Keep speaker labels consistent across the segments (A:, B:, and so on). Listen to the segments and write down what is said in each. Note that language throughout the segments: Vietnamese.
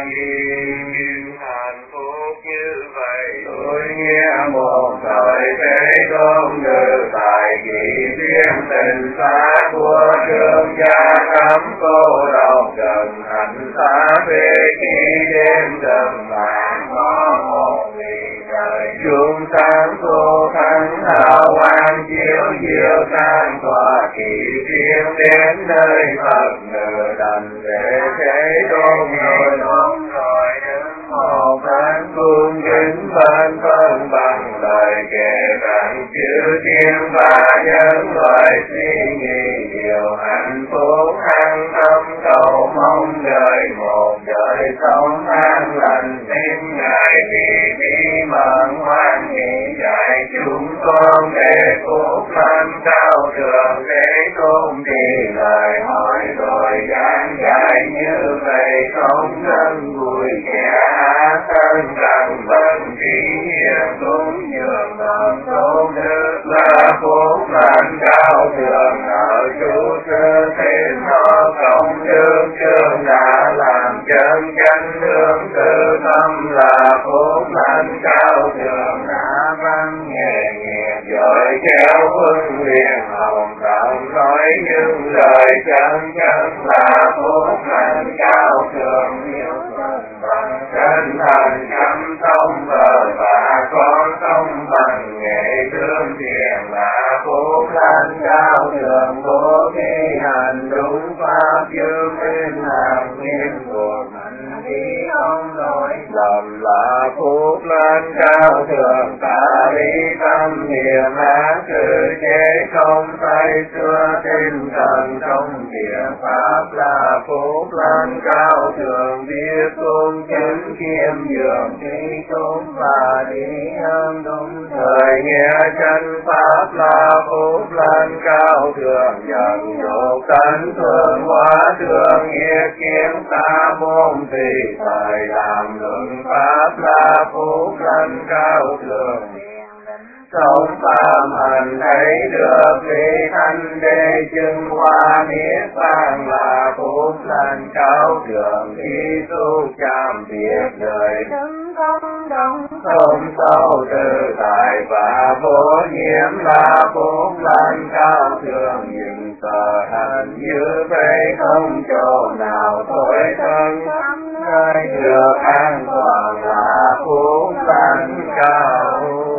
A: nhiên hạnh phúc như vậy. Tôi nghe một thời thế tôn ngự tại kỳ duyên tình xa của đường gia cấm cô độc trần hạnh xa về khi đêm trầm vàng có một vị trời chúng sáng cô thánh hào quang chiếu diệu tan tỏa kỳ duyên đến nơi Phật ngự đảnh để thế tôn rồi đứng một thánh cung kính ban phân bằng lời kể rằng chữ thiên và nhân loại suy nghĩ nhiều hạnh phúc an tâm cầu mong đời một đời sống an lành tin ngài vì bí mật hoan hỷ dạy chúng con để phúc lâm cao thượng thế tôn thì lời hỏi rồi giảng dạy như vậy không thân vui kẻ thân rằng vân trí hiền cũng nhường lòng tôn đức là phúc lâm cao thượng ở chủ sơ thế nó cộng đương chương đã làm chân chánh hướng tự tâm là phúc lâm cao thượng đã văn nghề nghiệp giỏi khéo huấn luyện hồng tạm nói những lời chân chánh là phúc lâm cao thượng yêu bằng chân thành chăm thông vợ và con thông bằng nghệ thương thiện là phúc lâm cao thượng bố thí hành đúng pháp chư thiên hàng nguyên của mạnh đi không lỗi lầm là phúc lâm cao thượng ta lý tâm niệm ác trừ chế không say xưa tinh thần trong thiện pháp là phúc lâm cao thượng biết cung chứng kiêm dường thi chúng và đi hơn đúng thời nghe chân pháp là phúc lâm cao thượng nhận độ tấn thương hóa thương nghĩa kiến ta môn tùy thời làm luận pháp là phúc lâm cao thượng sống phạm hành thấy được vị thanh đế chứng hóa niết bàn là phúc lâm cao thượng khi tu chạm việc đời đứng không động không sâu tự tại và vô nhiễm là phúc lâm cao thượng nhưng sở hành như vậy không chỗ nào thối thân nơi được an toàn là phúc lâm cao thượng.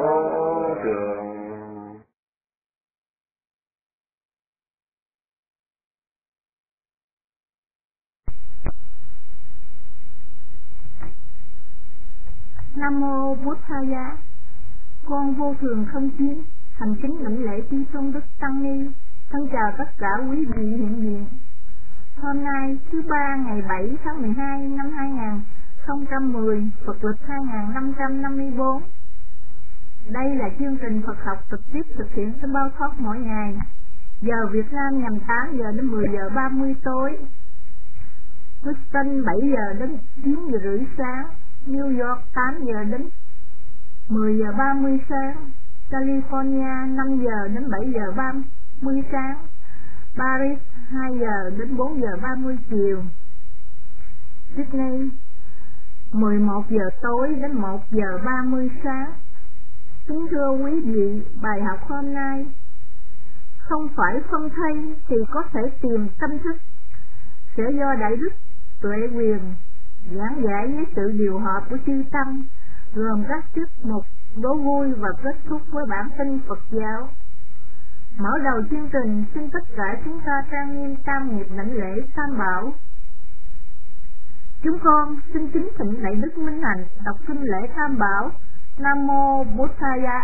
B: Nam mô Bụt Thaya. Con vô thường không chiến, thành kính lãnh lễ chư tôn đức tăng ni. Thân chào tất cả quý vị hiện diện. Hôm nay thứ ba ngày 7 tháng 12 năm 2010, Phật lịch 2554. Đây là chương trình Phật học trực tiếp thực hiện tới bao thoát mỗi ngày. Giờ Việt Nam nhằm 8 giờ đến 10 giờ 30 tối. Houston 7 giờ đến 9 giờ rưỡi sáng. New York 8 giờ đến 10 giờ 30 sáng. California 5 giờ đến 7 giờ 30 sáng. Paris 2 giờ đến 4 giờ 30 chiều. Sydney 11 giờ tối đến 1 giờ 30 sáng. Kính thưa quý vị, bài học hôm nay không phải phân thay thì có thể tìm tâm thức, sẽ do Đại Đức Tuệ Quyền giảng giải với sự điều hợp của chư tăng, gồm các tiết mục đố vui và kết thúc với bản tin Phật giáo. Mở đầu chương trình, xin tất cả chúng ta trang nghiêm tam nghiệp lãnh lễ Tam Bảo. Chúng con xin kính thỉnh Đại Đức Minh Hạnh đọc kinh lễ Tam Bảo. Nam mô Bụt Thaya.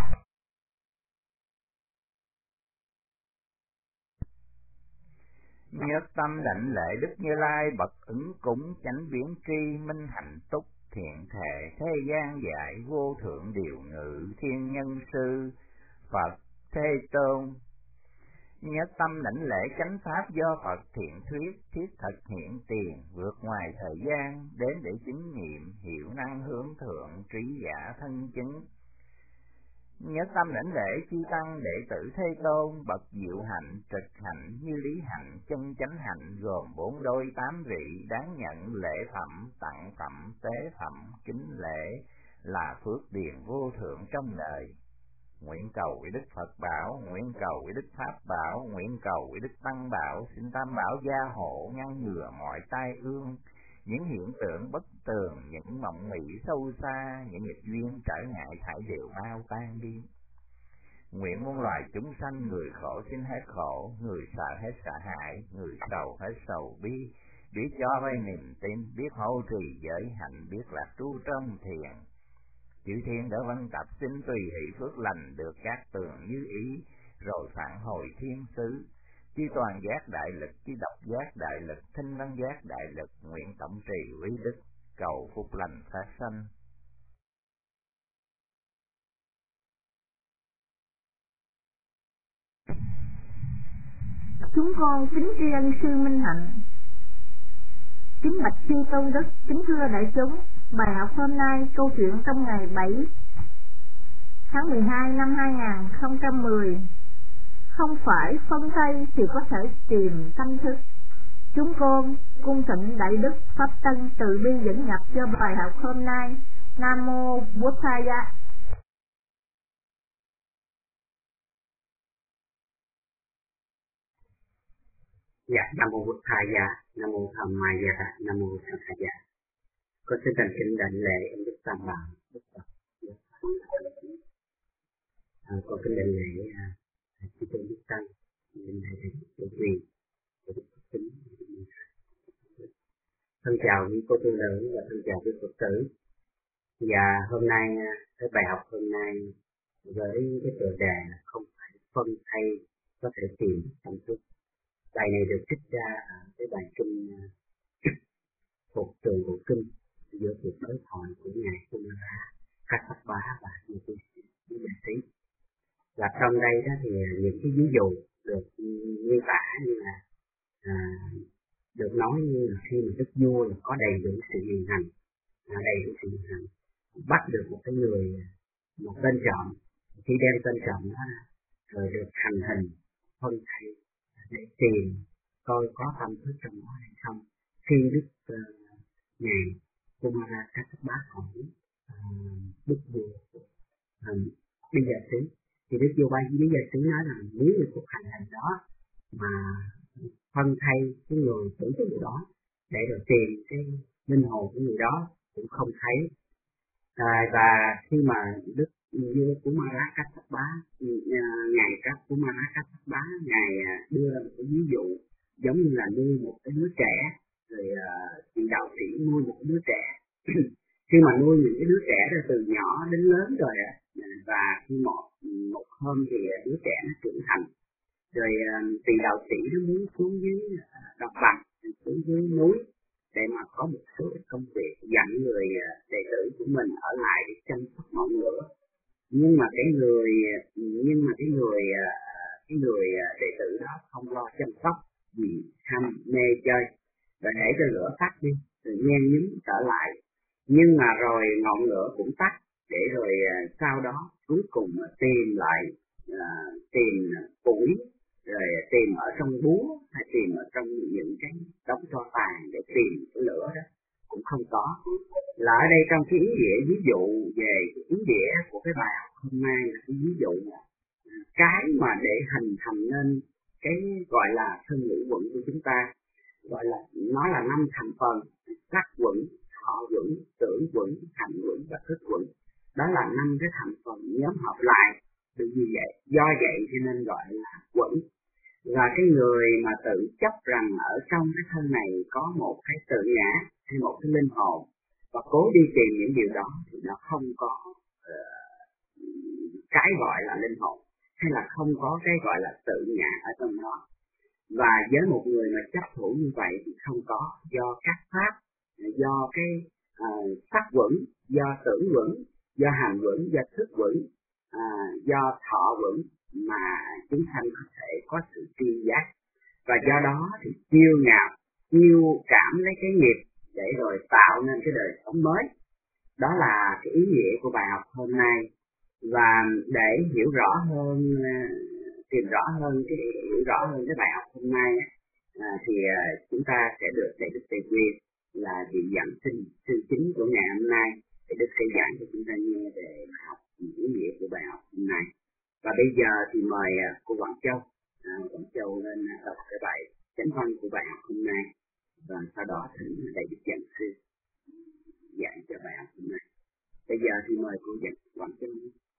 C: Nhất tâm đảnh lễ Đức Như Lai bậc ứng cúng chánh biến tri minh hạnh túc thiện thể thế gian dạy vô thượng điều ngự thiên nhân sư Phật Thế Tôn. Nhất tâm đảnh lễ chánh pháp do Phật thiện thuyết thiết thực hiện tiền vượt ngoài thời gian đến để chứng nghiệm hiệu năng hướng thượng trí giả thân chứng. Nhớ tâm đảnh lễ chư tăng đệ tử Thế Tôn, bậc diệu hạnh, trực hạnh, như lý hạnh, chân chánh hạnh, gồm 4 đôi 8 vị, đáng nhận lễ phẩm, tặng phẩm, tế phẩm, kính lễ, là phước điền vô thượng trong đời. Nguyện cầu với Đức Phật bảo, nguyện cầu với Đức Pháp bảo, nguyện cầu với Đức Tăng bảo, xin Tam bảo gia hộ, ngăn ngừa mọi tai ương, những hiện tượng bất tường, những mộng mị sâu xa, những nghịch duyên trở ngại thải đều mau tan đi. Nguyện muôn loài chúng sanh, người khổ xin hết khổ, người sợ hết sợ hãi, người sầu hết sầu bi, biết cho vay niềm tin, biết hô trì giới hạnh, biết lạc trú trong thiền. Chư thiên đã văn tập xin tùy hỷ phước lành, được các tường như ý, rồi phản hồi thiên xứ. Chư toàn giác đại lực, chư độc giác đại lực, thinh văn giác đại lực, nguyện tổng trì quý đức, cầu phúc lành phát sanh.
B: Chúng con kính tri ân sư Minh Hạnh. Kính bạch chư tôn đức, kính thưa đại chúng, bài học hôm nay câu chuyện trong ngày 7 tháng 12 năm 2010. Không phải phân Tây thì có thể tìm tâm thức. Chúng con cung thịnh đại đức Pháp Tân từ bi dẫn nhập cho bài học hôm nay. Nam mô Buddhaya.
D: Dạ, Nam mô Buddhaya, Nam mô Dhammaya, Nam mô Sanghaya. Con xin thành kính đảnh lễ ông Đức Tam Bảo, Đức Phật. Con kính đảnh lễ chư tôn Đức Tăng, kính đại thầy Tổ Quyền, của Đức Phật tính. Thân chào quý cô tu nữ và thân chào quý Phật tử. Và hôm nay cái bài học hôm nay với cái tựa đề là không phải phân hay có thể tìm tâm thức. Bài này được trích ra ở cái bài kinh thuộc trường của kinh giữa cuộc đối thoại của ngài Kumara Kassapa và những nhà sĩ. Và trong đây đó thì những cái ví dụ được miêu tả như là được nói như là khi mà đức vua là có đầy đủ sự hiền hành, bắt được một cái người, một tên trộm, khi đem tên trộm đó rồi được hành hình phân thay để tìm coi có tâm thức trong đó hay không. Khi đức ngài Kumara Kassapa hỏi đức vua Bí Gia Xứ, thì đức vua Bí Gia Xứ nói là nếu như cuộc hành hình đó mà phân thay cái người tưởng cái điều đó để rồi tìm cái linh hồn của người đó cũng không thấy. Và khi mà đức vua Kumara Kassapa, ngài Kumara Kassapa, ngài đưa ra một cái ví dụ giống như là nuôi một cái đứa trẻ, rồi vị đạo sĩ nuôi một đứa trẻ. Khi mà nuôi những cái đứa trẻ rồi từ nhỏ đến lớn rồi, và khi một hôm thì đứa trẻ nó trưởng thành, rồi vị đạo sĩ nó muốn xuống dưới đồng bằng, xuống dưới núi để mà có một số công việc dặn người đệ tử của mình ở lại để chăm sóc ngọn lửa. Nhưng mà cái người đệ tử đó không lo chăm sóc, vì ham mê chơi và để cho lửa tắt đi, rồi nhen nhúm trở lại. Nhưng mà rồi ngọn lửa cũng tắt, để rồi sau đó cuối cùng tìm lại, tìm củi, rồi tìm ở trong búa hay tìm ở trong những cái đống tro tàn để tìm cái lửa đó cũng không có. Là ở đây trong cái ý nghĩa ví dụ về cái ý nghĩa của cái bài học hôm nay là cái ví dụ là cái mà để hình thành nên cái gọi là thân ngũ quẩn của chúng ta, gọi là nó là 5 thành phần: sắc quẩn, thọ quẩn, tưởng quẩn, hành quẩn và thức quẩn. Đó là 5 cái thành phần nhóm hợp lại được như vậy, do vậy cho nên gọi là quẩn. Và cái người mà tự chấp rằng ở trong cái thân này có một cái tự ngã hay một cái linh hồn và cố đi tìm những điều đó thì nó không có cái gọi là linh hồn, hay là không có cái gọi là tự ngã ở trong đó. Và với một người mà chấp thủ như vậy thì không có, do các pháp, do cái sắc quẩn, do tưởng quẩn, do hành quẩn, do thức quẩn, do thọ quẩn mà chúng sanh có thể có sự tri giác. Và do đó thì chiêu ngạo, chiêu cảm lấy cái nghiệp để rồi tạo nên cái đời sống mới. Đó là cái ý nghĩa của bài học hôm nay. Và để hiểu rõ hơn, tìm rõ hơn hiểu rõ hơn cái bài học hôm nay thì chúng ta sẽ được thầy Đức Tề Quyên là vị giảng sư chính của ngày hôm nay, thầy Đức sẽ giảng cho chúng ta nghe về bài học, ý nghĩa của bài học hôm nay. Và bây giờ thì mời cô Quảng Châu lên đọc cái bài chánh văn của bài học hôm nay, và sau đó thỉnh thầy Đức giảng sư giảng cho bài học hôm nay. Bây giờ thì mời cô Quảng Châu.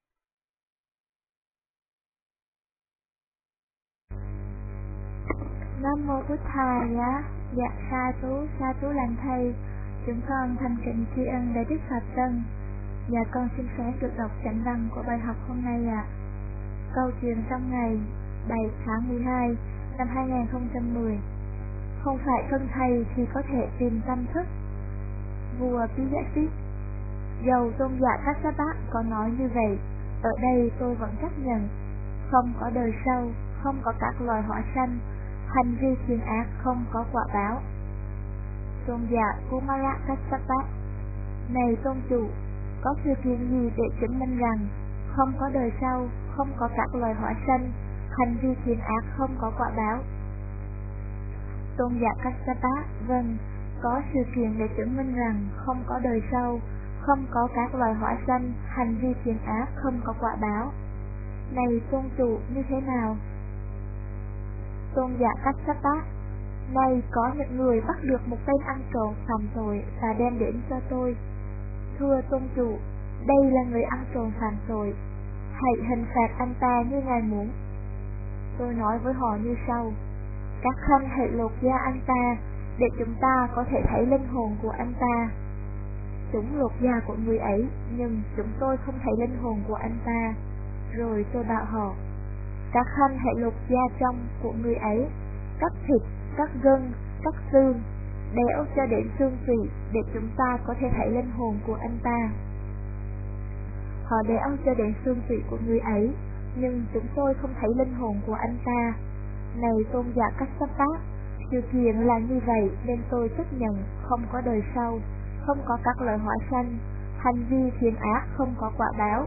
B: Nam mô Bụt Thầy á, dạ sa thú lành thầy. Chúng con thành kính tri ân Đại Đức Pháp Tân. Dạ con xin phép được đọc chánh văn của bài học hôm nay ạ. Câu chuyện trong ngày 7 tháng 12 năm 2010. Không phải thân thầy thì có thể tìm tâm thức. Vua Piyasit, dầu tôn giả Kassapa có nói như vậy, ở đây tôi vẫn chấp nhận. Không có đời sau, không có các loài hóa sanh, hành vi thiện ác không có quả báo. Tôn giả Kumara Kassapa, này tôn chủ, có sự kiện gì để chứng minh rằng không có đời sau, không có các loài hóa sanh, hành vi thiện ác không có quả báo? Tôn giả Kassapa, vâng, có sự kiện để chứng minh rằng không có đời sau, không có các loài hóa sanh, hành vi thiện ác không có quả báo. Này tôn chủ, như thế nào? Tôn giả Kassapa, này có những người bắt được một tên ăn trộm phạm tội và đem đến cho tôi. Thưa tôn chủ, đây là người ăn trộm phạm tội, hãy hình phạt anh ta như ngài muốn. Tôi nói với họ như sau: các khanh hãy lột da anh ta để chúng ta có thể thấy linh hồn của anh ta. Chúng lột da của người ấy, nhưng chúng tôi không thấy linh hồn của anh ta. Rồi tôi bảo họ: các khanh hãy lột da trong của người ấy, cắt thịt, cắt gân, cắt xương, đẽo cho đến xương tủy để chúng ta có thể thấy linh hồn của anh ta. Họ đẽo cho đến xương tủy của người ấy, nhưng chúng tôi không thấy linh hồn của anh ta. Này tôn giả Kassapa, sự kiện là như vậy nên tôi chấp nhận không có đời sau, không có các loài hóa sanh, hành vi thiện ác không có quả báo.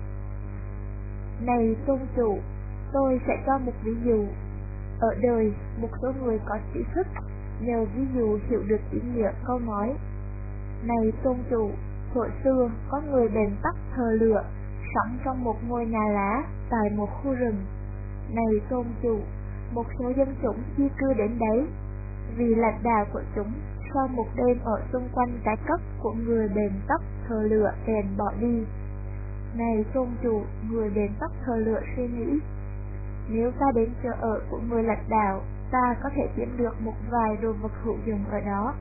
B: Này tôn chủ, tôi sẽ cho một ví dụ. Ở đời, một số người có trí thức nhờ ví dụ hiểu được ý nghĩa câu nói. Này tôn chủ, thuở xưa có người bền tắc thờ lửa, sống trong một ngôi nhà lá tại một khu rừng. Này tôn chủ, một số dân chúng di cư đến đấy. Vì lãnh đạo của chúng, sau một đêm ở xung quanh cái cốc của người bền tóc thờ lửa bèn bỏ đi. Này tôn chủ, người bền tóc thờ lửa suy nghĩ: nếu ta đến chỗ ở của người lãnh đạo, ta có thể kiếm được một vài đồ vật hữu dụng ở đó.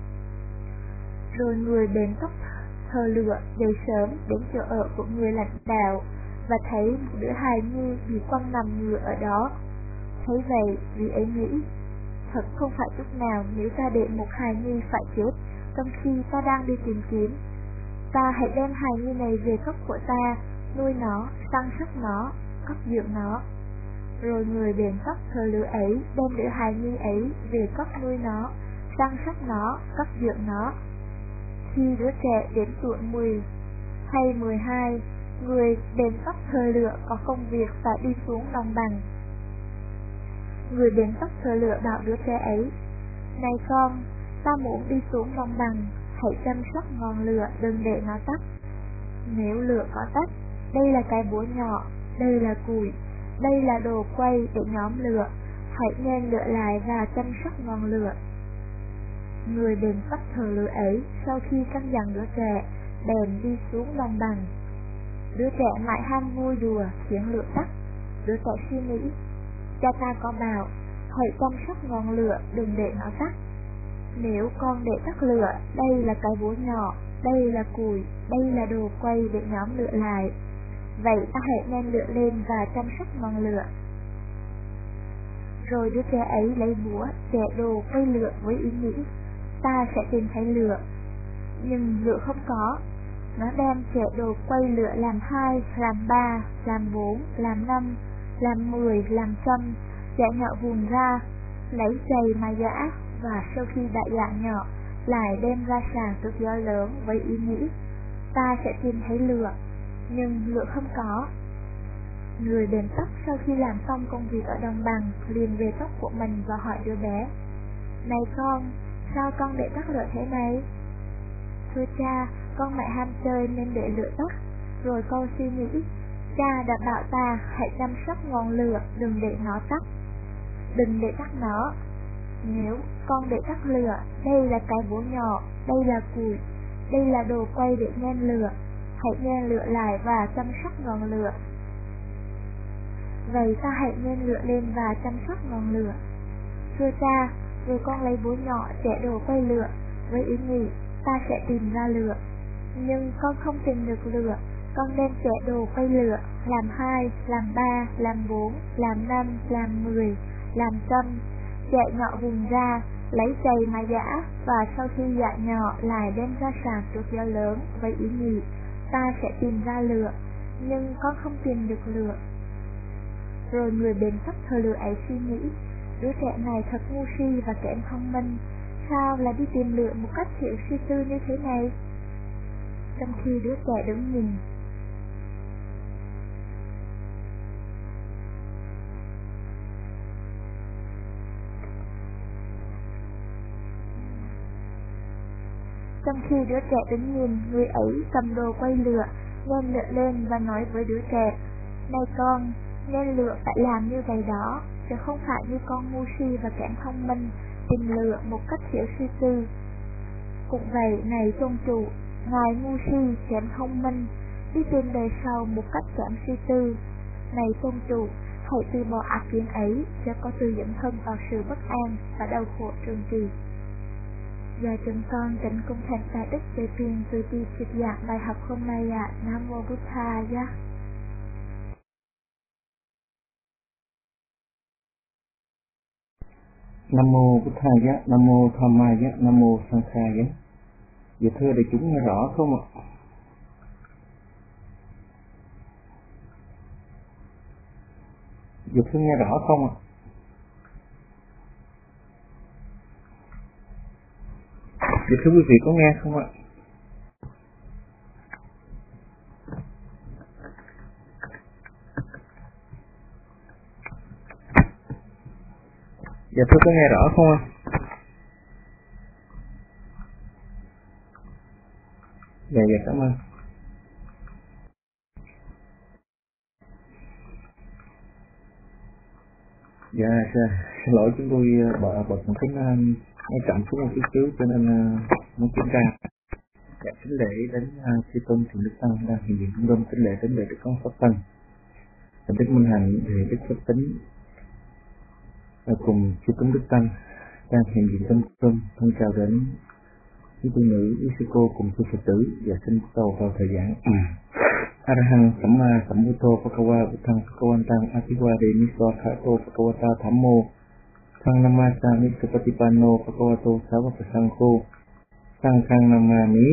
B: Rồi người bền tóc thờ lửa dậy sớm đến chỗ ở của người lãnh đạo và thấy một đứa hài nhi bị quăng nằm ngửa ở đó. Thấy vậy, vì ấy nghĩ: thật không phải chút nào nếu ta để một hài nhi phải chết trong khi ta đang đi tìm kiếm. Ta hãy đem hài nhi này về cốc của ta, nuôi nó, săn sóc nó, cất dưỡng nó. Rồi người bền tóc thờ lửa ấy đem đứa hài nhi ấy về cốc nuôi nó, săn sóc nó, cất dưỡng nó. Khi đứa trẻ đến tuổi 10 hay 12, người bền tóc thờ lửa có công việc phải đi xuống đồng bằng. Người bền tóc thờ lửa bảo đứa trẻ ấy: này con, ta muốn đi xuống đồng bằng, hãy chăm sóc ngọn lửa, đừng để nó tắt. Nếu lửa có tắt, đây là cái búa nhỏ, đây là củi, đây là đồ quay để nhóm lửa, hãy nhen lửa lại và chăm sóc ngọn lửa. Người bền tóc thờ lửa ấy sau khi căn dặn đứa trẻ bèn đi xuống đồng bằng. Đứa trẻ mãi ham vui đùa khiến lửa tắt. Đứa trẻ suy nghĩ: cha ta có bảo hãy chăm sóc ngọn lửa, đừng để nó tắt. Nếu con để tắt lửa, đây là cái búa nhỏ, đây là củi, đây là đồ quay để nhóm lửa lại. Vậy ta hãy nhen lửa lên và chăm sóc ngọn lửa. Rồi đứa trẻ ấy lấy búa, chẻ đồ quay lửa với ý nghĩ: ta sẽ tìm thấy lửa. Nhưng lửa không có. Nó đem chẻ đồ quay lửa làm 2, làm 3, làm 4, làm 5, làm 10, làm 100, chẻ nhỏ vụn ra, lấy chày mà giã, và sau khi đã giã nhỏ, lại đem ra sàn trước gió lớn với ý nghĩ: ta sẽ tìm thấy lửa. nhưng lửa không có. Người bền tóc sau khi làm xong công việc ở đồng bằng liền về tóc của mình và hỏi đứa bé: "Này con, sao con để tắt lửa thế này?" "Thưa cha, con mẹ ham chơi nên để lửa tắt." Rồi con suy nghĩ: "Cha đã bảo ta hãy chăm sóc ngọn lửa, đừng để nó tắt. Đừng để tắt nó. Nếu con để tắt lửa, đây là cái búa nhỏ, đây là củi, đây là đồ quay để nhen lửa. Hãy nhen lửa lại và chăm sóc ngọn lửa." Vậy ta hãy nhen lửa lên và chăm sóc ngọn lửa. "Thưa cha," rồi con lấy búa nhỏ chẻ đồ quay lửa với ý nghĩ ta sẽ tìm ra lửa. Nhưng con không tìm được lửa. Con đem chẻ đồ quay lửa, làm 2, làm 3, làm 4, làm 5, làm 10, làm 100, chẻ nhỏ vùng ra, lấy chày mà giã, và sau khi giã nhỏ lại đem ra sàn trước gió lớn với ý nghĩ ta sẽ tìm ra lửa. Nhưng con không tìm được lửa. Rồi người bền tóc thờ lửa ấy suy nghĩ: đứa trẻ này thật ngu si và kém thông minh, sao lại đi tìm lửa một cách thiếu suy tư như thế này? Trong khi đứa trẻ đứng nhìn, người ấy cầm đồ quay lửa, nhen lửa lên và nói với đứa trẻ: "Này con, nhen lửa phải làm như vậy đó, chứ không phải như con ngu si và kém thông minh tìm lửa một cách thiếu suy tư." Cũng vậy, này tôn chủ, ngài ngu si kém thông minh đi tìm đời sau một cách kém suy tư. Này tôn chủ, hãy từ bỏ ác kiến ấy, cho có tự dẫn thân vào sự bất an và đau khổ trường kỳ. Và chúng con kính cung thành đại đức về tiền từ bi thuyết giảng bài học hôm nay ạ. Nam mô Bụt Thầy.
C: Nam mô Bụt Thầy, Nam mô Tham Mai, Nam mô Sang Khai. Dạ thưa đại chúng nghe rõ không ạ? Dạ thưa nghe rõ không ạ? Dạ thưa quý vị có nghe không ạ? Dạ thưa có nghe rõ không ạ? Dạ cảm ơn. Dạ xin lỗi chúng tôi bật một cái nghe chậm xuống một chút xíu cho nên muốn kiểm tra. Dạ kính lễ đến chư tôn thượng đức tăng đang hiện diện trong đêm, kính lễ đến đệ đức con pháp tăng, đức Minh Hạnh thì đức Pháp Tính cùng chư tôn đức tăng đang hiện diện trong đêm. Thân chào đến quý tu nữ, quý sư cô cùng chư Phật tử và xin cầu vào thời gian. Arahang Samma Sambuddho Bhagava Buddhang Bhagavantang Atiwade Niswa Khato Bhagavata Thammo Thang Namasami Supatipanno Bhagavato Savaka Sangho Sanghang Namami.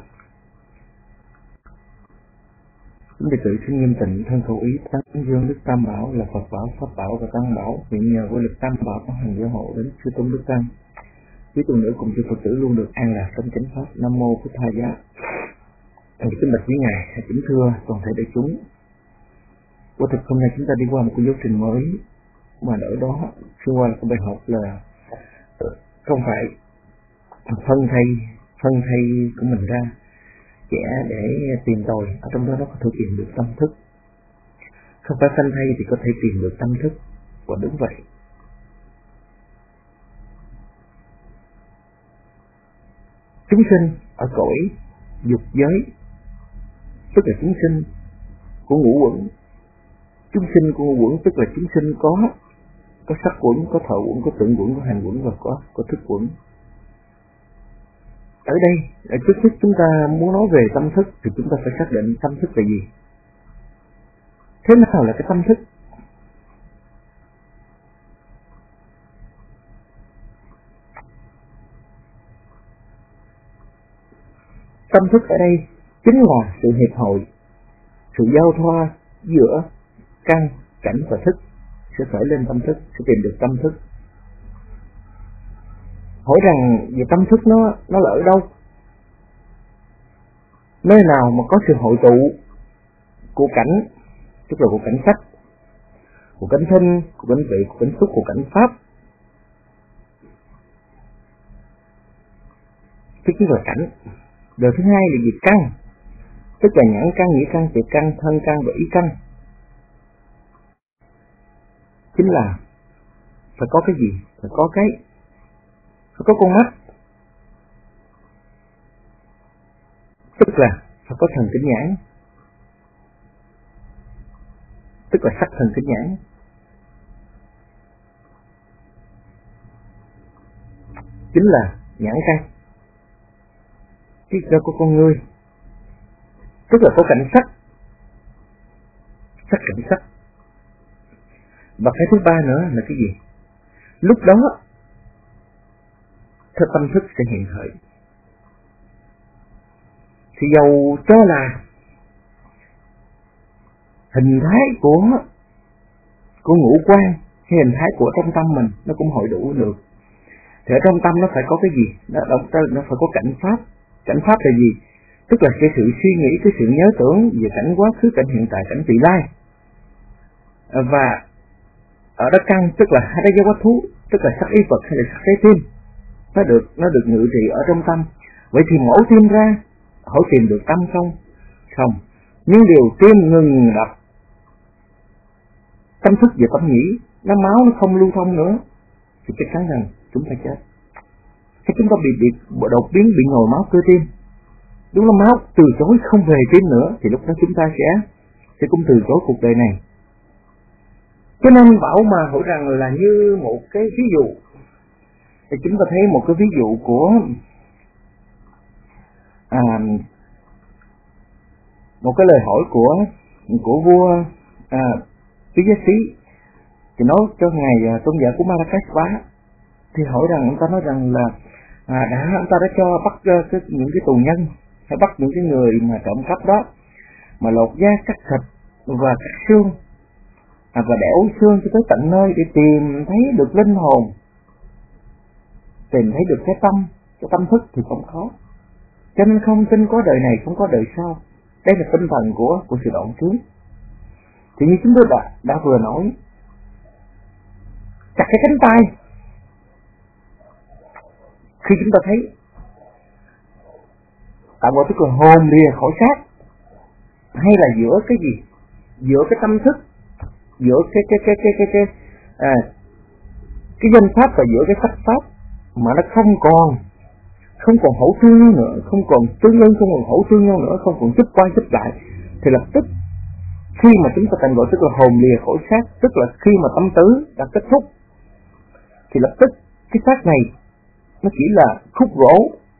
C: Kính đệ tử xin nghiêm tịnh thân khẩu ý tán dương Đức Tam Bảo là Phật Bảo, Pháp Bảo và Tăng Bảo, nguyện nhờ vô lực Tam Bảo có hành gia hộ đến chư tôn Đức Tăng, quý tu nữ cùng chư Phật tử luôn được an lạc trong chánh pháp. Nam mô Bụt Thầy. Kính bạch quý ngài, kính thưa toàn thể đại chúng, quả thực hôm nay chúng ta đi qua một cái giáo trình mới, mà ở đó xưa qua là cái bài học là không phải phân thay của mình ra kẻ để tìm tòi, ở trong đó nó có thể tìm được tâm thức, không phải phân thay thì có thể tìm được tâm thức. Và đúng vậy, chúng sinh ở cõi dục giới, tức là chúng sinh của ngũ uẩn. Chúng sinh của ngũ uẩn tức là chúng sinh có sắc uẩn, có thọ uẩn, có tưởng uẩn, có hành uẩn và có thức uẩn. Ở đây, trước hết chúng ta muốn nói về tâm thức thì chúng ta phải xác định tâm thức là gì. Thế nào là cái tâm thức? Tâm thức ở đây chính là sự hiệp hội, sự giao thoa giữa căn, cảnh và thức sẽ khởi lên tâm thức, sẽ tìm được tâm thức. Hỏi rằng về tâm thức nó là ở đâu? Nơi nào mà có sự hội tụ
A: của cảnh, tức là của cảnh sắc, của cảnh thân, của cảnh vị, của cảnh xúc, của cảnh pháp. Thứ nhất là cảnh. Rồi thứ hai là gì? Căn, tức là nhãn căn, nhĩ căn, thiệt căn, thân căn và ý căn. Chính là phải có cái gì? Phải có con mắt, tức là phải có thần kinh nhãn, tức là sắc thần kinh nhãn. Chính là nhãn căn. Chứ đâu có con người, tức là có cảnh sắc, cảnh sắc. Và cái thứ ba nữa là cái gì? Lúc đó theo tâm thức sẽ hiện khởi. Thì dầu cho là hình thái của ngũ quan hay hình thái của trong tâm mình nó cũng hội đủ được. Thì ở trong tâm nó phải có cái gì? Nó phải có cảnh pháp. Cảnh pháp là gì? Tức là cái sự suy nghĩ, cái sự nhớ tưởng về cảnh quá khứ, cảnh hiện tại, cảnh vị lai. Và ở đó căn tức là hai cái quách thú, tức là sắc ý vật hay là sắc trái tim, nó được ngự trị ở trong tâm. Vậy thì mổ tim ra, hỏi tìm được tâm không? Không. Nhưng điều tim ngừng đập, tâm thức về tâm nhĩ, máu nó không lưu thông nữa, thì chắc chắn rằng chúng ta chết. Khi chúng ta bị đột biến, bị nhồi máu cơ tim, đúng là máu từ chối không về tim nữa, thì lúc đó chúng ta sẽ cũng từ chối cuộc đời này. Cho nên bảo mà hỏi rằng là như một cái ví dụ, thì chúng ta thấy một cái ví dụ của một cái lời hỏi của vua Pijasi, thì nói cho ngài tôn giả của Marrakesh quá, thì hỏi rằng ông ta nói rằng là ông ta đã cho bắt những cái tù nhân, hay bắt những cái người mà trộm cắp đó, mà lột da, cắt thịt và cắt xương, và đẽo xương cho tới tận nơi để tìm thấy được linh hồn, tìm thấy được cái tâm thức thì không khó. Cho nên không tin có đời này, không có đời sau. Đây là tinh thần của sự đoạn trước. Thì như chúng tôi đã vừa nói, chặt cái cánh tay, khi chúng ta thấy tạo gọi tức là hồn lìa khỏi xác, hay là giữa cái gì? Giữa cái tâm thức, giữa cái danh pháp và giữa cái sắc pháp mà nó không còn hỗ tương nhau nữa, không còn tương ứng, không còn hỗ tương nhau nữa, không còn chấp quan chấp lại, thì lập tức khi mà chúng ta thành gọi tức là hồn lìa khỏi xác, tức là khi mà tâm tứ đã kết thúc, thì lập tức cái xác này nó chỉ là khúc gỗ.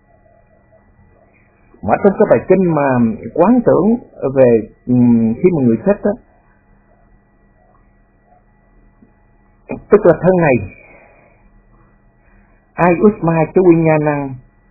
A: Mà trong cái bài kinh mà quán tưởng về khi mà người chết đó, tức là thân này ai usma cho Vinyanang,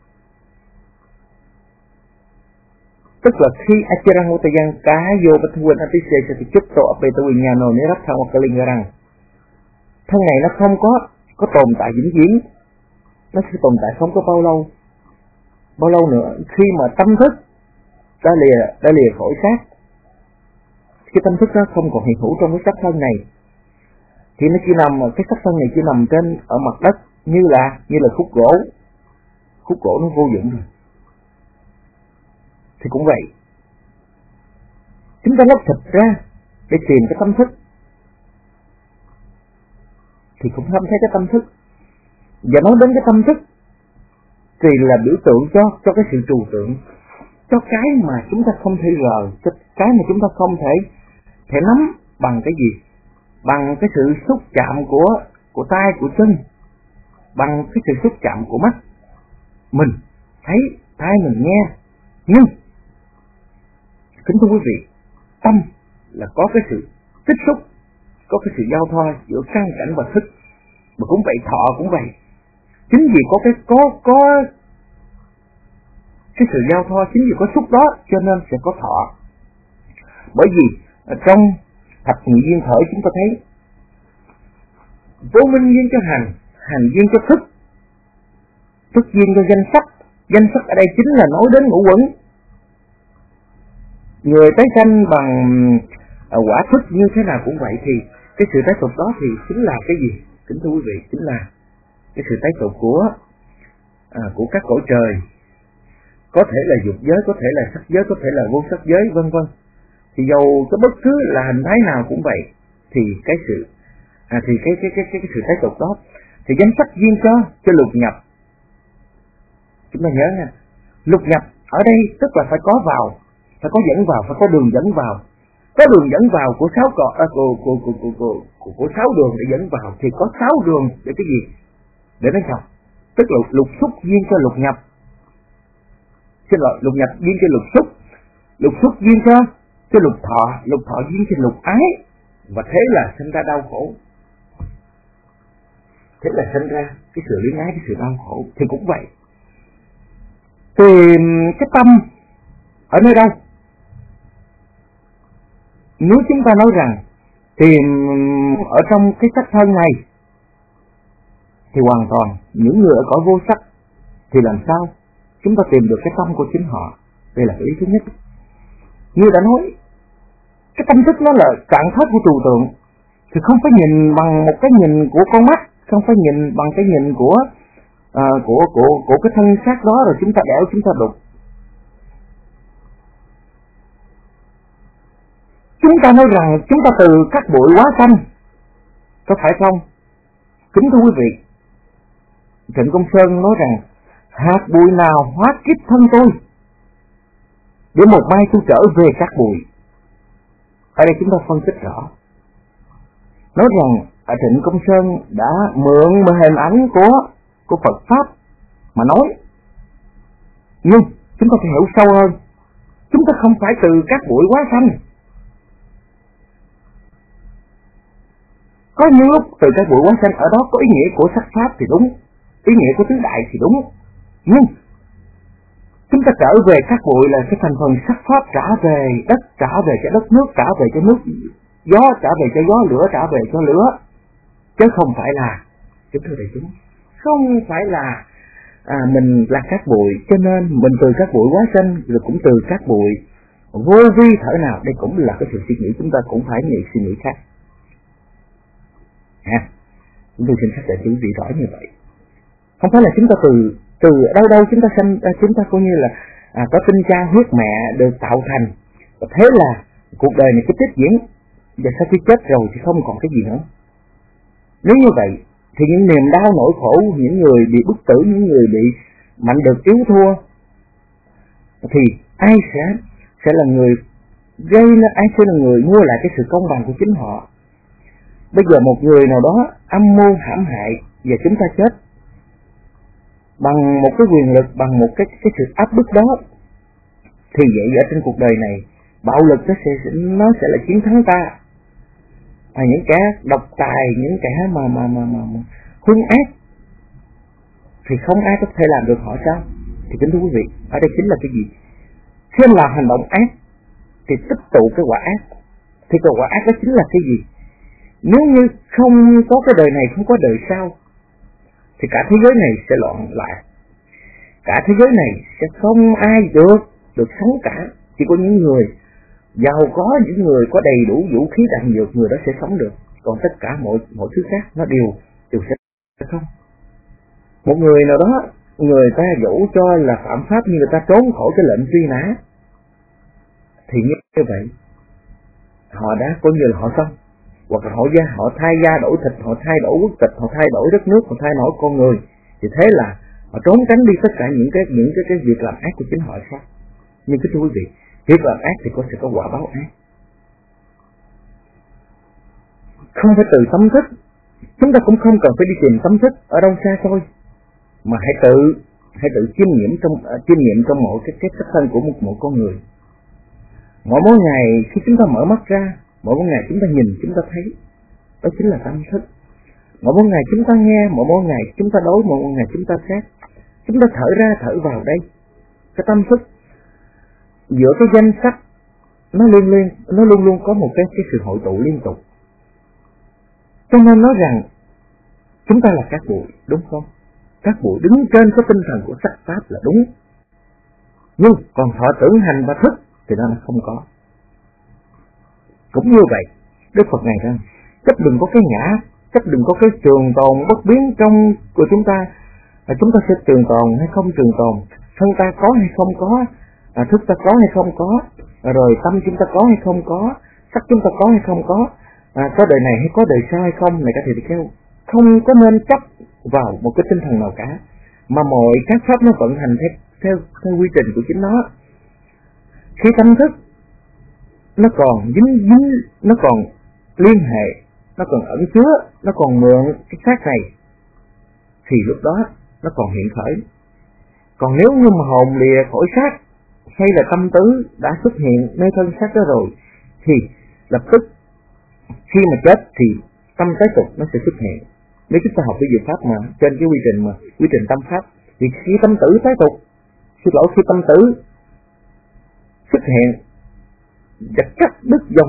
A: tức là khi Achirang Utayan cá vô bạch quên Atise sẽ chúc tổ ập về tu Vinyano nếu rắp thang hoặc cái linh rằng thân này nó không có tồn tại vĩnh viễn, nó sẽ tồn tại không có bao lâu nữa. Khi mà tâm thức đã lìa khỏi xác, cái tâm thức nó không còn hiện hữu trong cái sắc thân này, thì nó chỉ nằm, cái sắc thân này chỉ nằm ở mặt đất như là khúc gỗ nó vô dụng rồi. Thì cũng vậy, chúng ta lóc thịt ra để tìm cái tâm thức, thì cũng không thấy cái tâm thức. Và nói đến cái tâm thức thì là biểu tượng cho cái sự trừu tượng, cho cái mà chúng ta không thể rờ, cho cái mà chúng ta không thể nắm bằng cái gì, bằng cái sự xúc chạm của tay, của chân, bằng cái sự xúc chạm của mắt. Mình thấy, tai mình nghe, nhưng kính thưa quý vị, tâm là có cái sự tích xúc, có cái sự giao thoa giữa căn cảnh và thức, mà cũng vậy, thọ cũng vậy. Chính vì có cái sự giao thoa, chính vì có xúc đó cho nên sẽ có thọ. Bởi vì trong thập nhị duyên khởi chúng ta thấy vô minh duyên cho hành, hành duyên cho thức, thức duyên cho danh sắc. Danh sắc ở đây chính là nói đến ngũ uẩn. người tái sanh bằng quả thức như thế nào cũng vậy, thì cái sự tái tục đó thì chính là cái gì? Kính thưa quý vị, chính là cái sự tái tục của các cõi trời, có thể là dục giới, có thể là sắc giới, có thể là vô sắc giới, vân vân. Thì dầu cái bất cứ là hình thái nào cũng vậy, thì cái sự cái sự tái tục đó thì danh sách duyên cho lục nhập. Chúng ta nhớ nha, lục nhập ở đây tức là phải có vào, phải có dẫn vào, phải có đường dẫn vào. Có đường dẫn vào của của 6 đường để dẫn vào, thì có 6 đường để cái gì? Để nó nhập. Tức là lục xúc duyên cho lục nhập. Xin lỗi, lục nhập duyên cho lục xúc duyên cho lục thọ duyên cho lục ái, và thế là sinh ra đau khổ. Thế là sinh ra cái sự luyến ái, cái sự đau khổ. Thì cũng vậy, tìm cái tâm ở nơi đâu? Nếu chúng ta nói rằng tìm ở trong cái sắc thân này, thì hoàn toàn những người ở cõi vô sắc thì làm sao chúng ta tìm được cái tâm của chính họ? Đây là cái ý thứ nhất. Như đã nói, cái tâm thức nó là trạng thái của trừu tượng, thì không phải nhìn bằng một cái nhìn của con mắt, không phải nhìn bằng cái nhìn của cái thân xác đó rồi chúng ta đẽo, chúng ta đục. Chúng ta nói rằng chúng ta từ các bụi hóa sanh, có phải không? Kính thưa quý vị, Trịnh Công Sơn nói rằng hạt bụi nào hóa kiếp thân tôi, để một mai tôi trở về các bụi. Ở đây chúng ta phân tích rõ, nói rằng Trịnh Công Sơn đã mượn hình ảnh của Phật Pháp mà nói. Nhưng chúng ta phải hiểu sâu hơn, chúng ta không phải từ các bụi hóa sanh. Có những lúc từ các bụi hóa sanh, ở đó có ý nghĩa của sắc pháp thì đúng, ý nghĩa của tứ đại thì đúng, nhưng chúng ta trở về các bụi là cái thành phần sắc pháp trả về đất, trả về cho đất nước, trả về cho nước gió, trả về cho gió, lửa trả về cho lửa, chứ không phải là, chúng thưa đại chúng, không phải là mình là các bụi, cho nên mình từ các bụi hóa sanh, rồi cũng từ các bụi vô vi thở nào. Đây cũng là cái sự suy nghĩ, chúng ta cũng phải suy nghĩ khác. Chúng tôi xin khắc đại quý vị rõ như vậy. Không phải là chúng ta từ đâu chúng ta sanh, chúng ta coi như là có tinh cha huyết mẹ được tạo thành, và thế là cuộc đời này cứ tiếp diễn, và sau khi chết rồi thì không còn cái gì nữa. Nếu như vậy thì những niềm đau nỗi khổ, những người bị bức tử, những người bị mạnh được yếu thua, thì ai sẽ là người gây, ai sẽ là người mua lại cái sự công bằng của chính họ. Bây giờ một người nào đó âm mưu hãm hại và chúng ta chết bằng một cái quyền lực, bằng một cái sự áp bức đó, thì vậy ở trên cuộc đời này bạo lực nó sẽ là chiến thắng ta. Những kẻ độc tài, những kẻ mà hung ác thì không ai có thể làm được họ sao? Thì kính thưa quý vị, ở đây chính là cái gì? Khi làm hành động ác thì tích tụ cái quả ác, thì cái quả ác đó chính là cái gì? Nếu như không có cái đời này, không có đời sau, thì cả thế giới này sẽ loạn lại, cả thế giới này sẽ không ai được sống cả. Chỉ có những người giàu có, những người có đầy đủ vũ khí đạn dược, người đó sẽ sống được, còn tất cả mọi thứ khác nó đều sẽ không. Một người nào đó, người ta dẫu cho là phạm pháp nhưng người ta trốn khỏi cái lệnh truy nã, thì như vậy họ đã coi như là họ xong, hoặc là họ thay da đổi thịt, họ thay đổi quốc tịch, họ thay đổi đất nước, họ thay đổi con người, thì thế là họ trốn tránh đi tất cả những cái việc làm ác của chính họ khác. Nhưng cái thưa quý vị, việc làm ác thì sẽ có quả báo ác. Không phải từ tâm thức, chúng ta cũng không cần phải đi tìm tâm thức ở đâu xa xôi, mà hãy tự chiêm nghiệm trong mỗi cái sắc thân của một con người. Mỗi ngày khi chúng ta mở mắt ra, mỗi ngày chúng ta nhìn, chúng ta thấy, đó chính là tâm thức. Mỗi ngày chúng ta nghe, mỗi ngày chúng ta đối, mỗi ngày chúng ta xét, chúng ta thở ra thở vào đây, cái tâm thức. Giữa cái danh sắc nó luôn luôn có một cái sự hội tụ liên tục. Cho nên nói rằng chúng ta là các bụi, đúng không? Các bụi đứng trên cái tinh thần của sắc pháp là đúng, nhưng còn thọ tưởng hành và thức thì nó không có.
E: Cũng như vậy, Đức Phật này rằng chấp đừng có cái ngã, chấp đừng có cái trường tồn bất biến trong của chúng ta, chúng ta sẽ trường tồn hay không trường tồn, thân ta có hay không có, thức ta có hay không có, rồi tâm chúng ta có hay không có, sắc chúng ta có hay không có đời này hay có đời sau hay không, này các thầy kêu không có nên chấp vào một cái tinh thần nào cả, mà mọi các pháp nó vận hành theo quy trình của chính nó. Khi tâm thức nó còn dính, nó còn liên hệ, nó còn ẩn chứa, nó còn mượn cái xác này, thì lúc đó nó còn hiện khởi. Còn nếu như mà hồn lìa khỏi xác, hay là tâm tứ đã xuất hiện nơi thân xác đó rồi, thì lập tức khi mà chết thì tâm tái tục nó sẽ xuất hiện. Nếu chúng ta học cái diệu pháp mà trên cái quy trình tâm pháp, thì khi tâm tử tái tục, khi tâm tử xuất hiện và cắt đứt dòng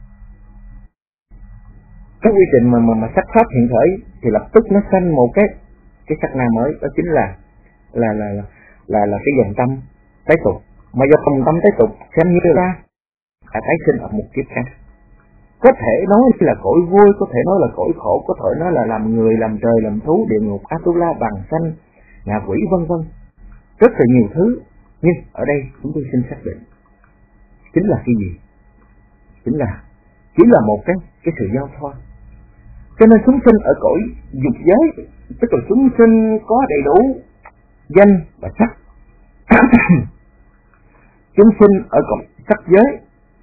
E: cái quy trình mà sắc pháp hiện khởi, thì lập tức nó sanh một cái sắc na mới, đó chính là cái dòng tâm tái tục. Mà do dòng tâm tái tục xem như ra tái sinh ở một kiếp khác. Có thể nói là cõi vui, có thể nói là cõi khổ, có thể nói là làm người, làm trời, làm thú, địa ngục, Atula, bằng sanh, ngạ quỷ vân vân, rất là nhiều thứ. Nhưng ở đây chúng tôi xin xác định chính là cái gì? Chỉ là một cái sự giao thoa. Cho nên chúng sinh ở cõi dục giới, tức là chúng sinh có đầy đủ danh và sắc. Chúng sinh ở cõi sắc giới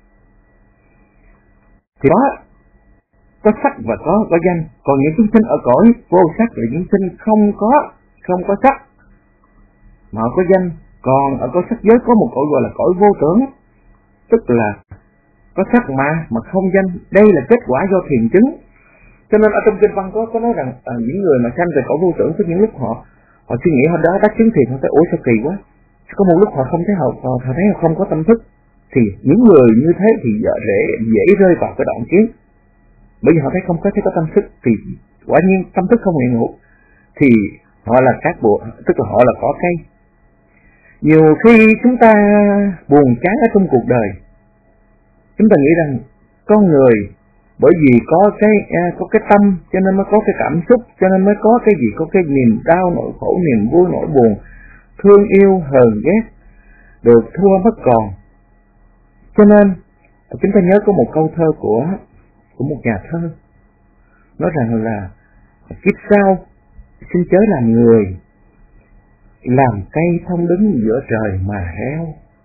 E: thì đó có sắc và có danh. Còn những chúng sinh ở cõi vô sắc là những sinh không có sắc mà có danh. Còn ở cõi sắc giới có một cõi gọi là cõi vô tưởng, tức là có sắc mà không danh. Đây là kết quả do thiền chứng. Cho nên ở trong kinh văn có nói rằng những người mà sanh về cõi vô tưởng, có những lúc họ suy nghĩ họ đã chứng thiền, họ thấy ủa sao kỳ quá. Có một lúc họ không thấy họ thấy họ không có tâm thức, thì những người như thế thì dễ rơi vào cái đoạn kiến. Bởi vì họ thấy không có tâm thức, thì quả nhiên tâm thức không hiện hữu, thì họ là cát bụi, tức là họ là cỏ cây. Nhiều khi chúng ta buồn chán ở trong cuộc đời, chúng ta nghĩ rằng con người bởi vì có cái tâm cho nên mới có cái cảm xúc, cho nên mới có cái gì, có cái niềm đau, nỗi khổ, niềm vui, nỗi buồn, thương yêu, hờn ghét, được thua mất còn. Cho nên chúng ta nhớ có một câu thơ của một nhà thơ nói rằng là kiếp sau xin chớ làm người, làm cây không đứng giữa trời mà héo.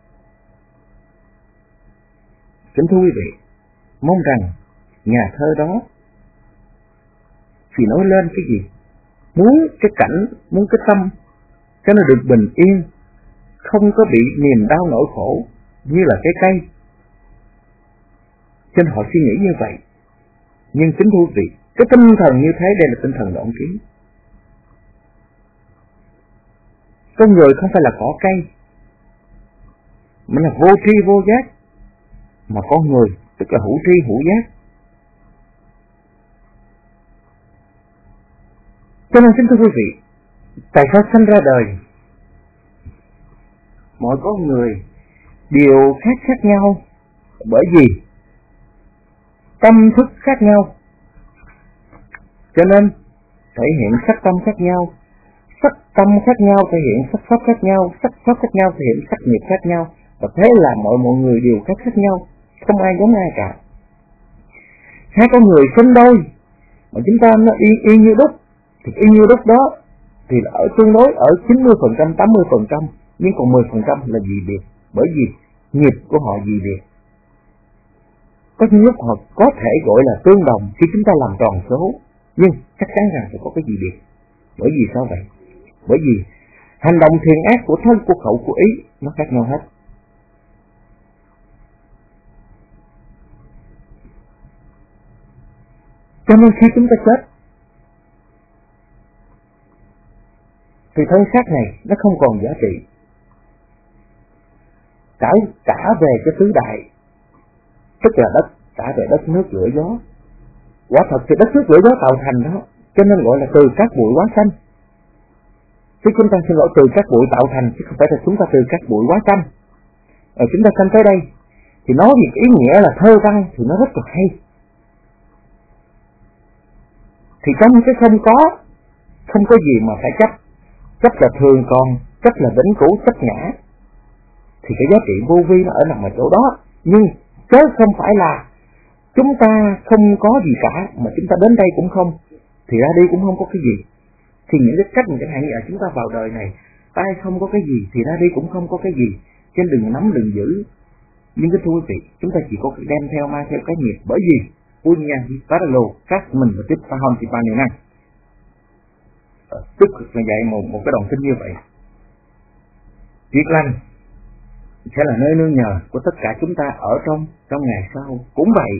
E: Kính thưa quý vị, mong rằng nhà thơ đó chỉ nói lên cái gì? Muốn cái cảnh, muốn cái tâm cho nó được bình yên, không có bị niềm đau nỗi khổ như là cái cây. Cho nên họ suy nghĩ như vậy. Nhưng kính thưa quý vị, cái tinh thần như thế đây là tinh thần đoạn kiến. Con người không phải là cỏ cây, mà là vô tri vô giác. Mà con người tức là hữu tri hữu giác. Cho nên kính thưa quý vị, tại sao sanh ra đời mỗi con người đều khác nhau? Bởi vì tâm thức khác nhau, cho nên thể hiện sắc tâm khác nhau, sắc tâm khác nhau thể hiện sắc pháp khác nhau, sắc pháp khác nhau thể hiện sắc nghiệp khác nhau, và thế là mọi người đều khác nhau, không ai giống ai cả. Hai con người sinh đôi mà chúng ta nó y như đúc, thì y như đúc đó thì là ở tương đối ở 90%, 80%, nhưng còn 10% là dị biệt, bởi vì nghiệp của họ dị biệt. Có những lúc họ có thể gọi là tương đồng khi chúng ta làm tròn số, nhưng chắc chắn rằng sẽ có cái gì biệt. Bởi vì sao vậy? Bởi vì hành động thiện ác của thân, của khẩu, của ý nó khác nhau hết. Cho nên khi chúng ta chết thì thân xác này nó không còn giá trị. Trả về cái xứ đại, tức là đất, trả về đất nước lửa gió. Quả thật thì đất nước lửa gió tạo thành đó, cho nên gọi là từ các bụi hóa sanh. Chứ chúng ta xin lỗi, từ các bụi tạo thành, chứ không phải là chúng ta từ các bụi hóa sanh. Chúng ta sanh tới đây thì nói về ý nghĩa là thơ văn thì nó rất là hay. Thì trong cái không có gì mà phải chấp là thường còn, chấp là vĩnh cửu, chấp ngã, thì cái giá trị vô vi nó ở nằm ở chỗ đó. Nhưng chứ không phải là chúng ta không có gì cả, mà chúng ta đến đây cũng không, thì ra đi cũng không có cái gì. Thì những cái cách chẳng hạn như là chúng ta vào đời này, tay không có cái gì thì ra đi cũng không có cái gì, trên đừng nắm đừng giữ. Nhưng cái thưa quý vị, chúng ta chỉ có đem theo mang theo cái nghiệp, bởi vì punya viparalo các mình và tiếp paham thì này năng. Tức là dạy một cái đoạn kinh như vậy. Việc lành sẽ là nơi nương nhờ của tất cả chúng ta ở trong ngày sau. Cũng vậy,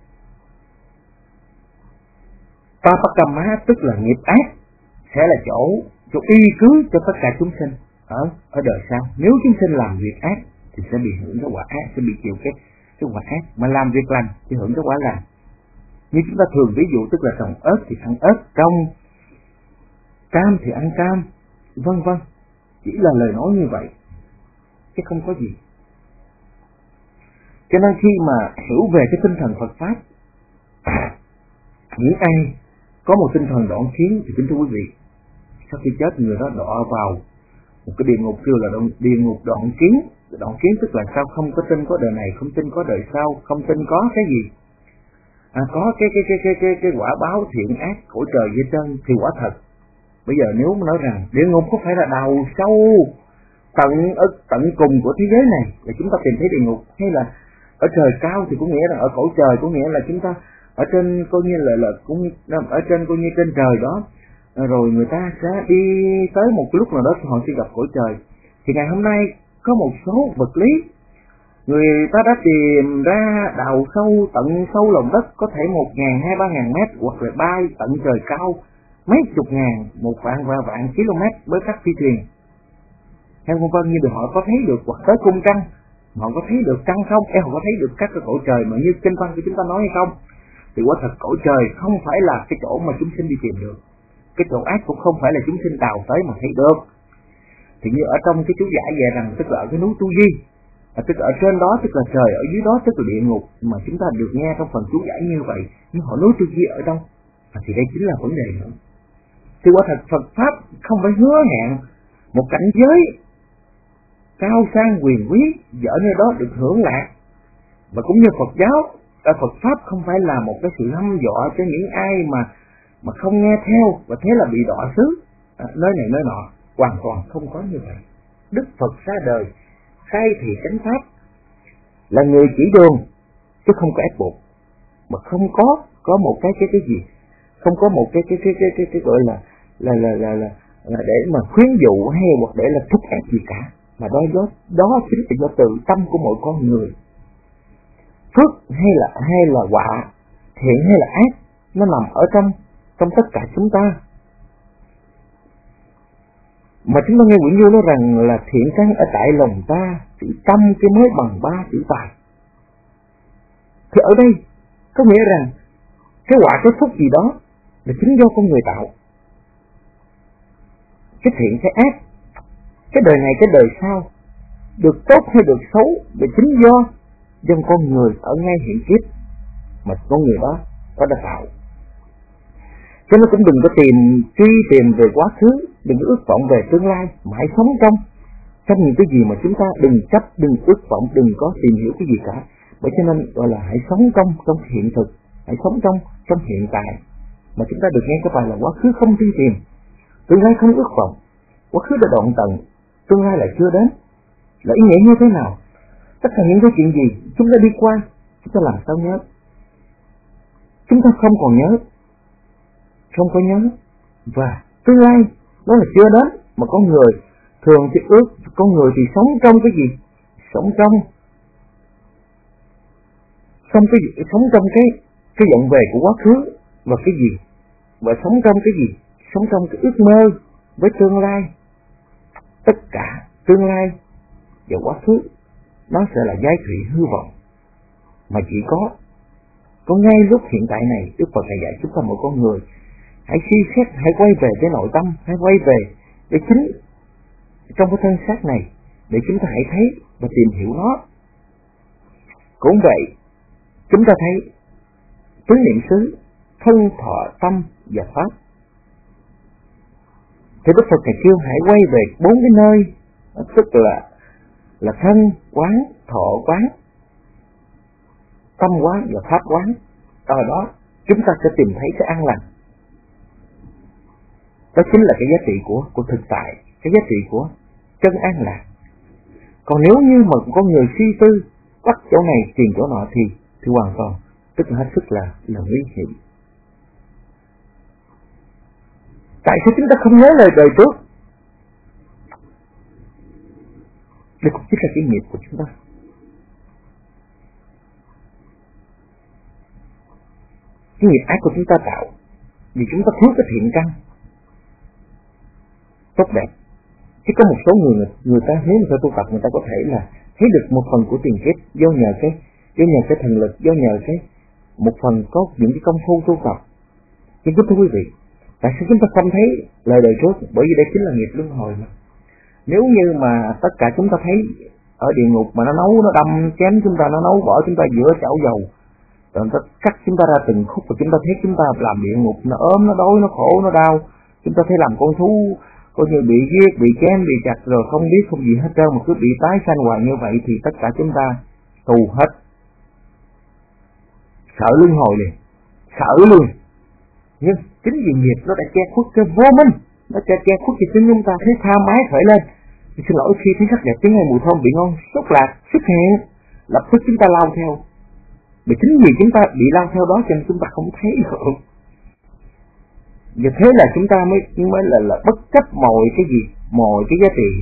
E: Papakama tức là nghiệp ác sẽ là chỗ y cứ cho tất cả chúng sinh ở đời sau. Nếu chúng sinh làm việc ác thì sẽ bị hưởng cái quả ác, sẽ bị chịu cái quả ác. Mà làm việc lành thì hưởng cái quả lành. Như chúng ta thường ví dụ, tức là trồng ớt thì ăn ớt, trồng cam thì ăn cam, vân vân. Chỉ là lời nói như vậy chứ không có gì. Cho nên khi mà hiểu về cái tinh thần Phật pháp, những ai có một tinh thần đoạn kiến thì kính thưa quý vị, sau khi chết người đó đọa vào một cái địa ngục kêu là địa ngục đoạn kiến. Đoạn kiến tức là sao? Không có tin có đời này, không tin có đời sau, không tin có cái gì, có cái quả báo thiện ác của trời dưới chân thì quả thật. Bây giờ nếu mà nói rằng địa ngục có phải là đầu sâu tận cùng của thế giới này là chúng ta tìm thấy địa ngục, hay là ở trời cao thì cũng nghĩa là ở cõi trời, cũng nghĩa là chúng ta ở trên coi như là cũng ở trên coi như trên trời đó, rồi người ta sẽ đi tới một lúc nào đó họ sẽ gặp cõi trời. Thì ngày hôm nay có một số vật lý người ta đã tìm ra đào sâu tận sâu lòng đất, có thể 1.000, 2-3.000 mét, hoặc là bay tận trời cao mấy chục ngàn, một vạn km với các phi thuyền hay vân vân. Như được họ có thấy được, hoặc tới cung trăng họ có thấy được trăng không, họ có thấy được các cái cõi trời mà như kinh văn của chúng ta nói hay không. Thì quả thật cõi trời không phải là cái chỗ mà chúng sinh đi tìm được, cái chỗ ác cũng không phải là chúng sinh đào tới mà thấy được. Thì như ở trong cái chú giải về rằng tức là ở cái núi Tu Di, tức là ở trên đó tức là trời, ở dưới đó tức là địa ngục, mà chúng ta được nghe trong phần chú giải như vậy. Nhưng họ núi Tu Di ở đâu? Thì đây chính là vấn đề nữa. Thì quả thật Phật pháp không phải hứa hẹn một cảnh giới cao sang quyền quý ở nơi đó được hưởng lạc, và cũng như Phật giáo, Phật pháp không phải là một cái sự hăm dọa cho những ai mà không nghe theo và thế là bị đọa xứ nơi này nơi nọ. Hoàn toàn không có như vậy. Đức Phật ra đời khai thị chánh pháp là người chỉ đường chứ không có ép buộc, mà không có một cái gì, không có một cái gọi là để mà khuyến dụ hay hoặc để là thúc ép gì cả, mà đó chính là do tự tâm của mỗi con người. Phước hay là họa, thiện hay là ác, nó nằm ở trong tất cả chúng ta. Mà chúng ta nghe Nguyễn Du nói rằng là thiện căn ở tại lòng ta, chữ tâm cái mới bằng 3 chữ tài. Thì ở đây có nghĩa rằng cái họa cái phúc gì đó là chính do con người tạo. Cái thiện cái ác, cái đời này cái đời sau, được tốt hay được xấu là chính do con người ở ngay hiện kiếp mà con người đó có đã tạo. Cho nên cũng đừng có truy tìm về quá khứ, đừng có ước vọng về tương lai, mà hãy sống trong những cái gì mà chúng ta đừng chấp, đừng ước vọng, đừng có tìm hiểu cái gì cả. Bởi cho nên gọi là hãy sống trong hiện thực, hãy sống trong hiện tại. Mà chúng ta được nghe cái bài là quá khứ không truy tìm, tương lai không ước vọng. Quá khứ đã đoạn tận, tương lai lại chưa đến, là ý nghĩa như thế nào? Tất cả những cái chuyện gì chúng ta đi qua, chúng ta làm sao nhớ? Chúng ta không còn nhớ, không có nhớ. Và tương lai nó là chưa đến, mà con người thường thì ước, con người thì sống trong cái gì? Sống trong cái vọng về của quá khứ và cái gì? Và sống trong cái gì? Sống trong cái ước mơ với tương lai. Tất cả tương lai và quá khứ nó sẽ là giai thủy hư vọng, mà chỉ có ngay lúc hiện tại này Đức Phật này dạy chúng ta mỗi con người hãy suy xét, hãy quay về cái nội tâm, hãy quay về cái chính trong cái thân xác này để chúng ta hãy thấy và tìm hiểu nó. Cũng vậy, chúng ta thấy tứ niệm xứ, thân thọ tâm và pháp. Thì Đức Phật Ngài kêu hãy quay về 4 cái nơi, tức là thân quán, thọ quán, tâm quán và pháp quán. Ở đó chúng ta sẽ tìm thấy cái an lành. Đó chính là cái giá trị của thực tại, cái giá trị của chân an lạc. Còn nếu như mà con người suy tư bắt chỗ này truyền chỗ nọ thì hoàn toàn tức là hết sức là nguy hiểm. Tại sao chúng ta không nhớ lời đời trước? Đây cũng chính là cái nghiệp của chúng ta. Cái nghiệp ác của chúng ta tạo vì chúng ta thiếu cái thiện căn tốt đẹp. Chứ có một số người ta nếu người ta tu tập, người ta có thể là thấy được một phần của tiền kiếp do nhờ cái thần lực, do nhờ cái một phần có những cái công phu tu tập. Nhưng thưa quý vị, tại sao chúng ta không thấy lời đời trước? Bởi vì đây chính là nghiệp luân hồi mà. Nếu như mà tất cả chúng ta thấy ở địa ngục mà nó nấu, nó đâm chém chúng ta, nó nấu bỏ chúng ta giữa chảo dầu, rồi nó cắt chúng ta ra từng khúc, và chúng ta thấy chúng ta làm địa ngục, nó ốm, nó đói, nó khổ, nó đau. Chúng ta thấy làm con thú, coi như bị giết, bị chém, bị chặt rồi không biết không gì hết trơn, mà cứ bị tái sanh hoài như vậy thì tất cả chúng ta tù hết. Sợ luân hồi liền, sợ luôn. Nhưng chính vì nghiệp nó đã che khuất cái vô minh, nó che khuất cho chúng ta thấy tham ái khởi lên. Xin lỗi, khi thấy sắc đẹp, tiếng hay mùi thơm, vị ngon, xúc lạc xuất hiện, lập tức chúng ta lao theo. Vì chính vì chúng ta bị lao theo đó cho nên chúng ta không thấy được. Và thế là chúng ta mới là bất chấp mọi cái gì, mọi cái giá trị,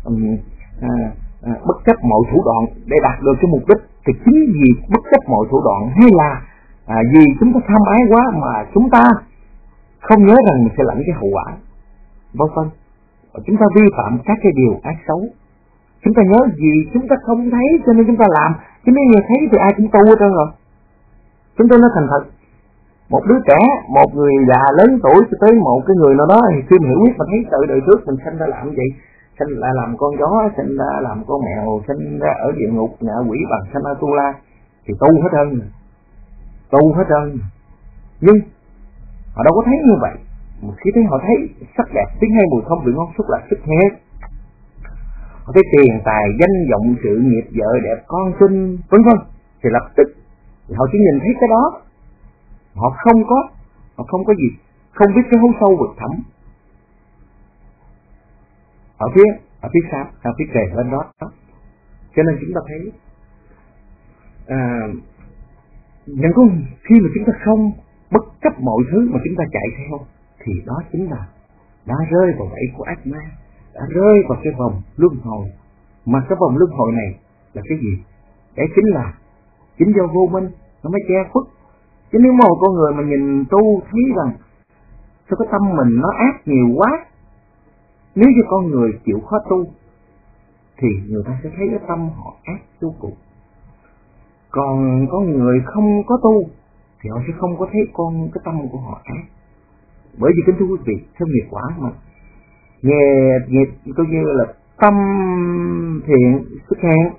E: bất chấp mọi thủ đoạn để đạt được cái mục đích. Thì chính vì bất chấp mọi thủ đoạn hay là vì chúng ta tham ái quá mà chúng ta không nhớ rằng mình sẽ lãnh cái hậu quả, vân vân. Chúng ta vi phạm các cái điều ác xấu. Chúng ta nhớ gì chúng ta không thấy cho nên chúng ta làm. Chứ nếu như thấy thì ai cũng tu hết trơn rồi. Chúng tôi nói thành thật, một đứa trẻ, một người già lớn tuổi cho tới một cái người nào đó thì khi mình hiểu biết mà thấy tự đời trước mình sinh ra làm gì, sinh ra làm con chó, sinh ra làm con mèo, sinh ra ở địa ngục, ngạ quỷ bằng sanh Atula thì tu hết trơn. Nhưng họ đâu có thấy như vậy. Một khi thấy họ thấy sắc đẹp, tiếng hay, mùi thơm, vị ngon, xúc lạc xuất hiện, họ thấy tiền tài, danh vọng, sự nghiệp, vợ đẹp, con sinh, vân vân, thì lập tức họ chỉ nhìn thấy cái đó. Họ không có gì, không biết cái hố sâu vực thẳm. Họ phía sau, họ phía kề lên đó. Cho nên chúng ta thấy nhưng khi mà chúng ta không bất chấp mọi thứ mà chúng ta chạy theo thì đó chính là đã rơi vào bẫy của ác ma, đã rơi vào cái vòng luân hồi. Mà cái vòng luân hồi này là cái gì? Đấy chính do vô minh nó mới che khuất. Chứ nếu mà một con người mà nhìn tu thấy rằng sao cái tâm mình nó ác nhiều quá, nếu như con người chịu khó tu thì người ta sẽ thấy cái tâm họ ác vô cùng. Còn con người không có tu thì họ sẽ không có thấy cái tâm của họ ác. Bởi vì kính thưa quý vị, theo nghiệp quả mà nghiệp coi như là tâm thiện xuất hiện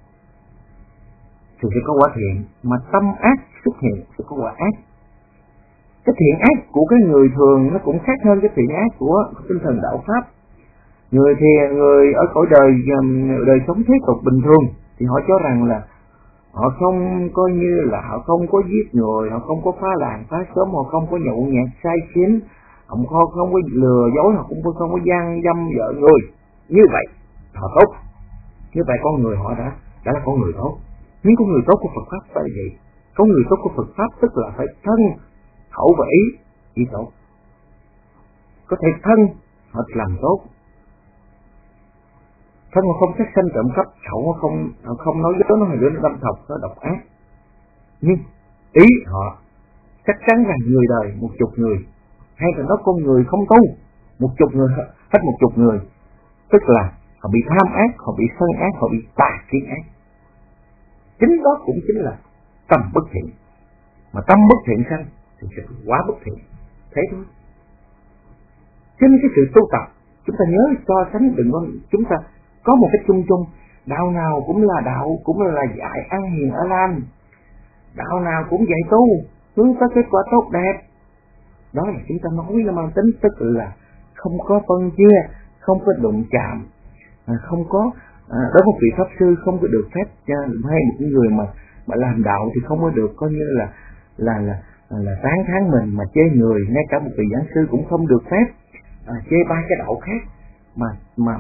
E: thì sẽ có quả thiện, mà tâm ác xuất hiện sẽ có quả ác. Cái thiện ác của cái người thường nó cũng khác hơn cái thiện ác của tinh thần đạo pháp. Người ở cõi đời sống thế tục bình thường thì họ cho rằng là họ không coi như là họ không có giết người, họ không có phá làng phá xóm, họ không có nhậu nhẹt say xín, họ không có lừa dối, họ cũng không có gian dâm vợ người. Như vậy họ tốt, như vậy con người họ đã là con người tốt. Nhưng con người tốt của Phật pháp phải gì? Con người tốt của Phật pháp tức là phải thân, khẩu và ý tốt. Có thể thân họ làm tốt, thân họ không sát sanh trộm cắp, khẩu họ không nói dối, nó đâm thọc, nó độc ác. Nhưng ý họ chắc chắn rằng người đời 10 người, hay là nói con người không tu 10 người, hết 10 người, tức là họ bị tham ác, họ bị sân ác, họ bị tà kiến ác. Chính đó cũng chính là tâm bất thiện. Mà tâm bất thiện sanh thì sẽ quá bất thiện. Thế thôi. Cho nên cái sự tu tập, chúng ta nhớ so sánh, đừng có chúng ta có một cái chung chung. Đạo nào cũng là đạo, cũng là dạy an hiền ở lan. Đạo nào cũng dạy tu, hướng tới kết quả tốt đẹp. Đó là chúng ta nói là mang tính, tức là không có phân chia, không có đụng chạm, không có đối với một vị pháp sư không có được phép hay một người mà làm đạo thì không có được coi như là tán thán mình mà chê người. Ngay cả một vị giảng sư cũng không được phép chê ba cái đạo khác mà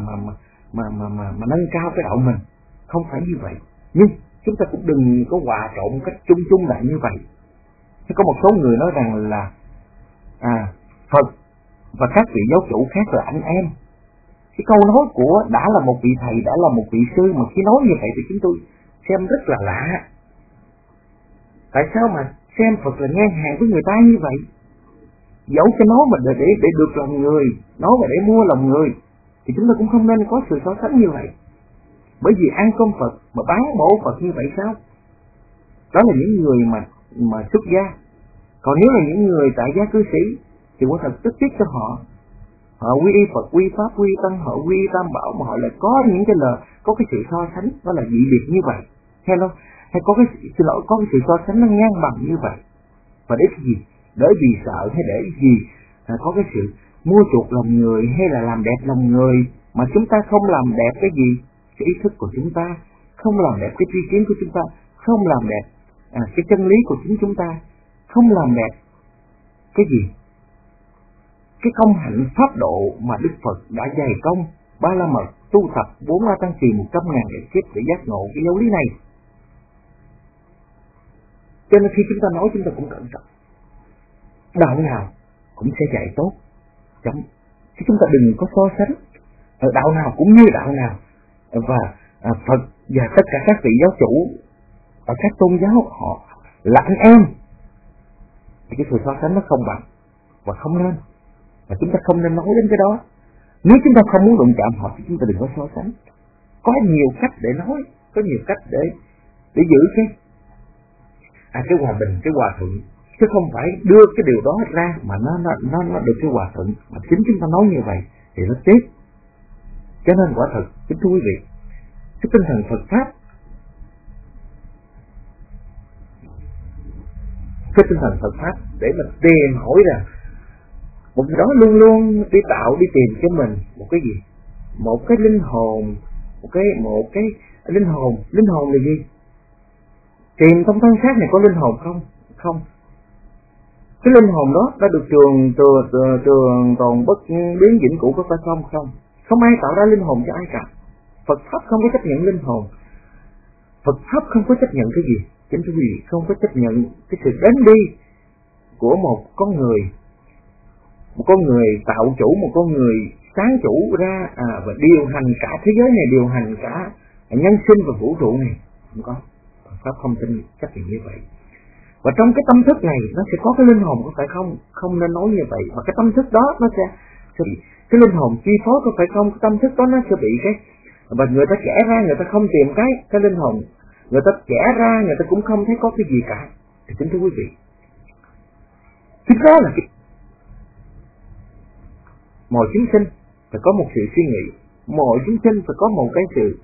E: nâng cao cái đạo mình, không phải như vậy. Nhưng chúng ta cũng đừng có hòa trộn cách chung lại như vậy. Có một số người nói rằng là Phật và các vị giáo chủ khác là anh em. Cái câu nói của đã là một vị thầy, đã là một vị sư mà khi nói như vậy thì chúng tôi xem rất là lạ. Tại sao mà xem Phật là ngang hàng với người ta như vậy? Dẫu cho nói mà để được lòng người, nói mà để mua lòng người, thì chúng ta cũng không nên có sự so sánh như vậy. Bởi vì ăn cơm Phật mà bán bộ Phật như vậy sao? Đó là những người mà xuất gia. Còn nếu là những người tại gia cư sĩ thì quả thật tức tiếc cho họ. Họ quy y Phật, quy Pháp, quy Tăng, họ quy Tam Bảo mà họ lại có những cái lời, có cái sự so sánh, đó là dị biệt như vậy. Hay có cái sự so sánh nó ngang bằng như vậy. Và để cái gì? Để vì sợ hay để gì? Có cái sự mua chuộc lòng người hay là làm đẹp lòng người mà chúng ta không làm đẹp cái gì? Cái ý thức của chúng ta, không làm đẹp cái tri kiến của chúng ta, không làm đẹp cái chân lý của chính chúng ta, không làm đẹp cái gì? Cái công hạnh pháp độ mà Đức Phật đã dày công Ba La Mật tu tập 4 La Tăng Trì 100.000 đại kiếp để giác ngộ cái giáo lý này. Cho nên khi chúng ta nói chúng ta cũng cẩn trọng. Đạo nào cũng sẽ dạy tốt, chứ chúng ta đừng có so sánh. Đạo nào cũng như đạo nào, và Phật và tất cả các vị giáo chủ ở các tôn giáo họ là anh em, thì cái sự so sánh nó không bằng và không nên, và chúng ta không nên nói đến cái đó. Nếu chúng ta không muốn đụng chạm họ thì chúng ta đừng có so sánh. Có nhiều cách để nói, có nhiều cách để giữ cái hòa bình, cái hòa thuận, chứ không phải đưa cái điều đó ra mà nó được cái hòa thuận, mà chính chúng ta nói như vậy thì nó tiếc. Cho nên quả thật, kính thưa quý vị, cái tinh thần Phật pháp, cái tinh thần Phật pháp để mình tìm hỏi rằng một cái đó luôn luôn đi tạo, đi tìm cho mình một cái gì, một cái linh hồn, một cái linh hồn là gì? Tìm trong thân xác này có linh hồn không? Không. Cái linh hồn đó đã được trường tồn bất biến vĩnh cửu có phải không? Không. Không ai tạo ra linh hồn cho ai cả. Phật pháp không có chấp nhận linh hồn. Phật pháp không có chấp nhận cái gì? Chính quý vị, không có chấp nhận cái sự đến đi của một con người tạo chủ, một con người sáng chủ ra và điều hành cả thế giới này, điều hành cả nhân sinh và vũ trụ này. Không có. Phật pháp không tin chấp nhận như vậy. Và trong cái tâm thức này nó sẽ có cái linh hồn, có phải không? Không nên nói như vậy. Và cái tâm thức đó nó sẽ bị cái linh hồn chi phối, có phải không? Cái tâm thức đó nó sẽ bị và người ta trẻ ra, người ta không tìm cái linh hồn, người ta trẻ ra, người ta cũng không thấy có cái gì cả. Thì kính thưa quý vị, chính đó là mọi chúng sinh phải có một sự suy nghĩ, mọi chúng sinh phải có một cái sự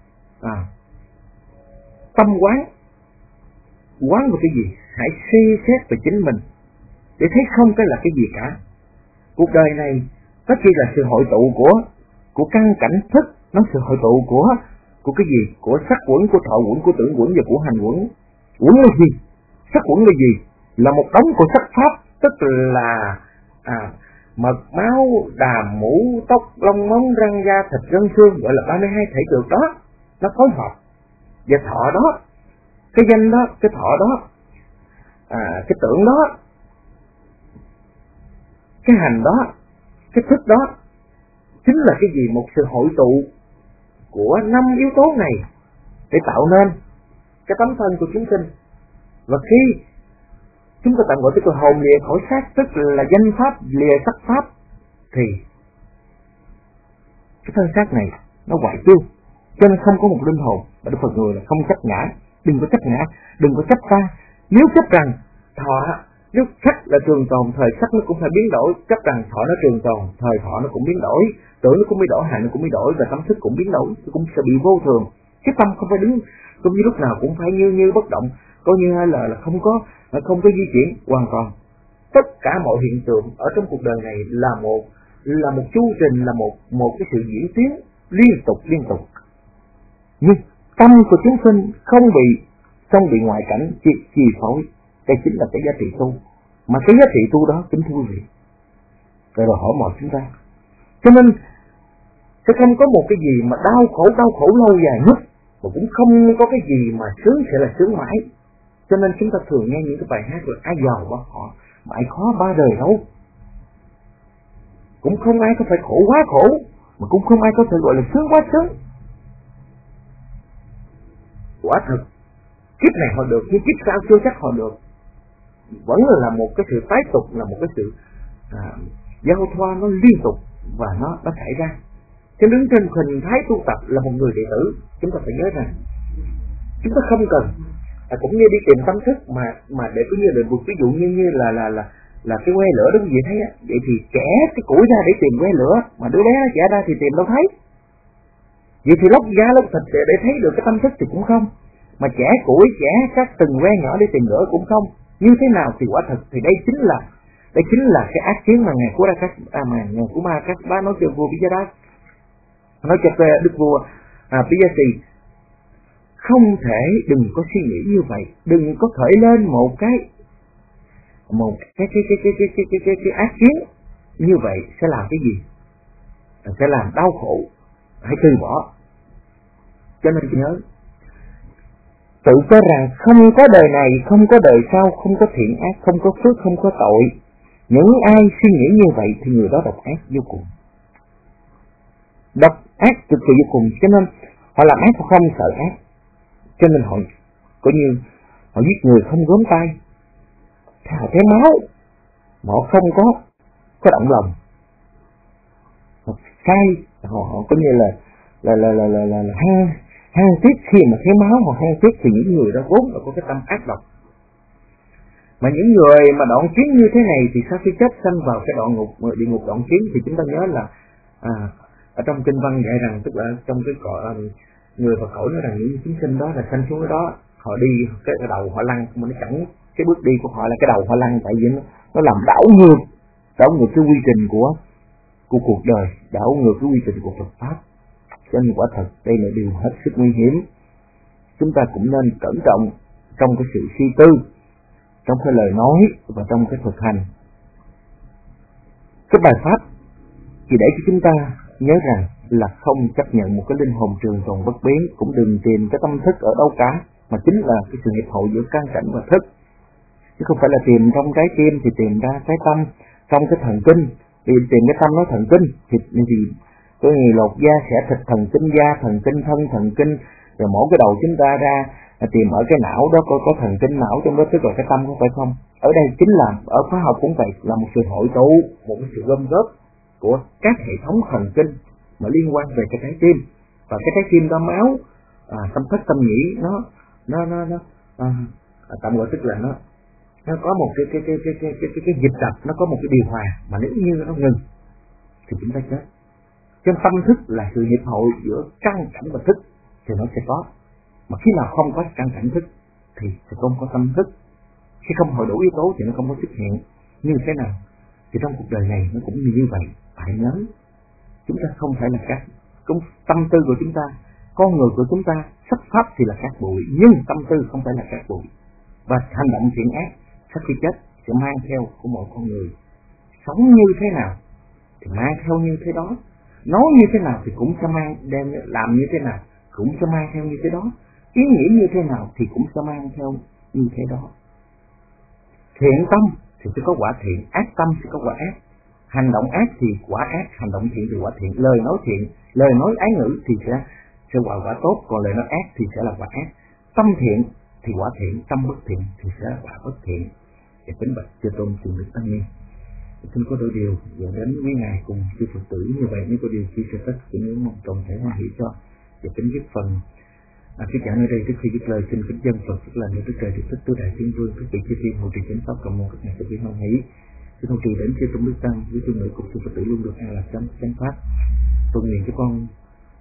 E: tâm quán vào cái gì? Hãy suy xét về chính mình để thấy không cái là cái gì cả. Cuộc đời này nó chỉ là sự hội tụ của căn cảnh thức, nó sự hội tụ của cái gì? Của sắc quẩn, của thọ quẩn, của tưởng quẩn và của hành quẩn. Quẩn là gì? Sắc quẩn là gì? Là một đống của sắc pháp, tức là mật, máu, đàm, mũ, tóc, lông, móng, răng, da, thịt, gân, xương, gọi là 32 thể trượt đó, nó phối hợp. Và thọ đó, cái danh đó, cái thọ đó, cái tưởng đó, cái hành đó, cái thức đó, chính là cái gì? Một sự hội tụ của 5 yếu tố này để tạo nên cái tấm thân của chúng sinh. Và khi chúng ta tạm gọi tức là hồn lìa khỏi xác, tức là danh pháp lìa sắc pháp, thì cái thân xác này nó hoại tiêu, cho nên không có một linh hồn. Và Đức Phật người là không chấp ngã, đừng có chấp ngã, đừng có chấp ta. Nếu chấp rằng nếu sắc là trường tồn, thời sắc nó cũng phải biến đổi, chấp rằng thọ nó trường tồn, thời thọ nó cũng biến đổi, tưởng nó cũng biến đổi, hành nó cũng biến đổi, và tâm thức cũng biến đổi, nó cũng sẽ bị vô thường. Cái tâm không phải đứng cũng như lúc nào cũng phải như bất động, coi như là không có di chuyển hoàn toàn. Tất cả mọi hiện tượng ở trong cuộc đời này là một chu trình, là một cái sự diễn tiến liên tục. Nhưng tâm của chúng sinh không bị ngoại cảnh chi phối. Đây chính là cái giá trị tu. Mà cái giá trị tu đó kính thưa quý vị, rồi hỏi mọi chúng ta. Cho nên sẽ không có một cái gì mà đau khổ lâu dài nhất, mà cũng không có cái gì mà sướng sẽ là sướng mãi. Cho nên chúng ta thường nghe những cái bài hát là ai giàu quá họ, mà ai khó ba đời đâu. Cũng không ai có phải khổ quá khổ, mà cũng không ai có thể gọi là sướng quá sướng. Quả thật kiếp này họ được, nhưng kiếp sau chưa chắc họ được. Vẫn là một cái sự tái tục, là một cái sự giao thoa nó liên tục và nó xảy ra. Cho đứng trên hình thái tu tập là một người đệ tử, chúng ta phải nhớ rằng chúng ta không cần cũng như đi tìm tâm thức mà để có như là một ví dụ như là cái que lửa đó quý vị thấy á, vậy thì chẻ cái củi ra để tìm que lửa, mà đứa bé nó chẻ ra thì tìm đâu thấy. Vậy thì lóc da lóc thịt để thấy được cái tâm thức thì cũng không, mà chẻ củi chẻ các từng que nhỏ để tìm lửa cũng không. Như thế nào thì quả thật thì đây chính là cái ác chiến mà ngày của Ma Các Bá nói cho vua Vijayadatta, nói cho đức vua Piyasi, không thể đừng có suy nghĩ như vậy, đừng có khởi lên một cái ác chiến như vậy sẽ làm cái gì? Sẽ làm đau khổ, hãy từ bỏ. Cho nên nhớ, tự cho rằng không có đời này, không có đời sau, không có thiện ác, không có phước, không có tội. Những ai suy nghĩ như vậy thì người đó độc ác vô cùng. Độc ác cực kỳ vô cùng, cho nên họ làm ác họ không sợ ác. Cho nên họ coi như họ giết người không gớm tay, họ thấy máu mà họ không có động lòng. Họ sai, họ coi như là hang tiếc, khi mà thấy máu họ hang tiếc thì những người đó vốn là có cái tâm ác độc. Mà những người mà đoạn kiến như thế này thì sau khi chết sanh vào cái địa ngục đoạn kiến, thì chúng ta nhớ là ở trong kinh văn dạy rằng, tức là trong cái cõi người và cõi nói rằng những chúng sinh đó là sanh xuống cái đó, họ đi cái đầu họ lăn, mà nó chẳng cái bước đi của họ là cái đầu họ lăn, tại vì nó làm đảo ngược cái quy trình của cuộc đời, đảo ngược cái quy trình của Phật pháp. Cho nên quả thật đây là điều hết sức nguy hiểm. Chúng ta cũng nên cẩn trọng trong cái sự suy tư, trong cái lời nói và trong cái thực hành. Cái bài pháp chỉ để cho chúng ta nhớ rằng là không chấp nhận một cái linh hồn trường tồn bất biến, cũng đừng tìm cái tâm thức ở đâu cả, mà chính là cái sự hiệp hội giữa căn cảnh và thức. Chứ không phải là tìm trong trái tim thì tìm ra cái tâm trong cái thần kinh, thì tìm cái tâm nó thần kinh thì có người lột da sẽ thịt thần kinh da, thần kinh thân, thần kinh, rồi mỗi cái đầu chúng ta ra tìm ở cái não đó có thần kinh não trong đó, tức là cái tâm, không phải không? Ở đây chính là ở khóa học cũng vậy, là một sự hội tụ, một cái sự gom góp của các hệ thống thần kinh mà liên quan về cái trái tim, và cái trái tim đó máu, tâm thức tâm nhĩ nó tạm gọi tức là nó có một cái dịch đập, nó có một cái điều hòa, mà nếu như nó ngừng thì chúng ta chết. Trên tâm thức là sự hiệp hội giữa căn cảnh và thức thì nó sẽ có, mà khi nào không có căn cảnh thức thì sẽ không có tâm thức. Khi không hội đủ yếu tố thì nó không có xuất hiện. Như thế nào thì trong cuộc đời này nó cũng như vậy. Phải nhớ, chúng ta không phải là các tâm tư của chúng ta, con người của chúng ta sắc pháp thì là các bụi, nhưng tâm tư không phải là các bụi. Và hành động thiện ác sau khi chết sẽ mang theo của một con người. Sống như thế nào thì mang theo như thế đó, nói như thế nào thì cũng sẽ làm như thế nào cũng sẽ mang theo như thế đó, ý nghĩ như thế nào thì cũng sẽ mang theo như thế đó. Thiện tâm thì sẽ có quả thiện, ác tâm sẽ có quả ác. Hành động ác thì quả ác, hành động thiện thì quả thiện. Lời nói thiện, lời nói ái ngữ thì sẽ quả tốt, còn lời nói ác thì sẽ là quả ác. Tâm thiện thì quả thiện, tâm bất thiện thì sẽ là quả bất thiện. Và kính bạch chư tôn trường đức tăng ni, xin có đôi điều dẫn đến quý ngài cùng chư Phật tử như vậy mới có điều chia sẻ tất cũng như một tổng thể hoan hỷ cho. Và kính dứt phần cái giảng ở đây, trước khi dứt lời xin kính dân Phật rất là nơi Đức Trời Đức Thích Tứ Đại Thiên Vương, các vị chư thiên hộ trì chánh pháp cộng môn các ngài sẽ viên hoan hỷ. Xin hộ trì đến chư tôn đức tăng với chư nữ cùng chư Phật tử luôn được an lạc chánh pháp. Tôn nguyện cho con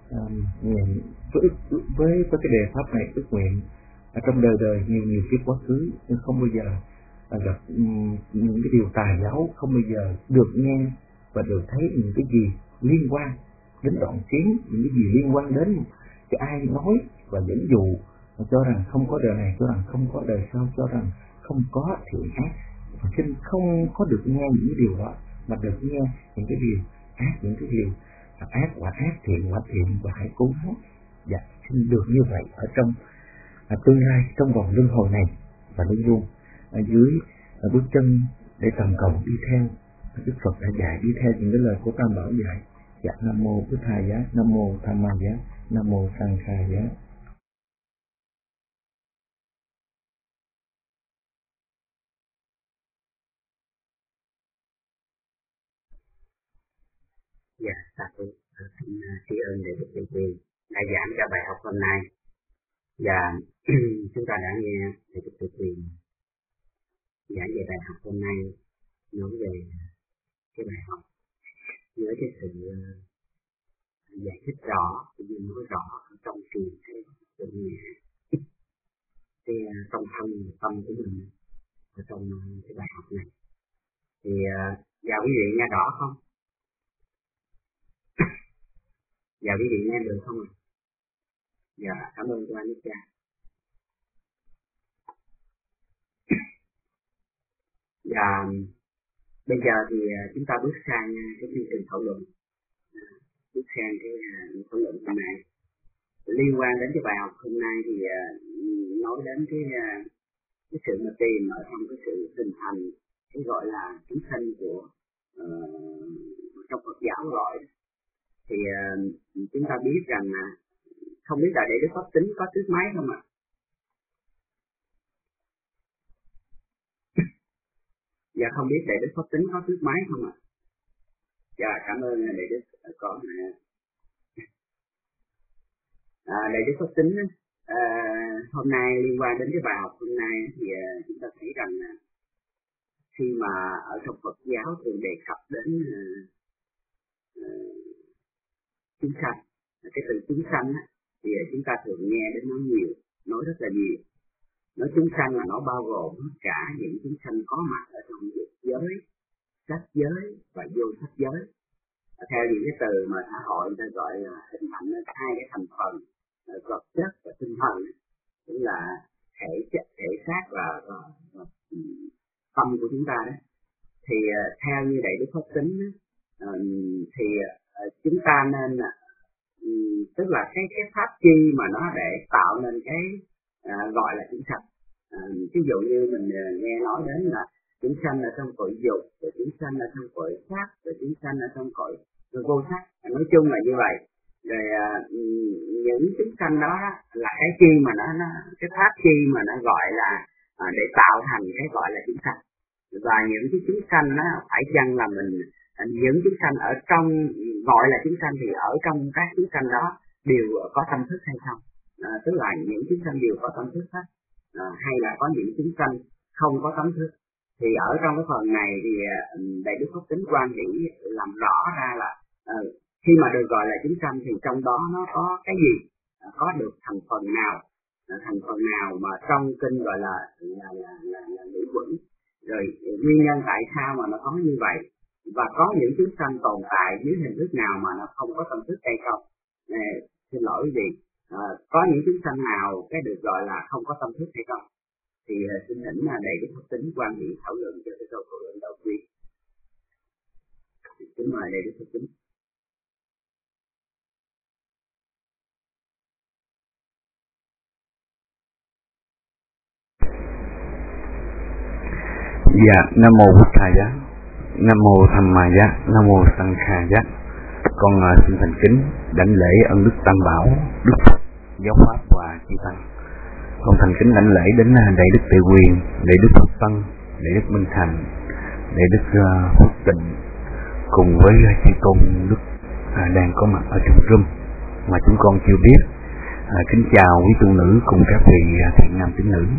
E: nguyện với cái đề pháp này ước nguyện trong đời đời nhiều kiếp quá khứ không bao giờ gặp những cái điều tà giáo, không bao giờ được nghe và được thấy những cái gì liên quan đến đoạn kiến, những cái gì liên quan đến cái ai nói và dẫn dụ cho rằng không có đời này, cho rằng không có đời sau, cho rằng không có thiện ác. Xin không có được nghe những điều đó, mà được nghe những cái điều ác, những cái điều ác quả ác, thiện quả thiện, và hãy cố gắng và xin được như vậy ở trong tương lai, trong vòng luân hồi này, và luôn luôn dưới bước chân để tầm cầu đi theo Đức Phật đã dạy, đi theo những cái lời của Tam Bảo dạy. Dạ, Nam Mô Bụt Thầy Giá, Nam Mô Tham Ma Giá, Nam Mô Sang Kha Giá.
D: Dạ, xin tri ân để Đức Thầy Quyền đã giảng cho bài học hôm nay. Và chúng ta đã nghe Thầy Đức Thầy Quyền giảng về bài học hôm nay, nói về cái bài học với cái sự giải thích rõ, cũng như nói rõ trong truyền cái sự nhẹ, cái trong tâm của mình ở trong cái bài học này. Thì và quý vị nghe rõ không? Và quý vị nghe được không ạ? Dạ, cảm ơn cô anh Đức Cha. Và bây giờ thì chúng ta bước sang cái chương trình thảo luận, bước sang cái thảo luận hôm nay. Liên quan đến cái bài học hôm nay thì nói đến cái sự mà tìm ở trong cái sự hình thành, cái gọi là chúng sanh của trong Phật giáo gọi. Thì chúng ta biết rằng không biết là Đại Đức Pháp Tính có thuyết máy không ạ? Dạ, không biết Đại Đức Pháp Tính có thuyết máy không ạ? Dạ, cảm ơn Đại Đức có. Đại Đức Pháp Tính hôm nay liên quan đến cái bài học hôm nay thì chúng ta thấy rằng khi mà ở trong Phật giáo thường đề cập đến chúng sanh, cái từ chúng sanh thì chúng ta thường nghe đến nó nhiều, nói rất là nhiều. Nói chúng sanh là nó bao gồm tất cả những chúng sanh có mặt ở trong dục giới, sắc giới và vô sắc giới. Theo những cái từ mà xã hội người ta gọi là hình thành hai cái thành phần vật chất và tinh thần, cũng là thể xác và tâm của chúng ta đó. Thì theo như Đại Đức Pháp Tính thì chúng ta nên tức là cái pháp chi mà nó để tạo nên cái gọi là chúng sanh. Ví dụ như mình nghe nói đến là chúng sanh ở trong cõi dục, rồi chúng sanh ở trong cõi sắc, rồi chúng sanh ở trong cõi vô sắc. Nói chung là như vậy. Rồi những chúng sanh đó là cái chi mà nó cái pháp chi mà nó gọi là để tạo thành cái gọi là chúng sanh. Và những cái chúng sanh nó phải chăng là mình những chúng sanh ở trong gọi là chúng sanh thì ở trong các chúng sanh đó đều có tâm thức hay không? Tức là những chúng sanh đều có tâm thức hết, hay là có những chúng sanh không có tâm thức? Thì ở trong cái phần này thì Đại Đức Pháp Tính quan điểm làm rõ ra là khi mà được gọi là chúng sanh thì trong đó nó có cái gì, có được thành phần nào mà trong kinh gọi là nữ quẩn, rồi nguyên nhân tại sao mà nó có như vậy, và có những chúng sanh tồn tại dưới hình thức nào mà nó không có tâm thức hay không. Xin lỗi vì có những chúng sanh nào cái được gọi là không có tâm thức hay không. Thì xin thỉnh Đại Đức Pháp Tính quan điểm thảo luận cho cái câu thảo luận đầu tiên. Xin mời Đại Đức Pháp Tính.
C: Dạ, Nam Mô Bụt Thầy Giá, Nam Mô Tham Ma Giá, Nam Mô Sang Kha Giá. Con xin thành kính đảnh lễ ân đức Tam Bảo, Đức Phật, Giáo Pháp và Chư Tăng. Con thành kính đảnh lễ đến Đại Đức Tề Quyền, Đại Đức Phật Tăng, Đại Đức Minh Thành, Đại Đức Phước Tịnh, cùng với chư tôn đức đang có mặt ở trong room mà chúng con chưa biết. Kính chào quý tu nữ cùng các vị thiện nam tín nữ.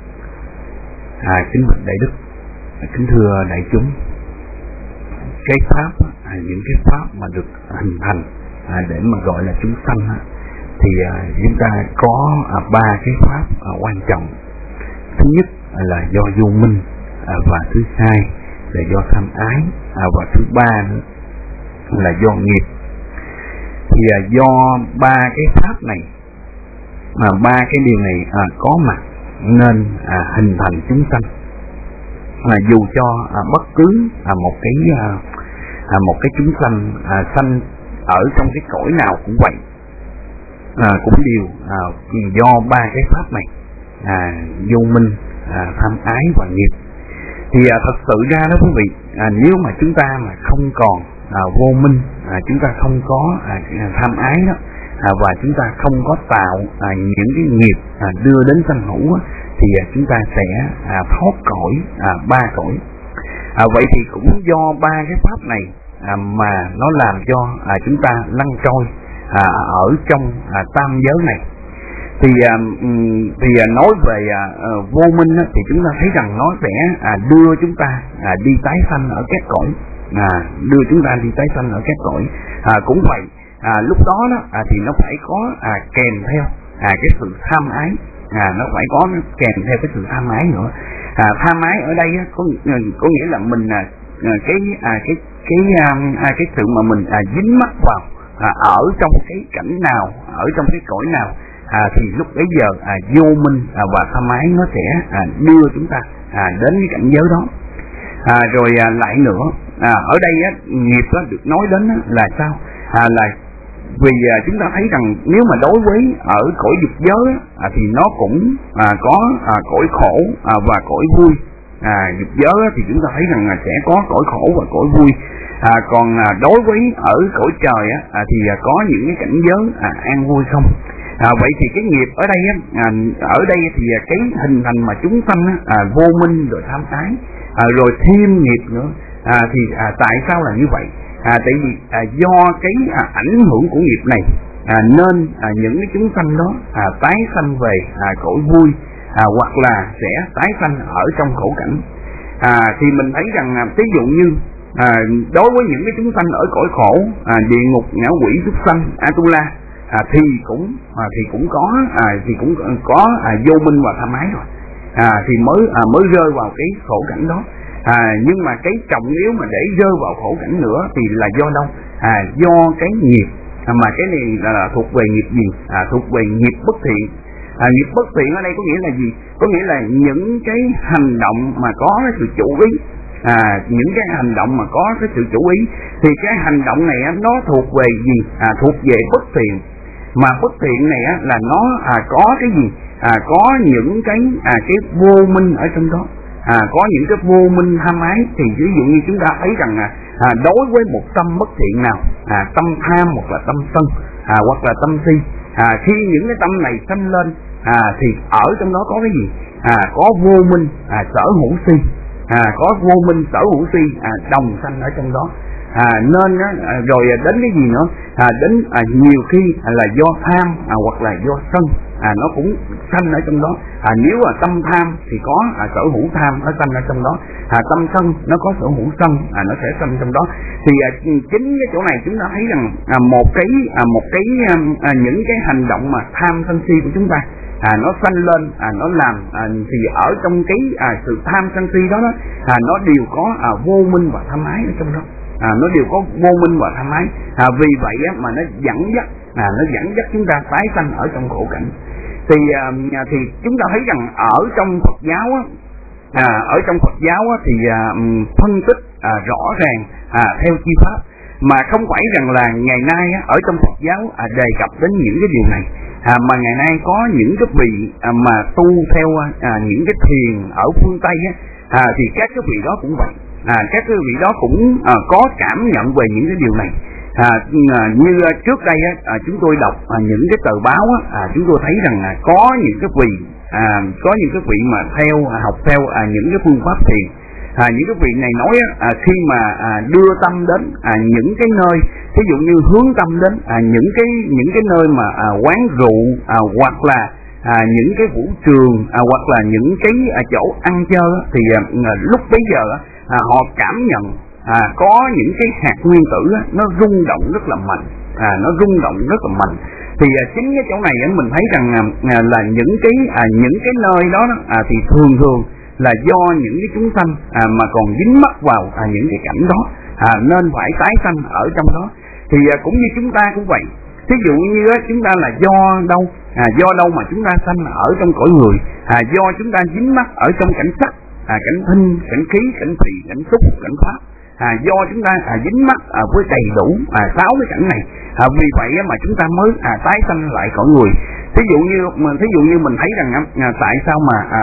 C: Kính bạch Đại Đức, kính thưa đại chúng, cái pháp, những cái pháp mà được hình thành
E: để mà gọi là chúng sanh thì chúng ta có ba cái pháp quan trọng. Thứ nhất là do vô minh, và thứ hai là do tham ái, và thứ ba nữa là do nghiệp. Thì do ba cái pháp này, ba cái điều này có mặt nên hình thành chúng sanh. Dù cho bất cứ một cái chúng sanh sanh ở trong cái cõi nào cũng vậy, cũng đều do ba cái pháp này, vô minh, tham ái và nghiệp. Thì thật sự ra đó quý vị, nếu mà chúng ta mà không còn vô minh, chúng ta không có tham ái đó, và chúng ta không có tạo những cái nghiệp đưa đến sanh hữu, thì chúng ta sẽ thoát cõi ba cõi. Vậy thì cũng do ba cái pháp này mà nó làm cho chúng ta lăn trôi ở trong tam giới này. Thì nói về vô minh thì chúng ta thấy rằng nó sẽ đưa chúng ta đi tái sanh ở các cõi, đưa chúng ta đi tái sanh ở các cõi. Cũng vậy, lúc đó thì nó phải có kèm theo cái sự tham ái, nó phải có kèm theo cái sự tham ái nữa. Tham ái ở đây có nghĩa là mình cái sự mà mình dính mắc vào ở trong cái cảnh nào, ở trong cái cõi nào, thì lúc bấy giờ vô minh và tham ái nó sẽ đưa chúng ta đến cái cảnh giới đó. Rồi lại nữa, ở đây nghiệp được nói đến là sao? Là vì chúng ta thấy rằng nếu mà đối với ở cõi dục giới thì nó cũng có cõi khổ và cõi vui. Dục giới thì chúng ta thấy rằng sẽ có cõi khổ và cõi vui. Còn đối với ở cõi trời thì có những cái cảnh giới an vui không. Vậy thì cái nghiệp ở đây thì cái hình thành mà chúng sanh vô minh rồi tham ái, rồi thêm nghiệp nữa, thì tại sao là như vậy? Tại vì do cái ảnh hưởng của nghiệp này nên những cái chúng sanh đó tái sanh về cõi vui, hoặc là sẽ tái sanh ở trong khổ cảnh. Thì mình thấy rằng ví dụ như đối với những cái chúng sanh ở cõi khổ, địa ngục, ngạ quỷ, súc sanh, Atula, thì cũng có vô minh và tham ái rồi, thì mới rơi vào cái khổ cảnh đó. Nhưng mà cái trọng yếu mà để rơi vào khổ cảnh nữa thì là do đâu? Do cái nghiệp, mà cái này là thuộc về nghiệp gì? Thuộc về nghiệp bất thiện. Nghiệp bất thiện ở đây có nghĩa là gì? Có nghĩa là những cái hành động mà có cái sự chủ ý, những cái hành động mà có cái sự chủ ý, thì cái hành động này nó thuộc về gì? Thuộc về bất thiện. Mà bất thiện này là nó có cái gì? Có những cái vô minh ở trong đó, có những cái vô minh tham ái. Thì ví dụ như chúng ta thấy rằng đối với một tâm bất thiện nào, tâm tham hoặc là tâm sân, hoặc là tâm si, khi những cái tâm này sanh lên, thì ở trong đó có cái gì? Có vô minh sở hữu si, có vô minh sở hữu si đồng sanh ở trong đó. Nên rồi đến cái gì nữa? Đến nhiều khi là do tham hoặc là do sân, nó cũng sanh ở trong đó. Nếu là tâm tham thì có sở hữu tham nó sanh ở trong đó, tâm sân nó có sở hữu sân, nó sẽ sanh trong đó. Thì chính cái chỗ này chúng ta thấy rằng những cái hành động mà tham sân si của chúng ta nó sanh lên, nó làm thì ở trong cái sự tham sân si đó nó đều có vô minh và tham ái ở trong đó. Nó đều có vô minh và tham ái. Vì vậy mà nó dẫn dắt chúng ta tái sanh ở trong khổ cảnh. Thì chúng ta thấy rằng ở trong Phật giáo thì phân tích rõ ràng theo chi pháp, mà không phải rằng là ngày nay ở trong Phật giáo đề cập đến những cái điều này, mà ngày nay có những cái vị mà tu theo những cái thiền ở phương Tây thì các cái vị đó cũng vậy. Các cái vị đó cũng có cảm nhận về những cái điều này. Như trước đây chúng tôi đọc những cái tờ báo chúng tôi thấy rằng có những cái vị mà học theo những cái phương pháp thiền. Những cái vị này nói khi mà đưa tâm đến những cái nơi, ví dụ như hướng tâm đến những cái nơi mà quán rượu, hoặc là những cái vũ trường, hoặc là những cái chỗ ăn chơi, thì lúc bấy giờ họ cảm nhận
F: có những cái hạt nguyên tử nó rung động rất là mạnh, nó rung động rất là mạnh. Thì chính cái chỗ này mình thấy rằng là những cái nơi đó thì thường là do những cái chúng sanh mà còn dính mắc vào những cái cảnh đó, nên phải tái sanh ở trong đó. Thì cũng như chúng ta cũng vậy. Thí dụ như chúng ta là do đâu mà chúng ta sanh ở trong cõi người, do chúng ta dính mắc ở trong cảnh sắc, cảnh thinh, cảnh khí, cảnh thùy, cảnh xúc, cảnh pháp. Do chúng ta dính mắc với đầy đủ 6 cái cảnh này, vì vậy mà chúng ta mới tái sanh lại cõi người. Thí dụ như mình thấy rằng tại sao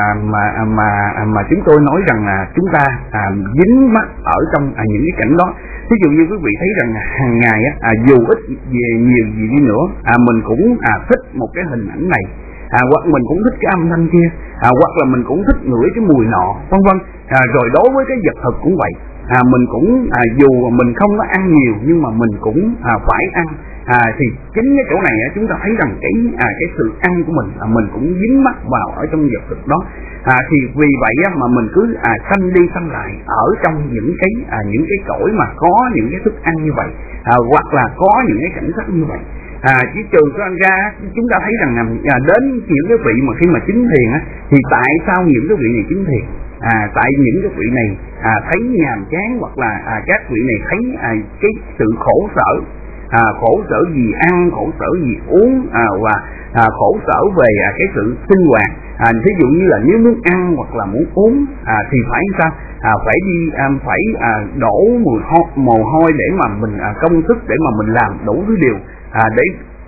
F: mà chúng tôi nói rằng chúng ta dính mắc ở trong những cái cảnh đó. Thí dụ như quý vị thấy rằng hàng ngày dù ít về nhiều gì đi nữa, mình cũng thích một cái hình ảnh này, hoặc mình cũng thích cái âm thanh kia, hoặc là mình cũng thích ngửi cái mùi nọ, vân vân. Rồi đối với cái vật thực cũng vậy, mình cũng dù mình không có ăn nhiều nhưng mà mình cũng phải ăn. Thì chính cái chỗ này chúng ta thấy rằng cái sự ăn của mình cũng dính mắc vào ở trong vật thực đó. Thì vì vậy mà mình cứ sanh đi sanh lại ở trong những cái cõi mà có những cái thức ăn như vậy, hoặc là có những cái cảnh sắc như vậy. Chỉ trừ ra chúng ta thấy rằng đến những cái vị mà khi mà chứng thiền thì tại sao những cái vị này chứng thiền? Tại những cái vị này thấy nhàm chán, hoặc là các vị này thấy cái sự khổ sở vì ăn, khổ sở vì uống, và khổ sở về cái sự sinh hoạt. Ví dụ như là nếu muốn ăn hoặc là muốn uống thì phải sao? Phải đi đổ mồ hôi để mà mình công sức để mà mình làm đủ thứ điều để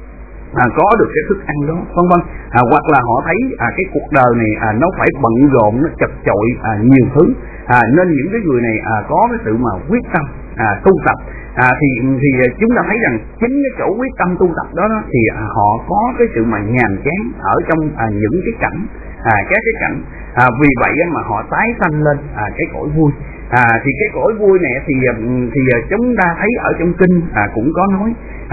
F: có được cái thức ăn đó, vân vân. Hoặc là họ thấy cái cuộc đời này nó phải bận rộn, nó chật chội nhiều thứ, nên những cái người này có cái sự mà quyết tâm tu tập. Thì chúng ta thấy rằng chính cái chỗ quyết tâm tu tập đó thì họ có cái sự mà nhàm chán ở trong những cái cảnh, các cái cảnh. Vì vậy mà họ tái sanh lên cái cõi vui. Thì cái cõi vui này thì chúng ta thấy ở trong kinh cũng có nói,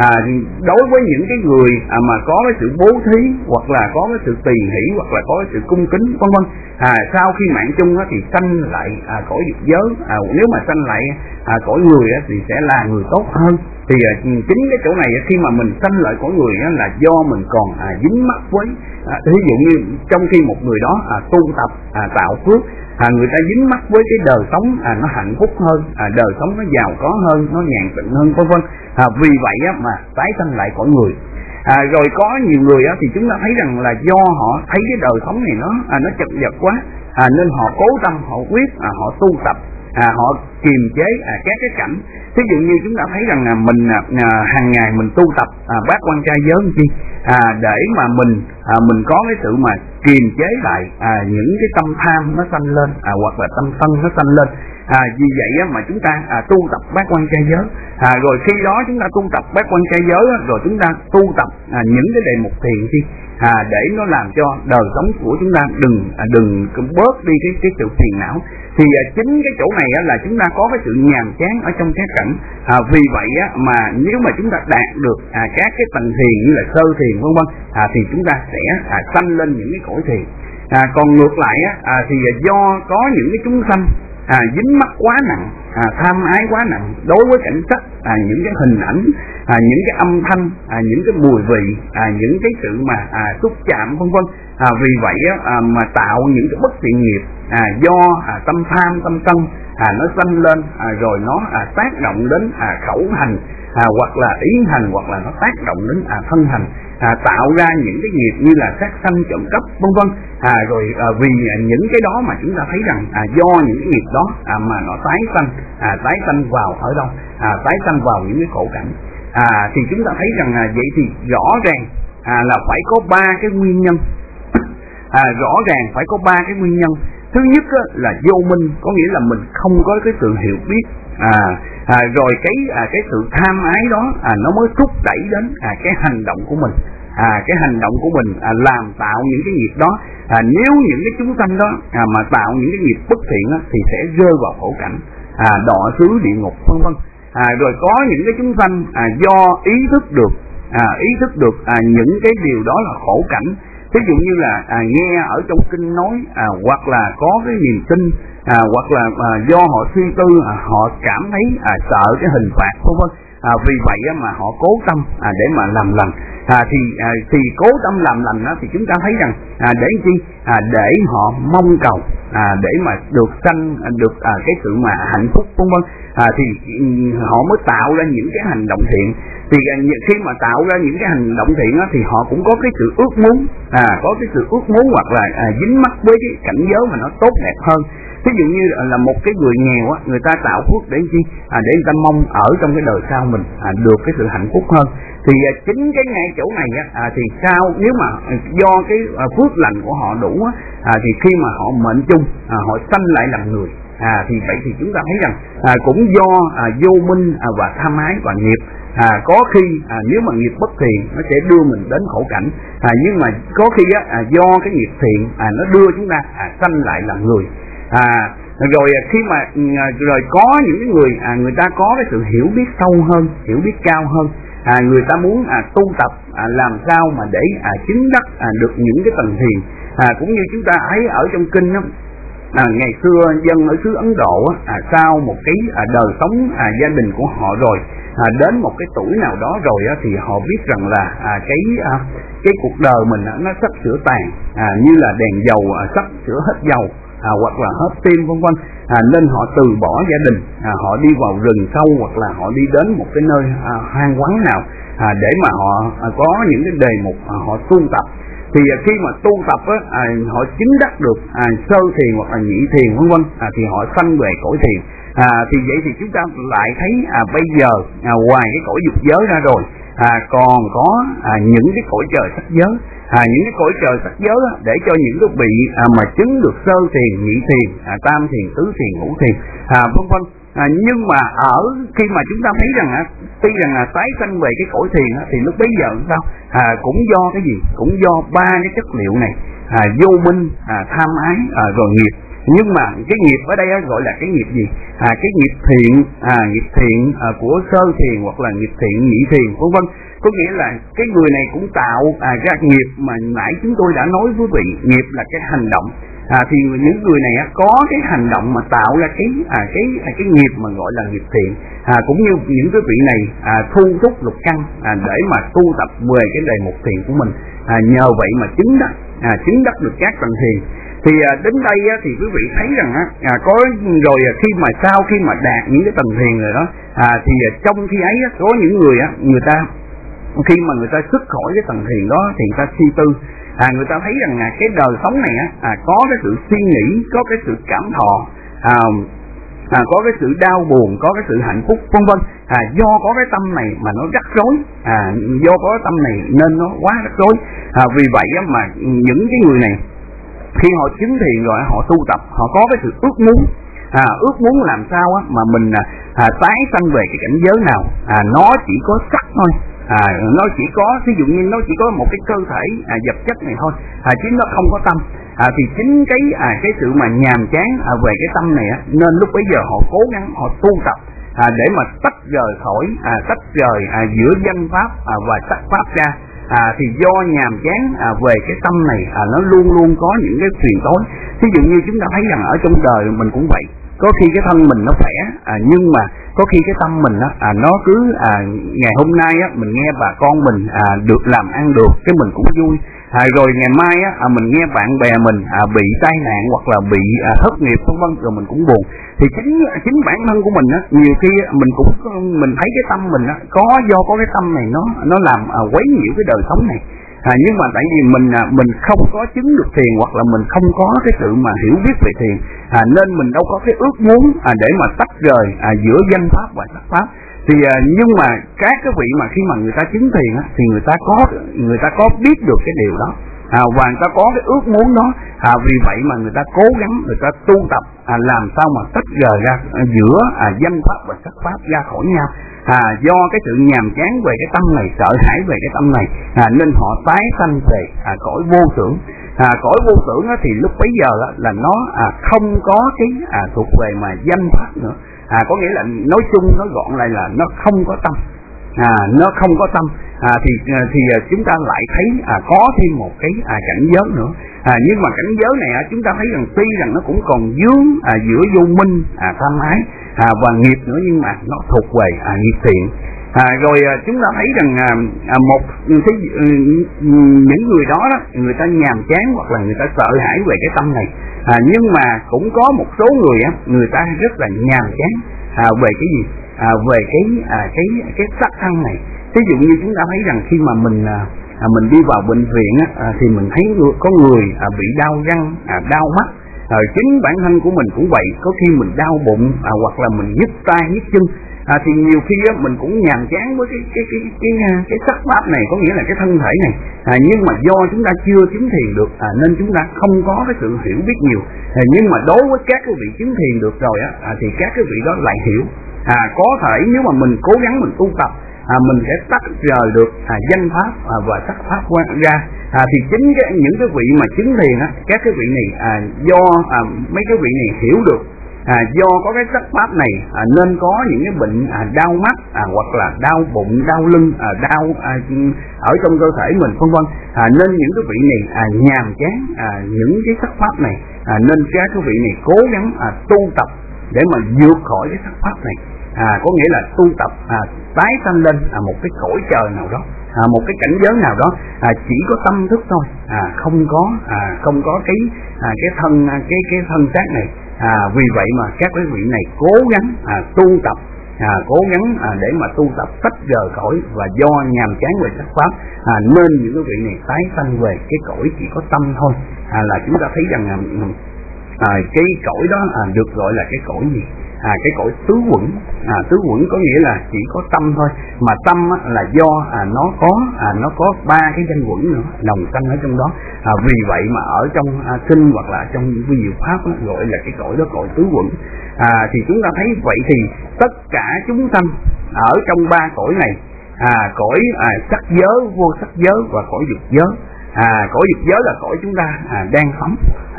F: đối với những cái người mà có cái sự bố thí, hoặc là có cái sự tỳ hỷ, hoặc là có cái sự cung kính, vân vân, sau khi mạng chung thì sanh lại cõi dục giới. Nếu mà sanh lại cõi người thì sẽ là người tốt hơn. Thì chính cái chỗ này khi mà mình sanh lại cõi người là do mình còn dính mắc với, ví dụ như trong khi một người đó tu tập tạo phước, người ta dính mắc với cái đời sống nó hạnh phúc hơn, đời sống nó giàu có hơn, nó nhàn tịnh hơn, vân vân. Vì vậy mà tái sanh lại cõi người. Rồi có nhiều người thì chúng ta thấy rằng là do họ thấy cái đời sống này nó chật vật quá, nên họ cố tâm, họ quyết, họ tu tập, họ kiềm chế các cái cảnh. Ví dụ như chúng ta thấy rằng là mình hàng ngày mình tu tập bát quan trai giới chi, để mà mình có cái sự mà kiềm chế lại những cái tâm tham nó sanh lên, hoặc là tâm sân nó sanh lên. Vì vậy mà chúng ta tu tập bát quan trai giới, rồi khi đó chúng ta tu tập bát quan trai giới, rồi chúng ta tu tập những cái đề mục thiền chi, để nó làm cho đời sống của chúng ta đừng bớt đi cái sự phiền não. Thì chính cái chỗ này là chúng ta có cái sự nhàm chán ở trong các cảnh. Vì vậy mà nếu mà chúng ta đạt được các cái tầng thiền như là sơ thiền, vân vân, thì chúng ta sẽ sanh lên những cái cõi thiền. Còn ngược lại thì do có những cái chúng sanh dính mắc quá nặng, tham ái quá nặng đối với cảnh sắc, những cái hình ảnh, những cái âm thanh, những cái mùi vị, những cái sự mà xúc chạm, vân vân. Vì vậy mà tạo những cái bất thiện nghiệp, do tâm tham, tâm sân nó sanh lên, rồi nó tác động đến khẩu hành, hoặc là ý hành, hoặc là nó tác động đến thân hành, tạo ra những cái nghiệp như là sát sanh, trộm cắp, vân vân. Rồi vì những cái đó mà chúng ta thấy rằng do những cái nghiệp đó mà nó tái sanh vào ở đâu, tái sanh vào những cái khổ cảnh. Thì chúng ta thấy rằng vậy thì rõ ràng là phải có 3 cái nguyên nhân. Rõ ràng phải có 3 cái nguyên nhân. Thứ nhất là vô minh, có nghĩa là mình không có cái sự hiểu biết, rồi cái sự tham ái đó nó mới thúc đẩy đến cái hành động của mình. Cái hành động của mình làm tạo những cái nghiệp đó. Nếu những cái chúng sanh đó mà tạo những cái nghiệp bất thiện thì sẽ rơi vào khổ cảnh, đọa xứ địa ngục, vân vân. Rồi có những cái chúng sanh do ý thức được những cái điều đó là khổ cảnh, ví dụ như là nghe ở trong kinh nói, hoặc là có cái niềm tin, hoặc là do họ suy tư, họ cảm thấy sợ cái hình phạt vân vân, vì vậy mà họ cố tâm để mà làm lành. Thì cố tâm làm lành thì chúng ta thấy rằng để chi, để họ mong cầu để mà được sanh được cái sự mà hạnh phúc vân vân, thì họ mới tạo ra những cái hành động thiện. Thì khi mà tạo ra những cái hành động thiện thì họ cũng có cái sự ước muốn, có cái sự ước muốn hoặc là dính mắc với cái cảnh giới mà nó tốt đẹp hơn. Ví dụ như là một cái người nghèo người ta tạo phước để chi, để người ta mong ở trong cái đời sau mình được cái sự hạnh phúc hơn. Thì chính cái ngay chỗ này thì sao nếu mà do cái phước lành của họ đủ thì khi mà họ mệnh chung, họ sanh lại làm người, thì vậy thì chúng ta thấy rằng cũng do vô minh và tham ái và nghiệp. Có khi nếu mà nghiệp bất thiện nó sẽ đưa mình đến khổ cảnh, nhưng mà có khi do cái nghiệp thiện nó đưa chúng ta sanh lại làm người. Rồi khi mà rồi có những cái người người ta có cái sự hiểu biết sâu hơn, hiểu biết cao hơn, người ta muốn tu tập làm sao mà để chứng đắc được những cái tầng thiền. Cũng như chúng ta thấy ở trong kinh đó, ngày xưa dân ở xứ Ấn Độ sau một cái đời sống gia đình của họ rồi, đến một cái tuổi nào đó rồi thì họ biết rằng là cái cuộc đời mình nó sắp sửa tàn, như là đèn dầu sắp sửa hết dầu, hoặc là hết pin vân vân, nên họ từ bỏ gia đình, họ đi vào rừng sâu hoặc là họ đi đến một cái nơi hoang vắng nào để mà họ có những cái đề mục họ tu tập. Thì khi mà tu tập họ chứng đắc được sơ thiền hoặc là nhị thiền vân vân, thì họ sanh về cõi thiền. Thì vậy thì chúng ta lại thấy bây giờ ngoài cái cõi dục giới ra rồi, còn có những cái cõi trời sắc giới. Những cái cõi trời sắc giới để cho những cái vị mà chứng được sơ thiền, nhị thiền, tam thiền, tứ thiền, ngũ thiền vân vân. Nhưng mà ở khi mà chúng ta thấy rằng tuy rằng tái sanh về cái cõi thiền thì lúc bấy giờ sao cũng do cái gì, cũng do ba cái chất liệu này, vô minh, tham ái rồi nghiệp. Nhưng mà cái nghiệp ở đây gọi là cái nghiệp gì? Cái nghiệp thiện của sơ thiền hoặc là nghiệp thiện nhị thiền vân vân. Có nghĩa là cái người này cũng tạo ra nghiệp mà nãy chúng tôi đã nói với vị, nghiệp là cái hành động. Thì những người này có cái hành động mà tạo ra cái nghiệp mà gọi là nghiệp thiện, cũng như những cái vị này thu thúc lục căn để mà tu tập về cái đề mục thiền của mình, nhờ vậy mà chứng đắc được các tầng thiền. Thì đến đây thì quý vị thấy rằng có rồi khi mà sau khi mà đạt những cái tầng thiền rồi đó, thì trong khi ấy có những người người ta khi mà người ta xuất khỏi cái tầng thiền đó thì người ta suy tư, người ta thấy rằng cái đời sống này có cái sự suy nghĩ, có cái sự cảm thọ, có cái sự đau buồn, có cái sự hạnh phúc vân vân, do có cái tâm này mà nó rắc rối, do có cái tâm này nên nó quá rắc rối. Vì vậy mà những cái người này khi họ chứng thiền rồi, họ tu tập, họ có cái sự ước muốn làm sao mà mình tái sanh về cái cảnh giới nào, nó chỉ có sắc thôi, nó chỉ có, ví dụ như nó chỉ có một cái cơ thể vật chất này thôi, chứ nó không có tâm. Thì chính cái sự mà nhàm chán về cái tâm này nên lúc bấy giờ họ cố gắng họ tu tập để mà tách rời giữa danh pháp và sắc pháp ra. Thì do nhàm chán về cái tâm này, nó luôn luôn có những cái phiền tối. Ví dụ như chúng ta thấy rằng ở trong đời mình cũng vậy, có khi cái thân mình nó khỏe, nhưng mà có khi cái tâm mình nó cứ ngày hôm nay mình nghe bà con mình được làm ăn được, cái mình cũng vui, rồi ngày mai mình nghe bạn bè mình bị tai nạn hoặc là bị thất nghiệp vân vân, rồi mình cũng buồn. Thì chính bản thân của mình nhiều khi mình thấy cái tâm mình do có cái tâm này nó làm quấy nhiễu cái đời sống này. Nhưng mà tại vì mình không có chứng được thiền, hoặc là mình không có cái sự mà hiểu biết về thiền, nên mình đâu có cái ước muốn để mà tách rời giữa danh pháp và sắc pháp. Thì nhưng mà các cái vị mà khi mà người ta chứng thiền thì người ta có biết được cái điều đó, và người ta có cái ước muốn đó. Vì vậy mà người ta cố gắng, người ta tu tập làm sao mà tách rời ra giữa danh pháp và sắc pháp ra khỏi nhau. Do cái sự nhàm chán về cái tâm này, sợ hãi về cái tâm này, nên họ tái sanh về cõi vô tưởng. Cõi vô tưởng thì lúc bấy giờ là nó không có cái thuộc về mà danh pháp nữa. Có nghĩa là nói chung, nói gọn lại là nó không có tâm. nó không có tâm, thì chúng ta lại thấy có thêm một cái cảnh giới nữa. Nhưng mà cảnh giới này chúng ta thấy rằng tuy rằng nó cũng còn vướng giữa vô minh, tham ái và nghiệp nữa, nhưng mà nó thuộc về nghiệp thiện. Rồi chúng ta thấy rằng những người đó người ta nhàm chán hoặc là người ta sợ hãi về cái tâm này, nhưng mà cũng có một số người ta rất là nhàm chán về cái gì, về cái sắc thân này. Ví dụ như chúng ta thấy rằng khi mà mình đi vào bệnh viện thì mình thấy có người bị đau răng, đau mắt. Chính bản thân của mình cũng vậy, có khi mình đau bụng hoặc là mình nhức tay nhức chân, thì nhiều khi mình cũng nhàm chán với cái sắc pháp này, có nghĩa là cái thân thể này, nhưng mà do chúng ta chưa chứng thiền được nên chúng ta không có cái sự hiểu biết nhiều. Nhưng mà đối với các cái vị chứng thiền được rồi thì các cái vị đó lại hiểu. Có thể nếu mà mình cố gắng mình tu tập, mình sẽ tách rời được danh pháp và sắc pháp ra. Thì chính những cái vị mà chứng thiền các cái vị này do mấy cái vị này hiểu được, do có cái sắc pháp này nên có những cái bệnh đau mắt hoặc là đau bụng, đau lưng, đau ở trong cơ thể mình vân vân. Nên những cái vị này nhàm chán những cái sắc pháp này, nên các cái vị này cố gắng tu tập để mà vượt khỏi cái sắc pháp này. Có nghĩa là tu tập tái sanh lên một cái cõi trời nào đó, một cái cảnh giới nào đó, chỉ có tâm thức thôi, không có cái thân xác này. Vì vậy mà các quý vị này cố gắng tu tập, cố gắng để mà tu tập tách rời cõi, và do nhàm chán về sắc pháp nên những quý vị này tái sanh về cái cõi chỉ có tâm thôi. Là chúng ta thấy rằng cái cõi đó được gọi là cái cõi gì? Cái cõi tứ quẩn. Tứ quẩn có nghĩa là chỉ có tâm thôi, mà tâm là do nó có ba cái danh quẩn nữa đồng sanh ở trong đó. Vì vậy mà ở trong kinh hoặc là trong vi diệu pháp gọi là cái cõi đó cõi tứ quẩn. Thì chúng ta thấy vậy thì tất cả chúng sanh ở trong ba cõi này, cõi sắc giới, vô sắc giới và cõi dục giới. Cõi dục giới là cõi chúng ta đang sống,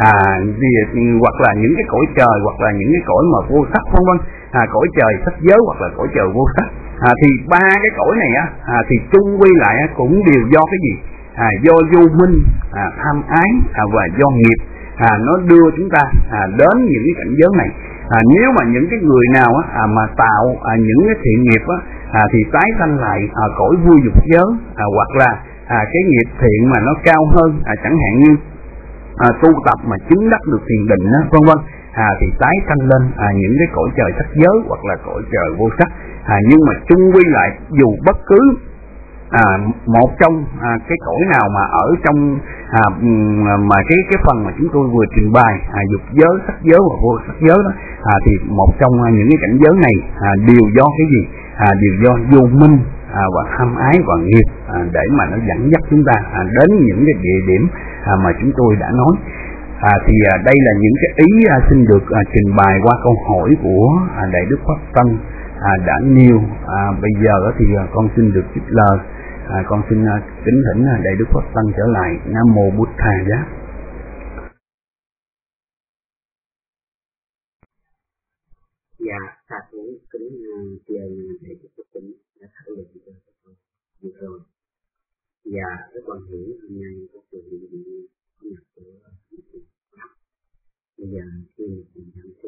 F: hoặc là những cái cõi trời, hoặc là những cái cõi mà vô sắc vân vân. Cõi trời sắc giới hoặc là cõi trời vô sắc. Thì ba cái cõi này thì chung quy lại cũng đều do cái gì? Do vô minh, tham ái và do nghiệp nó đưa chúng ta đến những cái cảnh giới này. Nếu mà những cái người nào mà tạo những cái thiện nghiệp thì tái sanh lại cõi vui dục giới, hoặc là cái nghiệp thiện mà nó cao hơn, chẳng hạn như tu tập mà chứng đắc được thiền định vân vân, thì tái sanh lên những cái cõi trời sắc giới hoặc là cõi trời vô sắc. Nhưng mà chung quy lại, dù bất cứ một trong cái cõi nào mà ở trong mà cái phần mà chúng tôi vừa trình bày, dục giới, sắc giới và vô sắc giới đó, thì một trong những cái cảnh giới này đều do cái gì? Đều do vô minh và tham ái và nghiệp, để mà nó dẫn dắt chúng ta đến những cái địa điểm mà chúng tôi đã nói. Thì đây là những cái ý xin được trình bày qua câu hỏi của Đại Đức Pháp Tân đã nêu. Bây giờ thì con xin được trích lời. Con xin kính thỉnh Đại Đức Pháp Tân trở lại. Nam mô Bụt Thà Giá.
D: Dạ, ta cũng kính truyền Đại Đức Pháp Tân đã thảo luận cho con rồi. Và các con hiểu hôm nay có sự hiện diện có mặt của bây giờ khi mình tham sư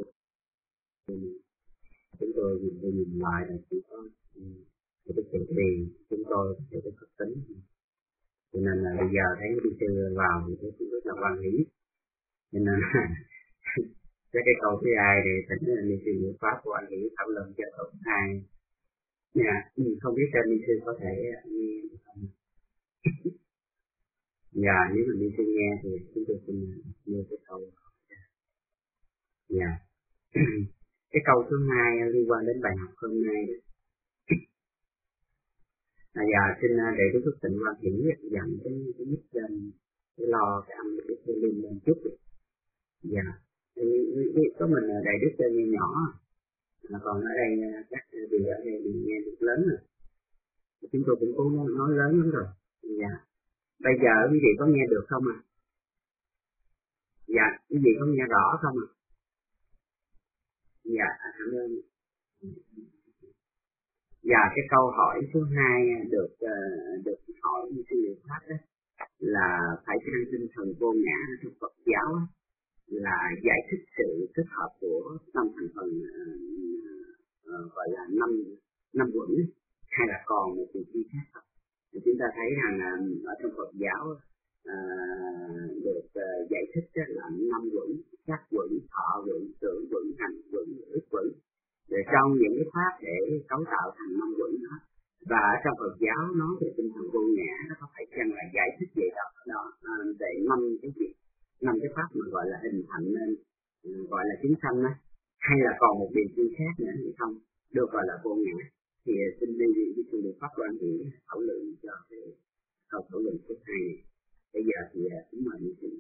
D: chúng tôi nhìn lại là chỉ có cái sự tiền chúng tôi sẽ có thực tính, cho nên là bây giờ thấy đi sư vào thì tôi cũng rất là hoan hỷ. Cho nên cái câu thứ hai thì tỉnh là đi sư ngữ pháp của anh hỷ thảo luận cho câu thứ hai. Không biết trên đi sư có thể nghe được không? Dạ, nếu mà đi sư nghe thì chúng tôi xin nghe cái câu. Dạ. Cái câu thứ hai liên quan đến bài học hôm nay. Dạ, xin để Đức Phước Tịnh Quan Hiển dặn cái mic trên cái lo cái âm để tôi lên chút. Dạ. Có mình Đại Đức trên nghe nhỏ, còn ở đây các vị ở đây thì nghe được lớn rồi. Chúng tôi cũng cố nói lớn lắm rồi. Dạ. Bây giờ quý vị có nghe được không ạ? Dạ, quý vị có nghe rõ không ạ? Dạ, cảm ơn. Và cái câu hỏi số 2 được hỏi trên liệu pháp đó là phải chăng tinh thần vô ngã trong Phật giáo là giải thích sự kết hợp của 5 thành phần gọi là năm quẩn, hay là còn một điều chi khác không? Thì chúng ta thấy rằng ở trong Phật giáo được giải thích là 5 quẩn: sắc quẩn, thọ quẩn, tưởng quẩn, hành quẩn, ức quẩn. Rồi trong những cái pháp để cấu tạo thành 5 quẩn đó, và trong Phật giáo nói về tinh thần vô ngã, nó có phải chăng là giải thích về đó về 5 cái pháp mà gọi là hình thành nên gọi là chúng sanh đó, hay là còn một điều chi khác nữa hay không được gọi là vô ngã? Thì xin đi với sự được pháp quan điểm thảo luận cho cái câu thảo luận số 2 này. Bây giờ thì chúng mời như thế.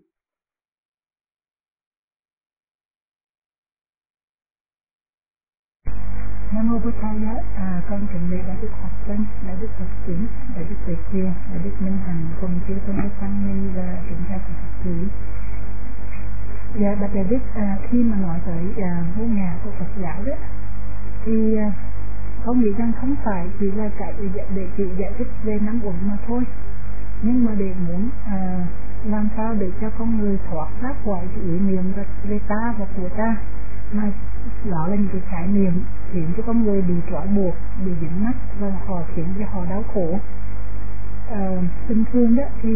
B: Nam mô Bổn Thầy. Con trình bày Đại Đức Phật Tinh, Đại Đức Phật Chuyển, Đại Đức Tuyệt Thiên, Đại Đức Minh Hằng cùng chư tôn đức tăng ni và chúng ta cùng Phật tử. Dạ, bạch Đại Đức, khi mà nói tới vô ngã của Phật giáo đó, thì con nghĩ rằng không phải chỉ là để chỉ giải thích về 5 uẩn mà thôi, nhưng mà để muốn làm sao để cho con người thoát ra khỏi cái ý niệm về ta và của ta, mà đó là những cái khái niệm khiến cho con người bị trói buộc, bị dính mắc và họ khiến cho họ đau khổ. Bình thường đó thì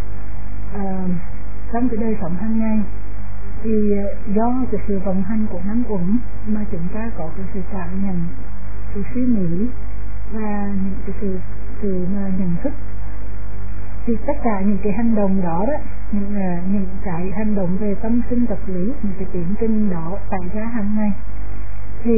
B: trong cái đời sống hàng ngày thì do cái sự vận hành của 5 uẩn mà chúng ta có cái sự cảm nhận, sự suy nghĩ và những cái sự nhận thức, thì tất cả những cái hành động đó những cái hành động về tâm sinh vật lý, những cái tiến trình đó xảy ra hàng ngày thì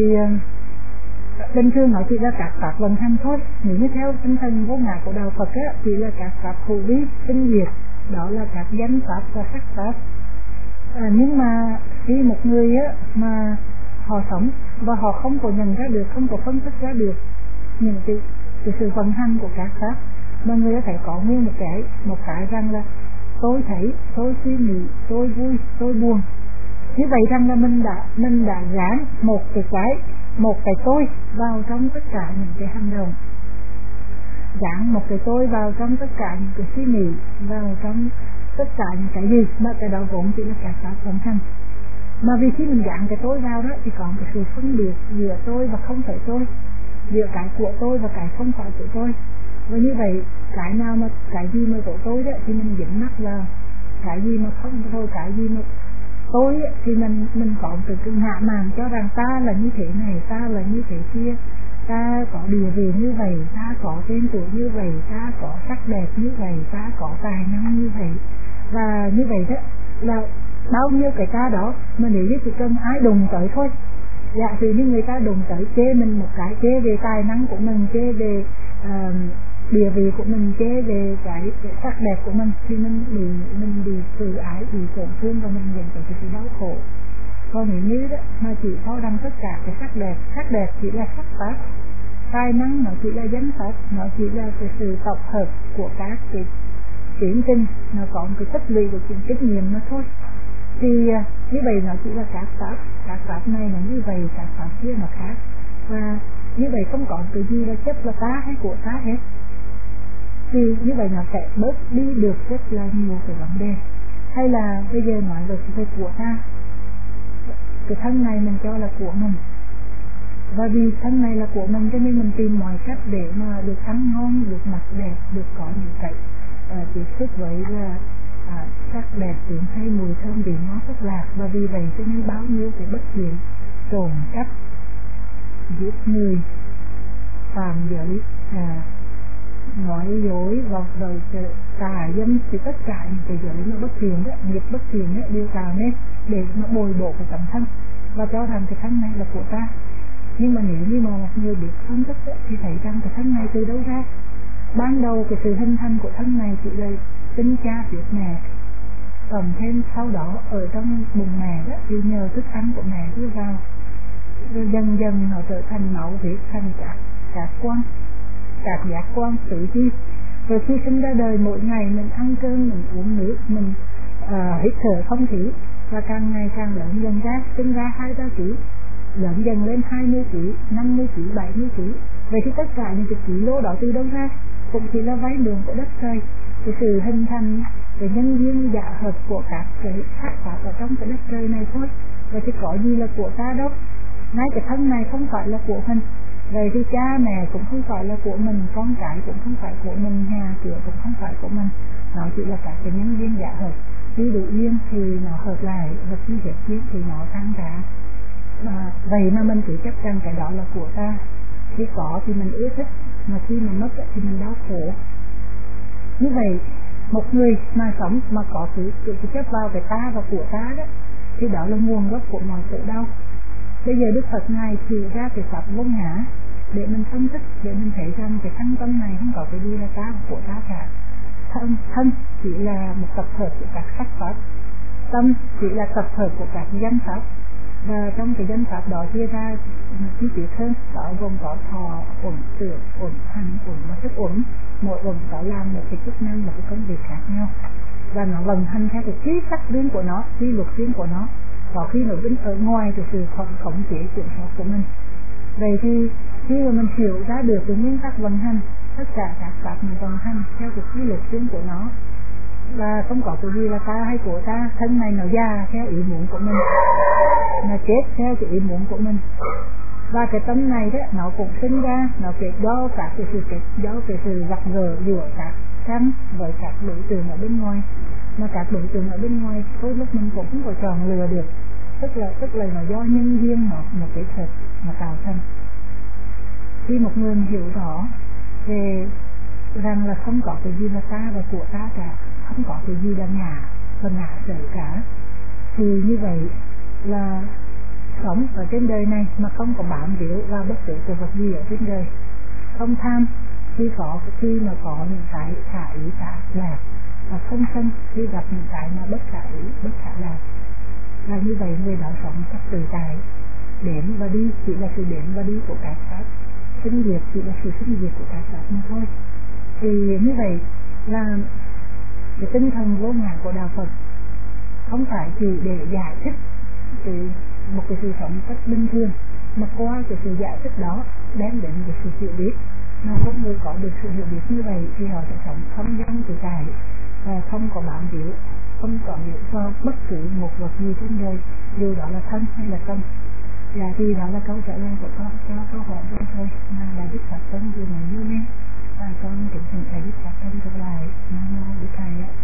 B: bình thường nó chỉ là các pháp vận hành thôi. Nếu như theo tinh thần vô ngã của đạo Phật thì là các pháp hữu vi tinh diệt, đó là các danh pháp và sắc pháp. Nhưng mà khi một người mà họ sống và họ không có nhận ra được, không có phân tích ra được những cái sự vận hành của các pháp, mà người ta phải có nguyên một cái rằng là tôi thấy, tôi suy nghĩ, tôi vui, tôi buồn. Như vậy rằng là mình đã gán một cái tôi vào trong tất cả những cái hành động, gán một cái tôi vào trong tất cả những cái suy nghĩ, vào trong tất cả những cái gì mà cái đó vốn chỉ là các pháp vận hành. Mà vì khi mình gán cái tôi vào đó thì có cái sự phân biệt giữa tôi và không phải tôi, giữa cái của tôi và cái không phải của tôi. Và như vậy cái gì mà của tôi đó thì mình dính mắc vào, cái gì mà không thôi, cái gì mà tôi thì mình có từ cái ngã màng cho rằng ta là như thế này, ta là như thế kia, ta có địa vị như vậy, ta có tên tuổi như vậy, ta có sắc đẹp như vậy, ta có tài năng như vậy. Và như vậy đó là bao nhiêu cái ta đó mà nếu như chỉ cần ai đụng tới thôi, dạ thì như người ta đụng tới chê mình một cái, chê về tài năng của mình, chê về địa vị của mình, chê về cái sắc đẹp của mình, thì mình bị tự ái, bị tổn thương và mình nhận tới cái sự đau khổ. Còn nếu như đó mà chỉ so đăng tất cả cái sắc đẹp chỉ là sắc pháp, tài năng nó chỉ là danh pháp, nó chỉ là cái sự tập hợp của các cái tiến trình, nó có một cái tích lũy của những kinh nghiệm mà thôi. Thì như vậy nó chỉ là các pháp này là như vậy, các pháp kia nó khác, và như vậy không có cái gì là chấp là ta hay của ta hết. Thì như vậy nó sẽ bớt đi được rất là nhiều cái vấn đề. Hay là bây giờ nói về của ta, cái thân này mình cho là của mình, và vì thân này là của mình cho nên mình tìm mọi cách để mà được ăn ngon, được mặc đẹp, được có những cái tiếp xúc với sắc đẹp, tiếng hay, mùi thơm, vị ngon rất lạc. Và vì vậy cho nên bao nhiêu cái bất thiện, trộm cắp, giết người, phạm giới, nói dối, vọng đời, tà dâm, thì tất cả những cái giới nó bất thiện đó, nghiệp bất thiện đó đều tạo nên để nó bồi bổ cái tấm thân và cho rằng cái thân này là của ta. Nhưng mà nếu như mà một người biết phân tích thì thấy rằng cái thân này từ đâu ra. Ban đầu cái sự hình thành của thân này chỉ là sinh cha huyết mẹ, cộng thêm sau đó ở trong bụng mẹ đó thì nhờ thức ăn của mẹ đưa vào, rồi dần dần nó trở thành máu huyết, thành các quan, các giác quan tự chi. Rồi khi sinh ra đời mỗi ngày mình ăn cơm, mình uống nước, mình hít thở không khí, và càng ngày càng lớn dần ra sinh ra 2-3 kg. lớn dần lên 20 kg, 50 kg, 70 kg. Vậy thì tất cả những cái kilo đó từ đâu ra? Cũng chỉ là vay mượn của đất trời. Cái sự hình thành cái nhân duyên giả hợp của các cái pháp pháp ở trong cái đất trời này thôi. Vậy thì có gì là của ta đâu? Ngay cái thân này không phải là của mình. Vậy thì cha mẹ cũng không phải là của mình, con cái cũng không phải của mình, nhà cửa cũng không phải của mình. Nó chỉ là các cái nhân duyên giả hợp. Khi đủ duyên thì nó hợp lại, và khi hết duyên thì nó tan rã. Vậy mà mình chỉ chấp rằng cái đó là của ta. Khi có thì mình ưa thích, mà khi mà mất thì mình đau khổ. Như vậy một người mà sống mà có sự chấp vào cái ta và của ta đó, thì đó là nguồn gốc của mọi khổ đau. Bây giờ Đức Phật Ngài chỉ ra cái pháp vô ngã để mình phân tích, để mình thấy rằng cái thân tâm này không có cái gì là ta của ta cả. Thân chỉ là một tập hợp của các sắc pháp, tâm chỉ là tập hợp của các danh pháp, và trong cái danh pháp đó chia ra chi tiết hơn, đó gồm có thọ, uẩn, tưởng, uẩn, hành, uẩn và thức uẩn. Mỗi uẩn có làm một cái chức năng, một cái công việc khác nhau, và nó vận hành theo cái quy tắc riêng của nó, quy luật riêng của nó. Có khi nó vẫn ở ngoài cái sự khống chế kiểm soát của mình. Vậy thì khi mà mình hiểu ra được cái nguyên tắc vận hành, tất cả các pháp mình vận hành theo cái quy luật riêng của nó, và không có cái gì là ta hay của ta. Thân này nó già theo ý muốn của mình, nó chết theo cái ý muốn của mình, và cái tâm này đó nó cũng sinh ra, nó chết do cả cái sự chết, do cái sự gặp gỡ giữa các căn với các đối tượng ở bên ngoài. Mà các đối tượng ở bên ngoài đôi lúc mình cũng không có chọn lựa được, tức là nó do nhân duyên một cái thật mà tạo thành. Khi một người hiểu rõ về rằng là không có cái gì là ta và của ta cả, không có cái gì là ngã và ngã sở cả, thì như vậy là sống ở trên đời này mà không có bám víu vào bất cứ cái vật gì ở trên đời, không tham khi mà có những cái khả ý khả lạc, và không sân khi gặp những cái mà bất khả ý bất khả lạc. Và như vậy người đó sống rất tự tại, đến và đi chỉ là sự đến và đi của các pháp, sinh diệt chỉ là sự sinh diệt của các pháp mà thôi. Thì như vậy là cái tinh thần vô ngã của đạo Phật không phải chỉ để giải thích một cái sự sống rất bình thường, mà qua cái sự giải thích đó đem đến cái sự hiểu biết. Mà không người có được sự hiểu biết như vậy thì họ sẽ sống không gian tự tại, và không có bám víu, không có hiểu vào bất cứ một vật gì trên đời, dù đó là thân hay là tâm. Dạ thì đó là câu trả lời của con cho câu hỏi của thôi. Là Đức Phật Tông vừa mới nêu lên, và con kính thỉnh thầy Đức Phật Tông trở lại. Nam mô Đức Thầy ạ.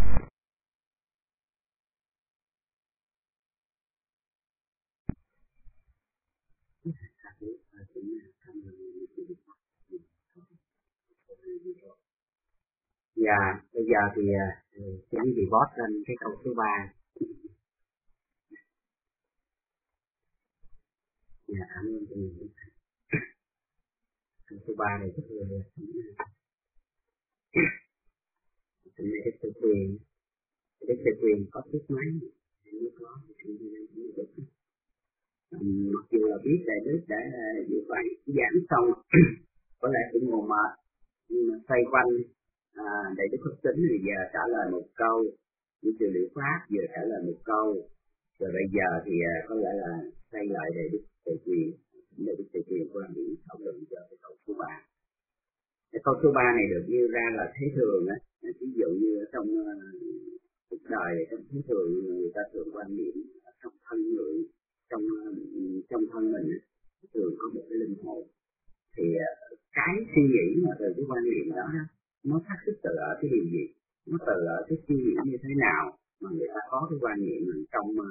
D: Dạ, bây giờ thì xin quý vị boss lên cái câu số 3. Dạ, cảm ơn quý vị. Câu số 3 này rất là Đức Tự Quyền. Đức Tự Quyền có chiếc máy mới có mặc dù là biết Đại Đức đã như vậy giảng xong có lẽ cũng ngồi mệt, nhưng mà xoay quanh Đại Đức Phật Tính thì giờ trả lời một câu, như từ liệu pháp giờ trả lời một câu, rồi bây giờ thì có lẽ là xoay lại Đại Đức Tự Quyền. Đại Đức Tự Quyền quan điểm thảo luận cho cái câu số 3. Cái câu số 3 này được nêu ra là thế thường á, ví dụ như trong cuộc đời, trong thế thường người ta thường quan niệm trong thân người, trong thân mình thường có một cái linh hồn. Thì cái suy nghĩ mà từ cái quan niệm đó nó phát xuất từ ở cái điều gì, nó từ ở cái suy nghĩ như thế nào mà người ta có cái quan niệm mình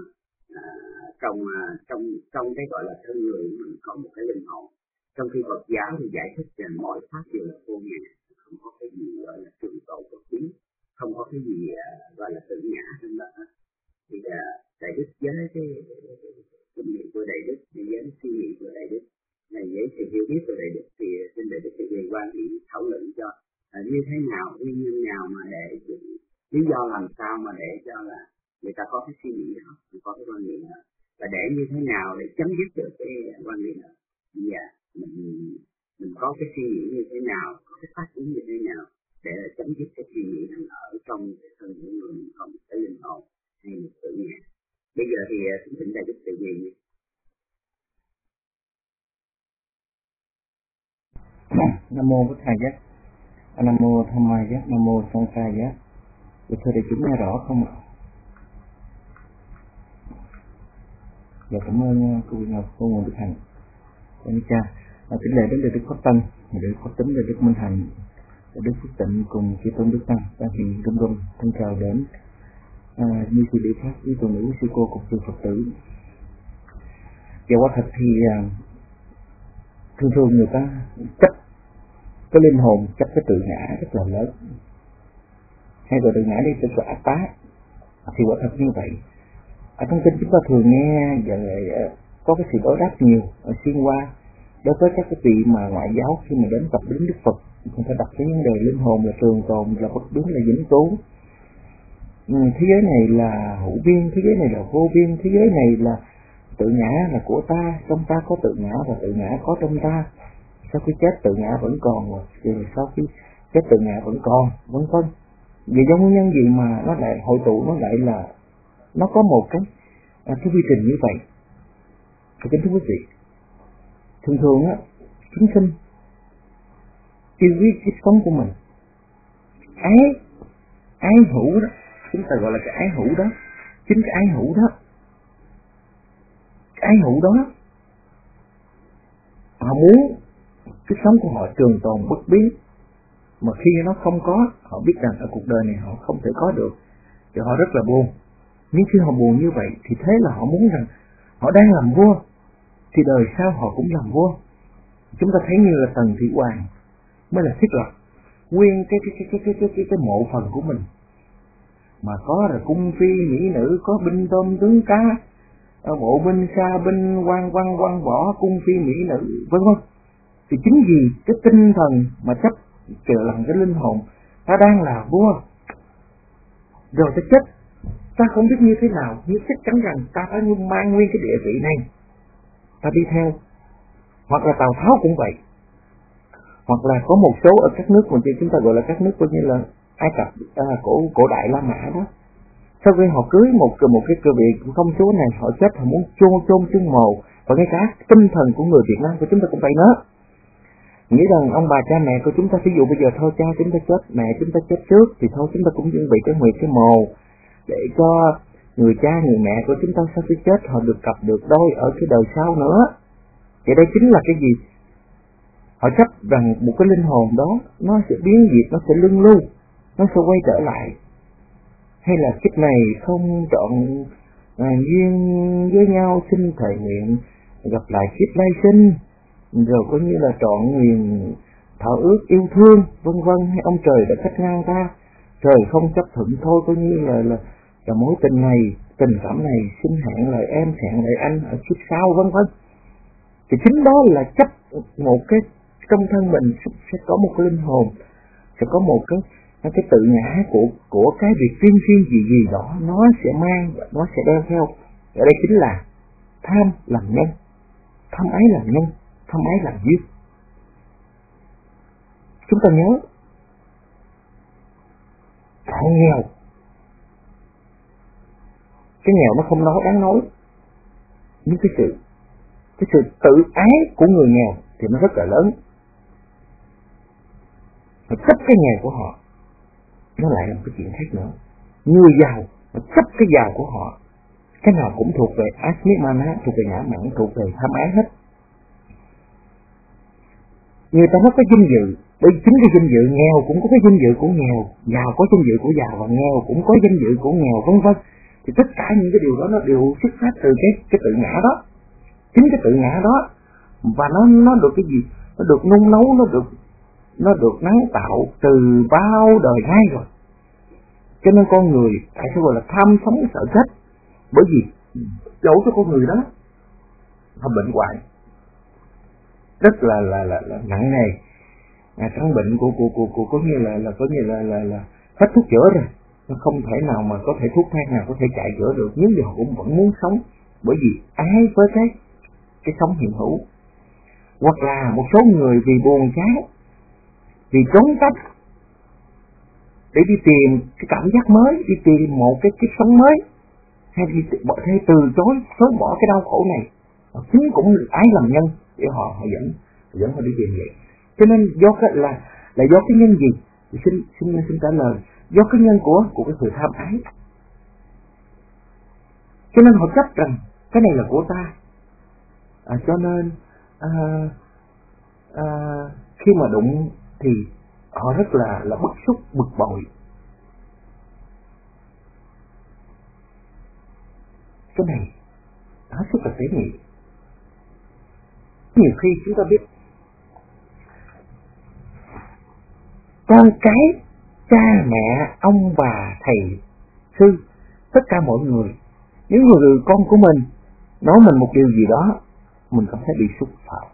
D: trong cái gọi là thân người mình có một cái linh hồn. Trong khi Phật giáo thì giải thích rằng mọi pháp đều là vô ngã, không có cái gì gọi là trường tồn vật biến, không có cái gì gọi là tự ngã trong đó. Thì Đại Đức với cái kinh nghiệm của Đại Đức, với suy nghĩ của Đại Đức, với sự hiểu biết của Đại Đức, thì xin Đại Đức Quyền quan điểm thảo luận cho như thế nào, nguyên nhân nào mà để lý do làm sao mà để cho là người ta có cái suy nghĩ đó, có cái quan niệm đó, và để như thế nào để chấm dứt được cái quan niệm đó. Dạ, mình có cái suy nghĩ như thế nào, có cái phát triển như thế nào để chấm dứt cái suy nghĩ này ở trong cái thân của người mình có một cái linh hồn hay một tự ngã. Bây giờ thì xin thỉnh Đại Đức Tự Quyền.
E: Nam mô Bổn Thầy Giác, Nam mô Tham Ma Giác, Nam mô Song Ca Giác. Thưa đại chúng nghe rõ không ạ? Dạ cảm ơn cô Ngọc, cô Nguồn Đức Hạnh. Anh cha, kính lễ đến Đức Pháp Tân, Đức Pháp Tính, Đức Minh Hạnh, Đức Phước Tịnh cùng chư tôn Đức Tăng đang hiện rung rung thân chào đến như sự địa pháp với tôn nữ sư cô cùng sư Phật tử. Và quả thật thì thường thường người ta chấp cái linh hồn, chấp cái tự ngã rất là lớn, hay gọi tự ngã đi tức là ác tá, thì quả thật như vậy. Ở trong kinh chúng ta thường nghe và có cái sự đối đáp nhiều xuyên qua đối với các cái vị mà ngoại giáo khi mà đến tập đến Đức Phật, người ta đặt cái vấn đề linh hồn là trường tồn, là bất biến, là vĩnh cứu. Thế giới này là hữu biên, thế giới này là vô biên, thế giới này là tự ngã là của ta, trong ta có tự ngã và tự ngã có trong ta. Sau khi chết tự ngã vẫn còn, rồi sau khi chết tự ngã vẫn còn, vân vân. Vì do nguyên nhân gì mà nó lại hội tụ, nó lại là nó có một cái quy trình như vậy. Thì kính thưa quý vị, thường á, chúng sinh yêu quý cái sống của mình, ái hữu đó, chúng ta gọi là cái ái hữu đó, chính cái ái hữu đó, cái ái hữu đó, họ muốn cái sống của họ trường tồn bất biến, mà khi nó không có, họ biết rằng ở cuộc đời này họ không thể có được, thì họ rất là buồn. Nhưng khi họ buồn như vậy thì thế là họ muốn rằng họ đang làm vua, thì đời sau họ cũng làm vua. Chúng ta thấy như là Tần Thủy Hoàng mới là thiết lập nguyên cái mộ phần của mình, mà có là cung phi mỹ nữ, có binh tôm tướng cá, bộ binh xa binh, quan võ, cung phi mỹ nữ, vân vân. Thì chính vì cái tinh thần mà chấp trở làm cái linh hồn, ta đang là vua, rồi ta chết, ta không biết như thế nào, nhưng chắc chắn rằng ta phải mang nguyên cái địa vị này, ta đi theo. Hoặc là Tào Tháo cũng vậy, hoặc là có một số ở các nước mà chúng ta gọi là các nước coi như là Ai Cập, cổ đại La Mã đó. Sau khi họ cưới một cái cơ vị công chúa này, họ chết, họ muốn chôn chân mồ. Và ngay cả tinh thần của người Việt Nam của chúng ta cũng vậy nữa. Nghĩ rằng ông bà cha mẹ của chúng ta, ví dụ bây giờ thôi cha chúng ta chết, mẹ chúng ta chết trước, thì thôi chúng ta cũng chuẩn bị cái nguyệt cái mồ để cho người cha người mẹ của chúng ta sau khi chết họ được cặp được đôi ở cái đời sau nữa. Thì đây chính là cái gì? Họ chấp rằng một cái linh hồn đó nó sẽ biến diệt, nó sẽ luân lưu, nó sẽ quay trở lại. Hay là kiếp này không trọn duyên với nhau, xin thề nguyện gặp lại kiếp lai sinh, rồi coi như là trọn nguyện thọ ước yêu thương, vân vân. Hay ông trời đã cách ngang ta, trời không chấp thuận thôi, coi như là mối tình này, tình cảm này xin hẹn lại em, hẹn lại anh ở kiếp sau, vân vân. Thì chính đó là chấp một cái trong thân mình sẽ có một cái linh hồn, sẽ có một cái tự ngã của cái việc riêng gì đó nó sẽ mang, nó sẽ đeo theo. Ở đây chính là tham làm nhân, tham ái làm nhân, tham ái làm duyên. Chúng ta nhớ, họ nghèo, cái nghèo nó không nói đáng nói, nhưng cái sự tự ái của người nghèo thì nó rất là lớn. Họ chấp cái nghèo của họ, nó lại là một cái chuyện khác nữa. Người giàu, họ chấp cái giàu của họ, cái nào cũng thuộc về Asmimana, thuộc về ngã mạn, thuộc về tham ái hết. Người ta nó có vinh dự, bởi chính cái vinh dự, nghèo cũng có cái vinh dự của nghèo, giàu có vinh dự của giàu, và nghèo cũng có vinh dự của nghèo, vân vân. Thì tất cả những cái điều đó nó đều xuất phát từ cái tự ngã đó. Chính cái tự ngã đó, và nó được cái gì? Nó được nung nấu, nó được nắng tạo từ bao đời nay rồi. Cho nên con người tại sao gọi là tham sống sợ chết? Bởi vì dẫu cho con người đó họ bệnh hoạn rất là nặng nề, căn bệnh của có như là hết thuốc chữa rồi, nó không thể nào mà có thể thuốc thang nào có thể chạy chữa được, nhưng họ cũng vẫn muốn sống, bởi vì ái với cái sống hiện hữu. Hoặc là một số người vì buồn chán, vì trốn tránh để đi tìm cái cảm giác mới, đi tìm một cái kiếp sống mới, hay từ chối xóa bỏ cái đau khổ này, chính cũng ái làm nhân để họ dẫn họ đi tìm vậy. Cho nên do cái là do cái nhân gì? Thì xin trả lời, do cái nhân của cái sự tham ái. Cho nên họ chấp rằng cái này là của ta. Cho nên khi mà đụng thì họ rất là bức xúc, bực bội. Cái này hết sức là tế nhị. Nhiều khi chúng ta biết con cái, cha mẹ, ông bà, thầy, sư, tất cả mọi người, nếu người con của mình nói mình một điều gì đó, mình cảm thấy bị xúc phạm.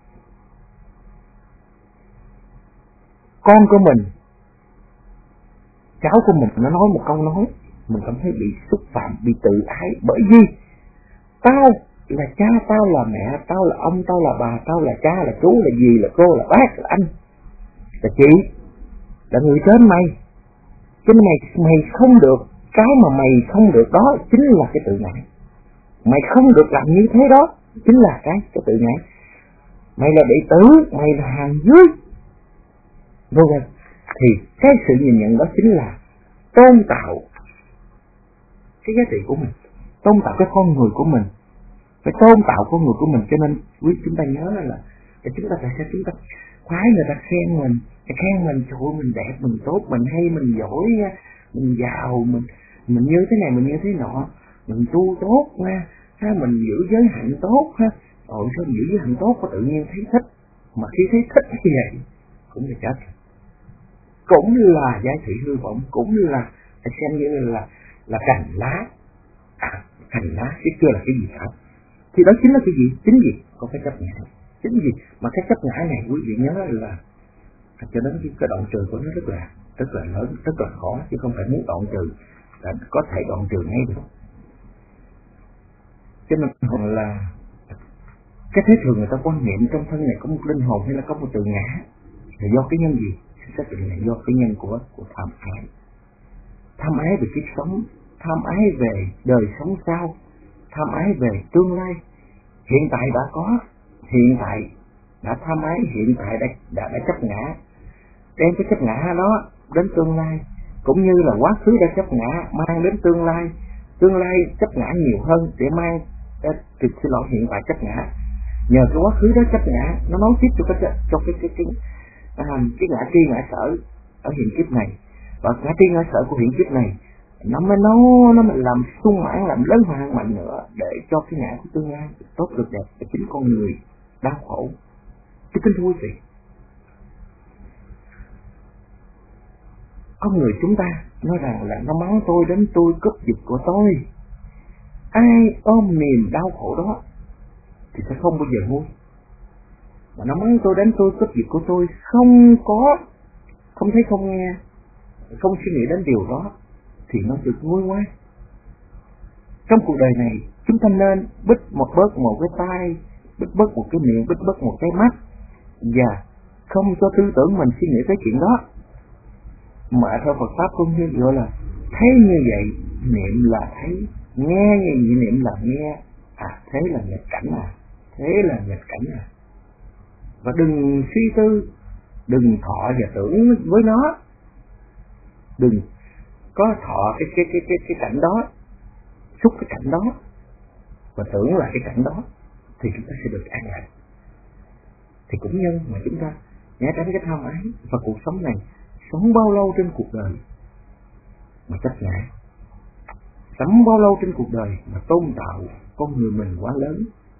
E: Con của mình, cháu của mình nó nói một câu nói, mình cảm thấy bị xúc phạm, bị tự ái. Bởi vì tao là cha, tao là mẹ, tao là ông, tao là bà, tao là cha, là chú, là dì, là cô, là bác, là anh, là chị, là người trên mày. Cho nên mày không được, cái mà mày không được đó chính là cái tự ngã. Mày không được làm như thế đó chính là cái tự ngã. Mày là đệ tử, mày là hàng dưới, vân vân. Thì cái sự nhìn nhận đó chính là tôn tạo cái giá trị của mình, tôn tạo cái con người của mình, phải tôn tạo con người của mình. Cho nên quý chúng ta nhớ là chúng ta tại sao chúng ta khoái người ta khen mình, trời ơi mình đẹp, mình tốt, mình hay, mình giỏi, mình giàu, mình như thế này, mình như thế nọ, mình tu tốt nha, mình giữ giới hạnh tốt ha. Rồi sao giữ giới hạnh tốt có tự nhiên thấy thích, mà khi thấy thích như vậy cũng là chết, cũng là giá trị hư vọng, cũng là xem như là cành lá, cành lá chứ chưa là cái gì cả. Thì đó chính là cái gì? Chính gì? Có cái chấp ngã. Chính gì? Mà cái chấp ngã này quý vị nhớ là cho đến cái đoạn trừ của nó rất là lớn, rất là khó, chứ không phải muốn đoạn trừ là có thể đoạn trừ ngay được. Cho nên là cái thế thường người ta quan niệm trong thân này có một linh hồn hay là có một tự ngã là do cái nhân gì? Xác định là do cái nhân của tham ái. Tham ái về kiếp sống, tham ái về đời sống sau, tham ái về tương lai. Hiện tại đã có, hiện tại đã tham ái, hiện tại đã chấp ngã, đem cái chấp ngã đó đến tương lai, cũng như là quá khứ đã chấp ngã mang đến tương lai chấp ngã nhiều hơn để mang hiện tại chấp ngã. Nhờ cái quá khứ đó chấp ngã, nó nối tiếp cho cái ngã tri ngã sở ở hiện kiếp này, và ngã tri ngã sở của hiện kiếp này nó mới làm sung mãn, làm lớn hơn mạnh nữa để cho cái ngã của tương lai tốt được đẹp cho chính con người đau khổ. Chứ kính thưa quý vị, con người chúng ta nói rằng là nó mắng tôi đến tôi cướp giật của tôi. Ai ôm niềm đau khổ đó thì sẽ không bao giờ vui. Mà nó mắng tôi đến tôi cướp giật của tôi, không thấy, không nghe, không suy nghĩ đến điều đó thì nó được nguôi ngoai. Trong cuộc đời này chúng ta nên bứt bớt một cái tay, bứt bớt một cái miệng, bứt bớt một cái mắt, và không cho tư tưởng mình suy nghĩ tới chuyện đó. Mà theo Phật pháp cũng như gọi là thấy như vậy niệm là thấy, nghe như vậy niệm là nghe. Thế là nghịch cảnh à. Và đừng suy tư, đừng thọ và tưởng với nó, đừng có thọ cái cảnh đó, xúc cái cảnh đó và tưởng là cái cảnh đó thì chúng ta sẽ được an lạc. Thì cũng nhân mà chúng ta né tránh cái tham ái. Và cuộc sống này sống bao lâu trên cuộc đời mà chấp ngã, sống bao lâu trên cuộc đời mà tôn tạo con người mình quá lớn.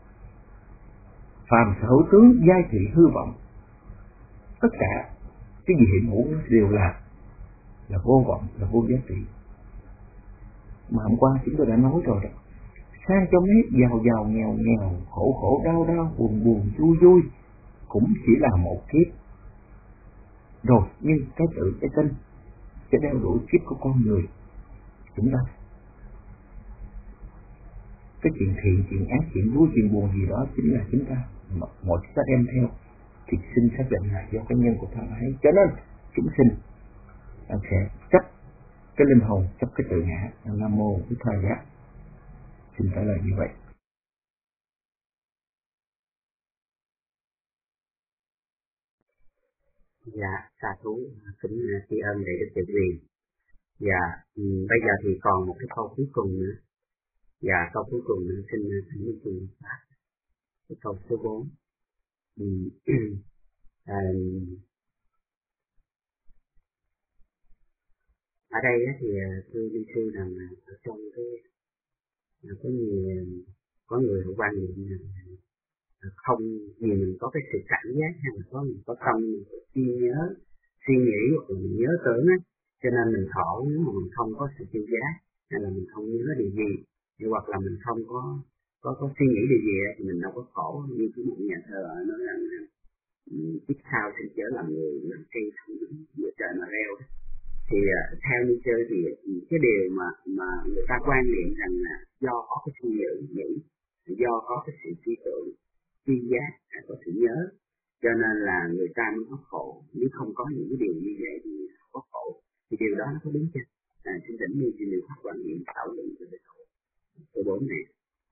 E: Phàm sở hữu tướng giai thị hư vọng, tất cả cái gì hiện hữu đều là vô vọng, là vô giá trị. Mà hôm qua chúng tôi đã nói rồi đó, sang cho mấy giàu nghèo, khổ đau, buồn vui cũng chỉ là một kiếp rồi. Nhưng cái tự cái tin sẽ đeo đuổi kiếp của con người chúng ta. Cái chuyện thiện, chuyện ác, chuyện vui, chuyện buồn gì đó chính là chúng ta mọi chúng ta đem theo, thì xin xác định là do cái nhân của tham ái. Cho nên chúng sinh sẽ chấp cái linh hồn, chấp cái tự ngã. Nam mô Bích Thầy Giác. Xin trả lời như vậy.
D: Dạ, sa thú kính tri ân Đại Đức Tự Quyền. Dạ, bây giờ thì còn một cái câu cuối cùng nữa. Dạ, câu cuối cùng nữa xin thỉnh Minh Trung phát cái câu số 4. Ở đây thì thưa Linh Sư rằng ở trong cái có người họ quan niệm là không vì mình có cái sự cảm giác hay là mình có tâm suy nghĩ hoặc là mình nhớ tưởng á, cho nên mình khổ. Nếu mà mình không có sự tiêu giá hay là mình không nhớ điều gì hoặc là mình không có suy nghĩ điều gì thì mình đâu có khổ. Như cái một nhà thơ nói rằng tiếp sau sẽ trở làm người làm cây không giữa trời mà reo. Thì theo như chơi thì cái điều mà người ta quan niệm rằng là do có cái suy nghĩ, do có cái sự suy tưởng, suy giác, có sự nhớ, cho nên là người ta mới có khổ. Nếu không có những cái điều như vậy thì không có khổ. Thì điều đó nó có đúng chưa? Xin thỉnh như điều phát quan niệm thảo luận về cái khổ số 4 này.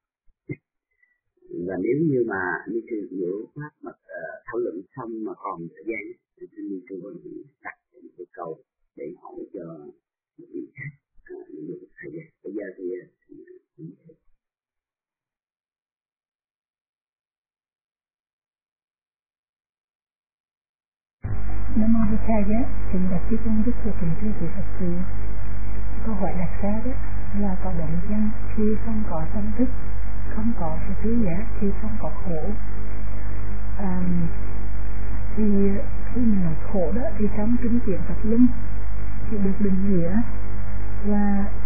D: Và nếu như mà như điều phát mà thảo luận xong mà còn thời gian thì xin như tôi đặt một cái câu để hỏi cho một vị khác những thời gian. Bây giờ thì
B: Nam mô Bụt Thầy á, kính bạch chư tôn đức của kính thưa quý Phật tử. Câu hỏi đặt ra đó là có động nhân khi không có tâm thức, không có sự tứ giác thì không có khổ. Thì khi mình nói khổ đó thì trong kinh điển Phật Luân thì được định nghĩa là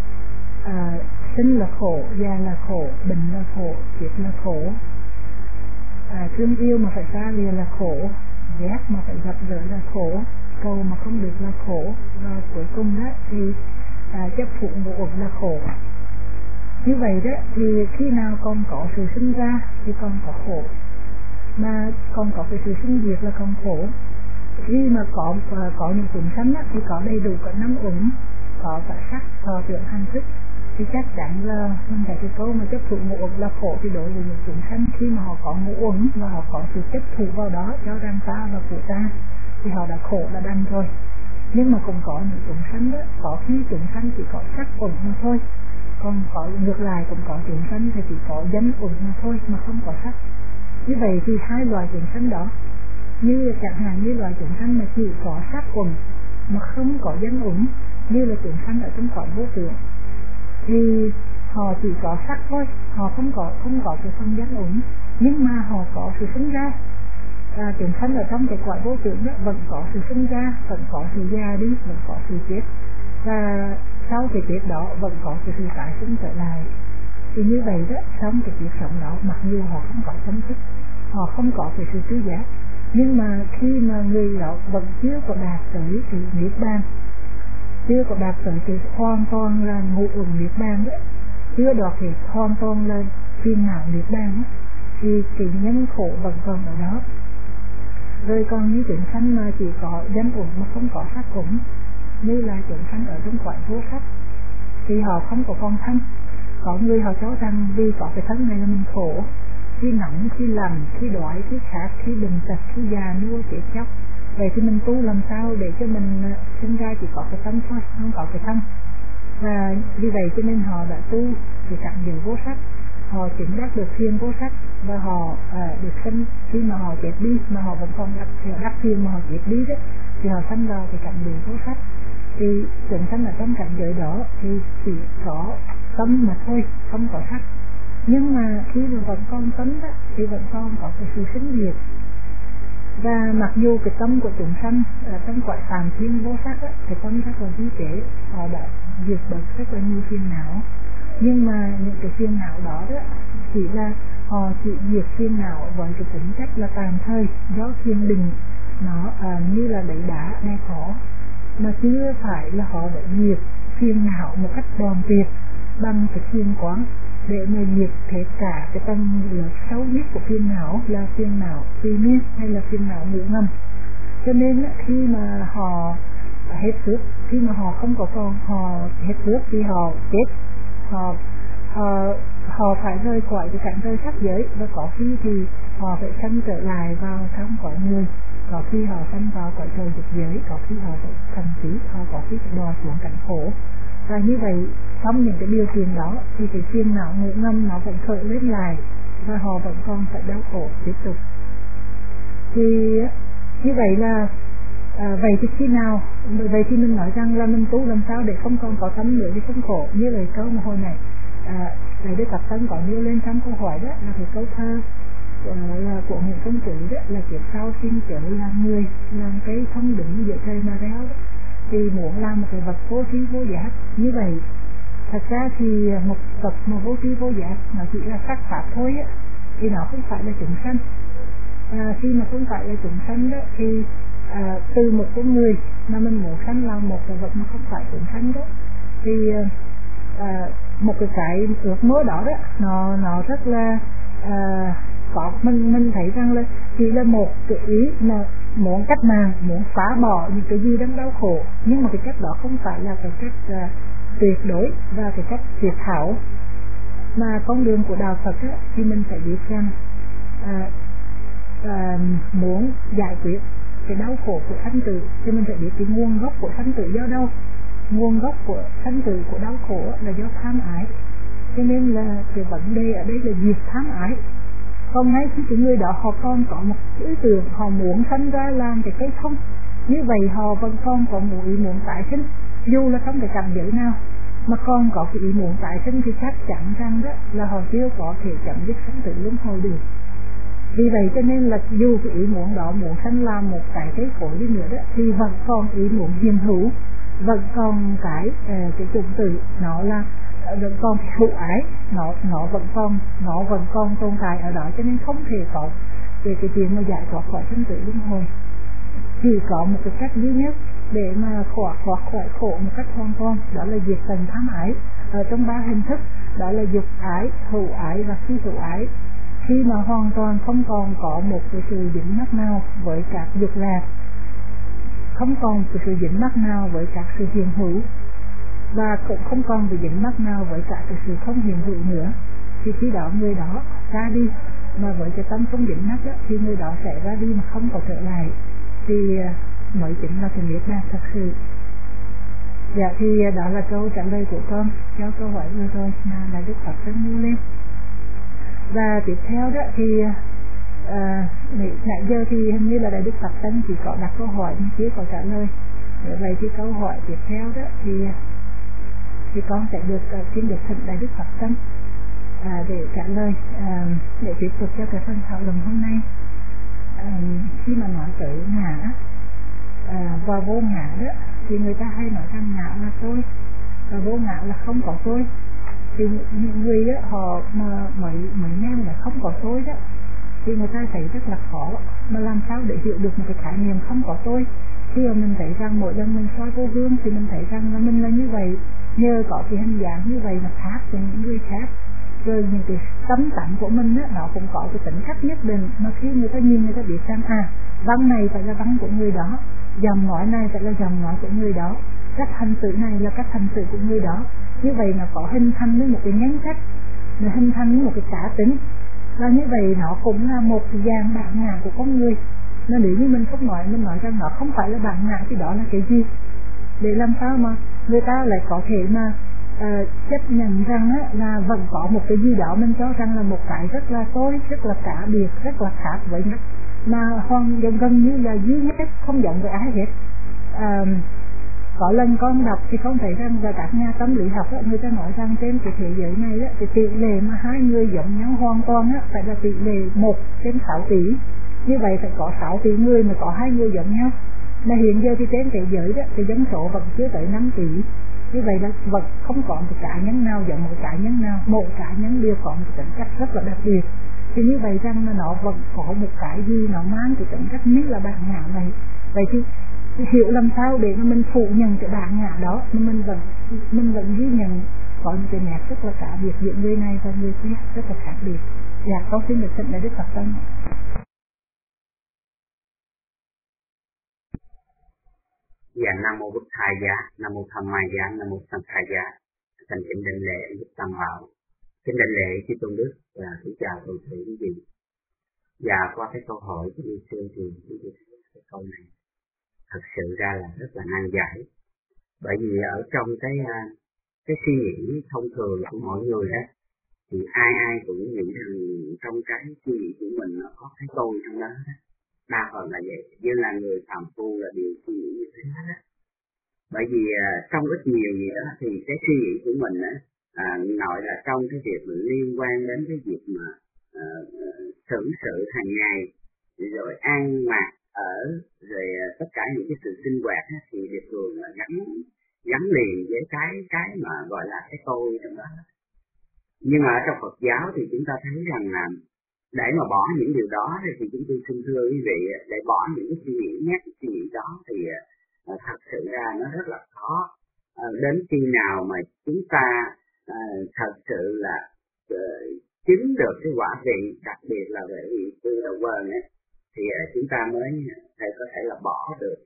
B: sinh là khổ, già là khổ, bệnh là khổ, chết là khổ, thương yêu mà phải xa lìa là khổ, ghét mà phải gặp gỡ là khổ, cầu mà không được là khổ, và cuối cùng đó thì chấp phụ ngộ uẩn là khổ. Như vậy đó thì khi nào còn có sự sinh ra thì còn có khổ, mà còn có cái sự sinh diệt là còn khổ. Khi mà có những chúng sanh thì có đầy đủ cả 5 uẩn, có cả sắc, thọ, tưởng, hành, thức, thì chắc chắn là mình thấy cái câu mà chấp thủ ngũ uẩn là khổ. Thì đối với những chúng sanh khi mà họ có ngũ uẩn và họ có sự chấp thủ vào đó cho rằng ta và của ta thì họ đã khổ là đành rồi. Nhưng mà cũng có những chúng sanh đó, có khi chúng sanh chỉ có sắc uẩn mà thôi, còn có ngược lại cũng có chúng sanh thì chỉ có danh uẩn mà thôi mà không có sắc. Như vậy thì hai loại chúng sanh đó, như chẳng hạn như loại chúng sanh mà chỉ có sắc uẩn mà không có danh uẩn, như là chúng sanh ở trong cõi vô tưởng, thì họ chỉ có sắc thôi, họ không có cái phần danh uẩn, nhưng mà họ có sự sinh ra. Chúng sanh ở trong cái cõi vô tưởng đó vẫn có sự sinh ra, vẫn có sự già đi, vẫn có sự chết, và sau cái chết đó vẫn có cái sự tái sinh trở lại. Thì như vậy đó, trong cái cuộc sống đó, mặc dù họ không có tâm thức, họ không có cái sự tứ giác, nhưng mà khi mà người đó vẫn chưa có đạt tới cái niết bàn, chưa có đạt tới cái hoàn toàn là ngũ uẩn niết bàn đó, chưa đạt cái hoàn toàn là phiền não niết bàn đó, thì cái nhân khổ vẫn còn ở đó. Rồi còn như chúng sanh mà chỉ có danh uẩn mà không có sắc uẩn, như là chúng sanh ở trong cõi vô sắc, thì họ không có con thân. Có người họ cho rằng vì có cái thân này là mình khổ, khi nóng, khi lạnh, khi đói, khi khát, khi bệnh tật, khi già nua chết chóc. Vậy thì mình tu làm sao để cho mình sinh ra chỉ có cái thân thôi, không có cái thân. Và vì vậy cho nên họ đã tu thì cảnh giới vô sắc, họ chứng đắc được thiền vô sắc, và họ được sinh. Khi mà họ chết đi mà họ vẫn còn đắc thiền mà họ chết đi đó, thì họ sanh vào cái cảnh giới vô sắc. Thì chúng sanh ở trong cảnh giới đó thì chỉ có tâm mà thôi, không có sắc. Nhưng mà khi mà vẫn còn tâm đó thì vẫn còn có cái sự sinh diệt. Và mặc dù cái tâm của chúng sanh trong cõi phàm thiên vô sắc á, cái tâm rất là vi tế, họ đã diệt bớt rất là nhiều phiền não. Nhưng mà những cái phiền não đó chỉ là họ chỉ diệt phiền não với cái tính chất là tạm thời, do thiền định nó như là đẩy đá đè khó, mà chưa phải là họ đã diệt phiền não một cách toàn tuyệt bằng cái thiền quán, để mà diệt hết cả cái tầng lớp sâu nhất của phiền não, là phiền não tùy miên hay là phiền não ngủ ngầm. Cho nên khi mà họ hết phước, khi mà họ không có con, họ hết phước thì họ chết, họ họ phải rời khỏi cái cảnh rơi sắc giới, và có khi thì họ phải sanh trở lại vào trong cõi người, có khi họ sanh vào cõi trời dục giới, có khi họ phải thành trí, họ có khi phải đọa xuống cảnh khổ. Và như vậy trong những cái điều kiện đó thì cái phiền não ngủ ngâm nó vẫn khởi lên lại, và họ vẫn còn phải đau khổ tiếp tục. Thì như vậy là vậy thì khi nào, vậy thì mình nói rằng là mình tu làm sao để không còn có tâm nữa thì không khổ. Như lời câu mà hồi này Đại Đức Phật Tân có nêu lên trong câu hỏi đó là cái câu thơ là của Nguyễn Công Trứ đó, là kiếp sau xin chớ làm người, làm cây không đứng giữa trời mà réo đó, thì muốn làm một cái vật vô tri vô giác. Như vậy thật ra thì một vật mà vô tri vô giác nó chỉ là sắc pháp thôi á, thì nó không phải là chúng sanh. Khi mà không phải là chúng sanh đó thì từ một con người mà mình muốn sanh làm một cái vật mà không phải chúng sanh đó, thì một cái ước mơ đó nó rất là có. Mình thấy rằng là chỉ là một cái ý mà muốn cách mạng, muốn phá bỏ những cái gì đang đau khổ, nhưng mà cái cách đó không phải là cái cách tuyệt đối và cái cách tuyệt hảo. Mà con đường của đạo Phật á, thì mình phải biết rằng muốn giải quyết cái đau khổ của sanh tử thì mình phải biết cái nguồn gốc của sanh tử do đâu. Nguồn gốc của sanh tử, của đau khổ là do tham ái, cho nên là cái vấn đề ở đây là diệt tham ái. Còn ngay khi cái người đó họ còn có một ý tưởng họ muốn sanh ra làm cái cây thông, như vậy họ vẫn còn có một ý muốn tái sinh, dù là trong cái cảnh giới nào mà còn có cái ý muốn tái sinh thì chắc chắn rằng đó là họ chưa có thể chấm dứt sanh tử luân hồi được. Vì vậy cho nên là dù cái ý muốn đó muốn sanh làm một cái cây khổ đi nữa đó, thì vẫn còn ý muốn hiện hữu, vẫn còn cái chủng tử nó là vẫn còn cái hữu ái, nó vẫn còn tồn tại ở đó, cho nên không thể có về cái chuyện mà giải thoát khỏi sanh tử luân hồi. Chỉ có một cái cách duy nhất để mà thoát khỏi khổ một cách hoàn toàn, đó là diệt tận tham ái ở trong ba hình thức, đó là dục ái, hữu ái và phi hữu ái. Khi mà hoàn toàn không còn có một cái sự dính mắc nào với các dục lạc, không còn cái sự dính mắc nào với các sự hiện hữu, và cũng không còn bị dính mắc nào với cả cái sự không hiện hữu nữa, thì khi đó người đó ra đi, mà với cái tâm không dính mắc đó, thì người đó sẽ ra đi mà không có trở lại, thì mới chính là cái niết bàn thật sự. Dạ thì đó là câu trả lời của con cho câu hỏi vừa rồi là Đức Phật đã nêu lên. Và tiếp theo đó thì nãy giờ thì hình như là Đại Đức Phật Tân chỉ có đặt câu hỏi nhưng chưa có trả lời. Vậy thì câu hỏi tiếp theo đó thì con sẽ được xin được thỉnh Đại Đức Phật Tân để trả lời, để tiếp tục cho cái phần thảo luận hôm nay. Khi mà nói tới ngã và vô ngã đó, thì người ta hay nói rằng ngã là tôi và vô ngã là không có tôi. Thì những người đó, họ mà mới nghe là không có tôi đó, thì người ta thấy rất là khó, mà làm sao để hiểu được một cái khái niệm không có tôi. Khi mà mình thấy rằng mỗi lần mình soi vô gương thì mình thấy rằng là mình là như vậy, nhờ có cái hình dáng như vậy mà khác với những người khác. Rồi những cái tấm tánh của mình á, nó cũng có cái tính cách nhất định, mà khi người ta nhìn người ta biết rằng văn này phải là văn của người đó, dòng nói này phải là dòng nói của người đó, cách hành xử này là cách hành xử của người đó. Như vậy nó có hình thành với một cái nhân cách, nó hình thành với một cái cá tính, và như vậy nó cũng là một cái dạng bản ngã của con người. Nên nếu như mình không nói, mình nói rằng nó không phải là bản ngã thì đó là cái gì, để làm sao mà người ta lại có thể mà chấp nhận rằng là vẫn có một cái gì đó mình cho rằng là một cái rất là tôi, rất là cá biệt, rất là khác với nhất, mà hoàn gần như là duy nhất, không giống với ai hết. Có lần con đọc thì con thấy rằng là các nhà tâm lý học người ta nói rằng trên cái thế giới này đó, cái tỷ lệ mà hai người giống nhau hoàn toàn phải là tỷ lệ 1/6 tỷ. Như vậy phải có 6 tỷ người mà có hai người giống nhau. Mà hiện giờ thì trên thế giới đó thì dân số vẫn chưa tới 5 tỷ. Như vậy là vẫn không có một cá nhân nào giống một cá nhân nào, mỗi cá nhân đều có một tính cách rất là đặc biệt. Thì như vậy rằng là nó vẫn có một cái gì nó mang cái tính cách như là bản ngã này. Vậy thì hiểu làm sao để mà mình phủ nhận cái bản ngã đó, mà mình vẫn ghi nhận có những cái nét rất là cá biệt giữa người này và người kia, rất là khác biệt. Dạ, con xin được thỉnh Đại Đức Phật Tân.
D: Dạ, Nam Mô Bụt Thầy Giá, Nam Mô Tham Ma Giá, Nam Mô Sanh Khai Giá. Thành kính đảnh lễ Đức Tam Bảo, Kính đảnh lễ chư tôn đức và kính chào toàn thể quý vị. Và qua cái câu hỏi của Như Sương thì chúng tôi thấy cái câu này thật sự ra là rất là nan giải. Bởi vì ở trong cái suy nghĩ thông thường của mọi người đó, thì ai cũng nghĩ rằng trong cái suy nghĩ của mình nó có cái tôi trong đó. Đa phần là vậy, như là người phàm phu là điều suy nghĩ như thế đó. Bởi vì trong ít nhiều gì đó thì cái suy nghĩ của mình á, nội là trong cái việc liên quan đến cái việc mà xử sự hàng ngày, rồi ăn mặc ở, rồi tất cả những cái sự sinh hoạt á, thì đều thường là gắn liền với cái mà gọi là cái tôi trong đó. Nhưng mà ở trong Phật giáo thì chúng ta thấy rằng là để mà bỏ những điều đó thì chúng tôi xin thưa quý vị, để bỏ những cái suy nghĩ đó thì thật sự ra nó rất là khó. Đến khi nào mà chúng ta thật sự là chứng được cái quả vị, đặc biệt là về vị tư đầu quần ấy, thì chúng ta mới có thể là bỏ được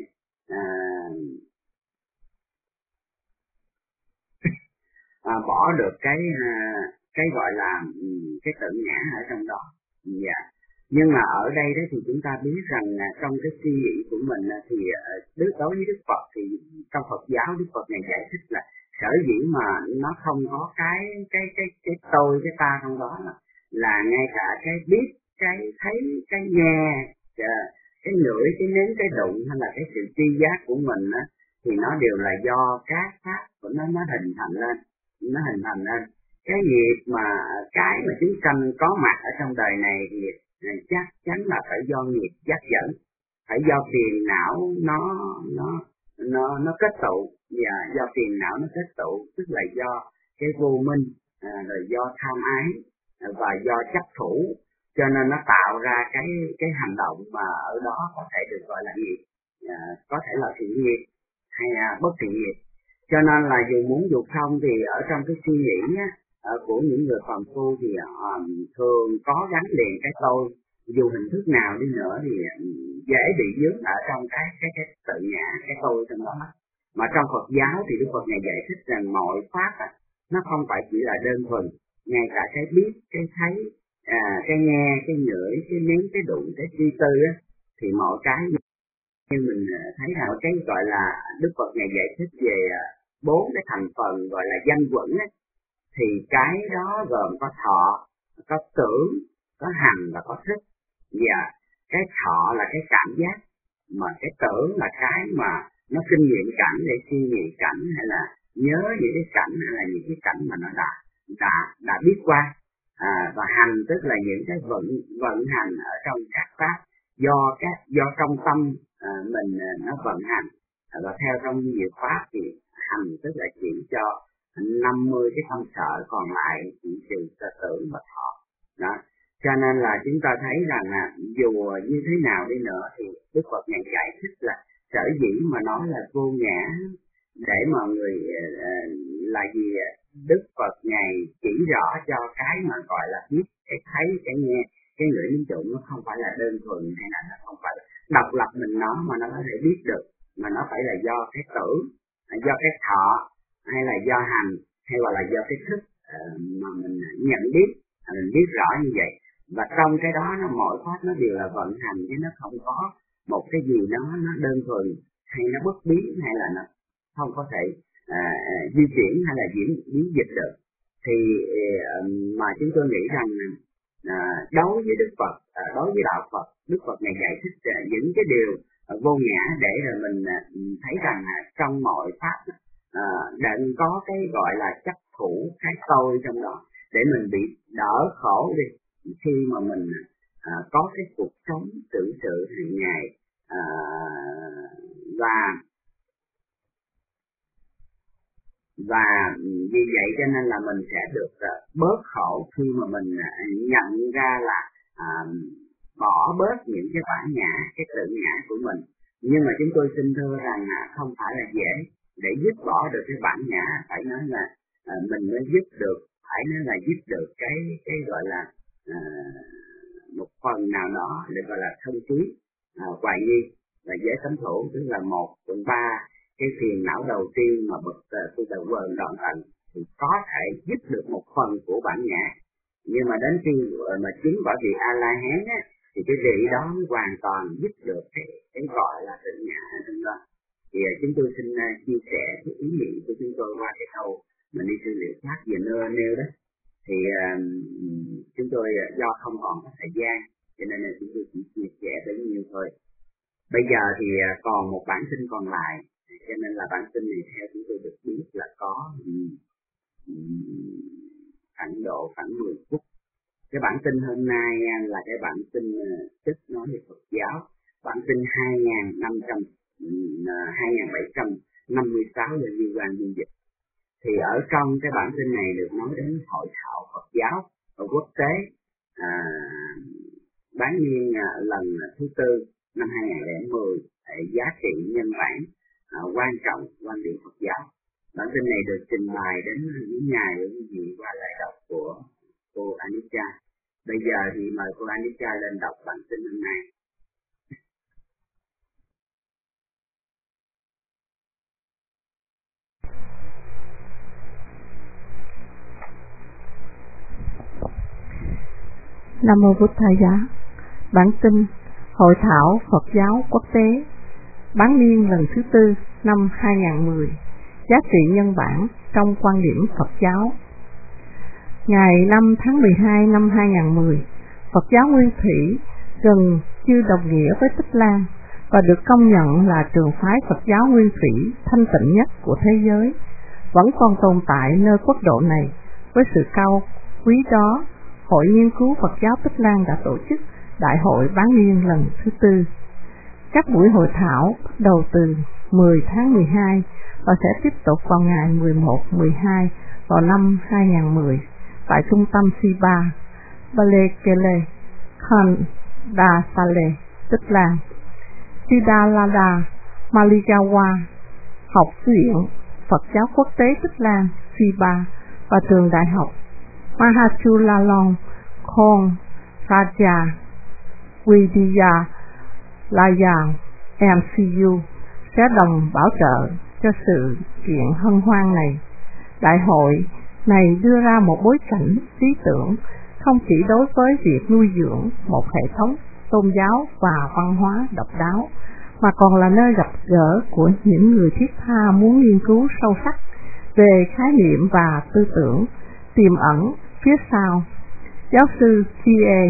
D: bỏ được cái gọi là cái tự ngã ở trong đó. Dạ. Nhưng mà ở đây đó thì chúng ta biết rằng là trong cái suy nghĩ của mình thì đối với Đức Phật thì trong Phật giáo Đức Phật này giải thích là sở dĩ mà nó không có cái tôi, cái ta trong đó là ngay cả cái biết, cái thấy, cái nghe, cái ngửi, cái nếm, cái đụng hay là cái sự tri giác của mình á, thì nó đều là do các pháp của nó hình thành lên. Cái nghiệp mà cái mà chúng sanh có mặt ở trong đời này thì chắc chắn là phải do nghiệp dắt dẫn, phải do phiền não nó kết tụ, và do phiền não nó kết tụ tức là do cái vô minh, rồi do tham ái và do chấp thủ, cho nên nó tạo ra cái hành động mà ở đó có thể được gọi là nghiệp, có thể là thiện nghiệp hay bất thiện nghiệp. Cho nên là dù muốn dù không thì ở trong cái suy nghĩ của những người phàm phu thì thường có gắn liền cái tôi, dù hình thức nào đi nữa thì dễ bị dướng ở trong cái tự ngã, cái tôi trong đó. Mà trong Phật giáo thì Đức Phật này giải thích rằng mọi pháp nó không phải chỉ là đơn thuần, ngay cả cái biết, cái thấy, cái nghe, cái ngửi, cái nếm, cái đụng, cái suy tư thì mọi cái như mình thấy là cái gọi là Đức Phật này giải thích về 4 cái thành phần gọi là danh quẩn thì cái đó gồm có thọ, có tưởng, có hành và có thức. Và cái thọ là cái cảm giác, mà cái tưởng là cái mà nó kinh nghiệm cảnh để suy nghĩ cảnh, hay là nhớ những cái cảnh, hay là những cái cảnh mà nó đã biết qua. Và hành tức là những cái vận hành ở trong các pháp do trong tâm mình nó vận hành. Và theo trong nhiều pháp thì hành tức là chỉ cho 50 cái tâm sở, còn lại chỉ trừ tưởng và thọ. Đó. Cho nên là chúng ta thấy rằng dù như thế nào đi nữa thì Đức Phật này giải thích là sở dĩ mà nói là vô ngã, để mà người là gì Đức Phật này chỉ rõ cho cái mà gọi là biết, cái thấy, cái nghe, cái ngửi, cái đụng, nó không phải là đơn thuần, hay là nó không phải là độc lập mình nó mà nó có thể biết được, mà nó phải là do cái tưởng, do cái thọ, hay là do hành, hay là do cái thức mà mình nhận biết, mình biết rõ như vậy. Và trong cái đó nó mỗi pháp nó đều là vận hành, chứ nó không có một cái gì nó đơn thuần, hay nó bất biến, hay là nó không có thể di chuyển hay là biến dịch được. Thì mà chúng tôi nghĩ rằng đối với Đức Phật, đối với đạo Phật, Đức Phật này giải thích những cái điều vô ngã để rồi mình thấy rằng trong mọi pháp đừng có cái gọi là chấp thủ, cái tôi trong đó, để mình bị đỡ khổ đi khi mà mình có cái cuộc sống tự sự hàng ngày. Và vì vậy cho nên là mình sẽ được bớt khổ khi mà mình nhận ra là bỏ bớt những cái bản ngã, cái tự ngã của mình. Nhưng mà chúng tôi xin thưa rằng không phải là dễ để dứt bỏ được cái bản ngã, phải nói là mình mới dứt được, phải nói là dứt được cái gọi là một phần nào đó để gọi là thân trí, hoài nghi và giới tánh thủ, tức là 1/3 cái phiền não đầu tiên mà bậc tu đầu quần đoạn tận thì có thể giúp được một phần của bản ngã. Nhưng mà đến khi mà chứng quả vị A-la-hán á, thì cái vị đó hoàn toàn giúp được cái gọi là tự ngã đó. Thì chúng tôi xin chia sẻ cái ý niệm của chúng tôi qua cái câu mình đi tư liệu khác về nêu đó. Thì chúng tôi do không còn có thời gian cho nên là chúng tôi chỉ chia sẻ bấy nhiêu thôi. Bây giờ thì còn một bản tin còn lại, cho nên là bản tin này theo chúng tôi được biết là có khoảng 10 phút. Cái bản tin hôm nay là cái bản tin tức nói về Phật giáo, bản tin 2756 là liên quan biên dịch. Thì ở trong cái bản tin này được nói đến hội thảo Phật giáo ở quốc tế bán niên lần thứ 4 năm 2010, giá trị nhân bản quan trọng quan điểm Phật giáo. Bản tin này được trình bày đến những ngày quý vị qua lời đọc của cô Anita. Bây giờ thì mời cô Anita lên đọc bản tin hôm nay.
B: Nam mô Bụt Thầy Giá. Bản tin Hội thảo Phật giáo quốc tế bán niên lần thứ 4 năm 2010, giá trị nhân bản trong quan điểm Phật giáo. Ngày 5 tháng 12 năm 2010, Phật giáo Nguyên Thủy gần như đồng nghĩa với Tích Lan và được công nhận là trường phái Phật giáo Nguyên Thủy thanh tịnh nhất của thế giới, vẫn còn tồn tại nơi quốc độ này. Với sự cao quý đó, Hội Nghiên cứu Phật giáo Tích Lan đã tổ chức Đại hội bán niên lần thứ 4. Các buổi hội thảo bắt đầu từ 10 tháng 12 và sẽ tiếp tục vào ngày 11-12 vào năm 2010 tại trung tâm Siba, Balekele, Khandasale, Tích Lan, Siddhalada, Maligawa, Học viện Phật giáo quốc tế Tích Lan, Siba và trường đại học Mahachulalong, Khon, Raja, Vidya, Layang, MCU sẽ đồng bảo trợ cho sự kiện hân hoan này. Đại hội này đưa ra một bối cảnh lý tưởng không chỉ đối với việc nuôi dưỡng một hệ thống tôn giáo và văn hóa độc đáo, mà còn là nơi gặp gỡ của những người thiết tha muốn nghiên cứu sâu sắc về khái niệm và tư tưởng tiềm ẩn phía sau. Giáo sư C.A.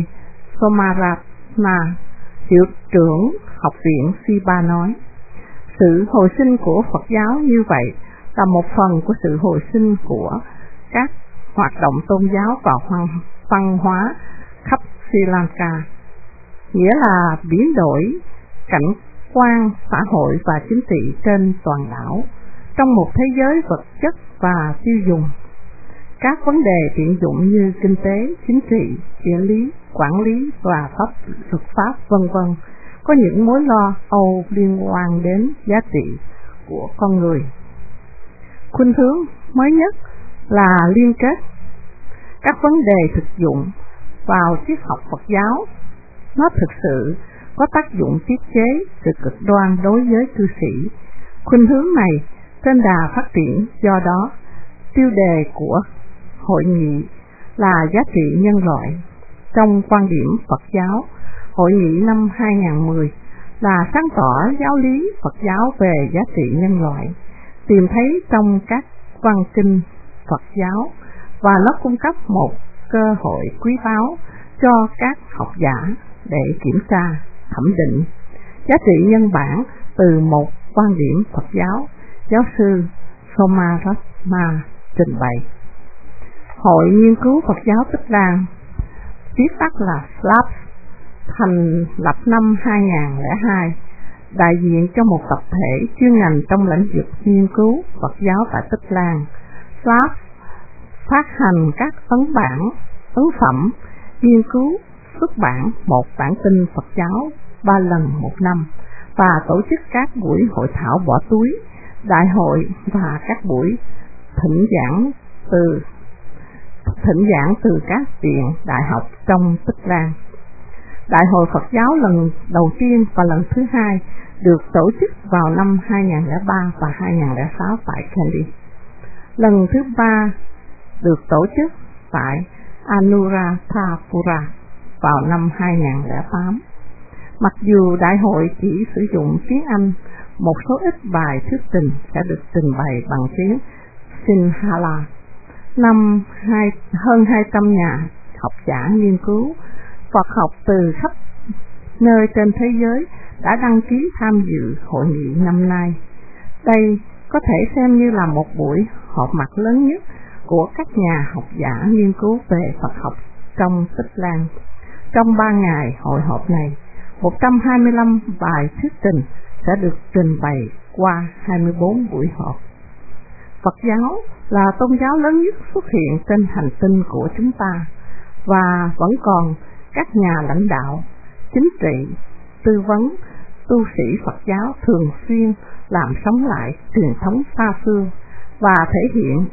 B: Somaratna, hiệu trưởng học viện Siba nói, sự hồi sinh của Phật giáo như vậy là một phần của sự hồi sinh của các hoạt động tôn giáo và văn hóa khắp Sri Lanka, nghĩa là biến đổi cảnh quan xã hội và chính trị trên toàn đảo trong một thế giới vật chất và tiêu dùng. Các vấn đề tiện dụng như kinh tế, chính trị, địa lý, quản lý và luật pháp v.v. có những mối lo âu liên quan đến giá trị của con người. Khuynh hướng mới nhất là liên kết các vấn đề thực dụng vào triết học Phật giáo. Nó thực sự có tác dụng tiết chế sự cực đoan đối với cư sĩ. Khuynh hướng này trên đà phát triển, do đó tiêu đề của hội nghị là giá trị nhân loại. Trong quan điểm Phật giáo, hội nghị năm 2010 là sáng tỏ giáo lý Phật giáo về giá trị nhân loại, tìm thấy trong các văn kinh Phật giáo, và nó cung cấp một cơ hội quý báu cho các học giả để kiểm tra, thẩm định giá trị nhân bản từ một quan điểm Phật giáo. Giáo sư Somaratna trình bày. Hội Nghiên cứu Phật giáo Tích Lan, viết tắt là SLAPS, thành lập năm 2002, đại diện cho một tập thể chuyên ngành trong lĩnh vực nghiên cứu Phật giáo tại Tích Lan. SLAPS phát hành các ấn phẩm nghiên cứu, xuất bản một bản tin Phật giáo 3 lần một năm và tổ chức các buổi hội thảo bỏ túi, đại hội và các buổi thỉnh giảng từ các viện đại học trong Tích Lan. Đại hội Phật giáo lần đầu tiên và lần thứ hai được tổ chức vào năm 2003 và 2006 tại Kandy.
G: Lần thứ 3 được tổ chức tại Anuradhapura vào năm 2008. Mặc dù đại hội chỉ sử dụng tiếng Anh, một số ít bài thuyết trình sẽ được trình bày bằng tiếng Sinhala. Hơn 200 nhà học giả nghiên cứu Phật học từ khắp nơi trên thế giới đã đăng ký tham dự hội nghị năm nay. Đây có thể xem như là một buổi họp mặt lớn nhất của các nhà học giả nghiên cứu về Phật học trong Tích Lan. Trong 3 ngày hội họp này, 125 bài thuyết trình sẽ được trình bày qua 24 buổi họp. Phật giáo là tôn giáo lớn nhất xuất hiện trên hành tinh của chúng ta, và vẫn còn các nhà lãnh đạo, chính trị, tư vấn, tu sĩ Phật giáo thường xuyên làm sống lại truyền thống xa xưa và thể hiện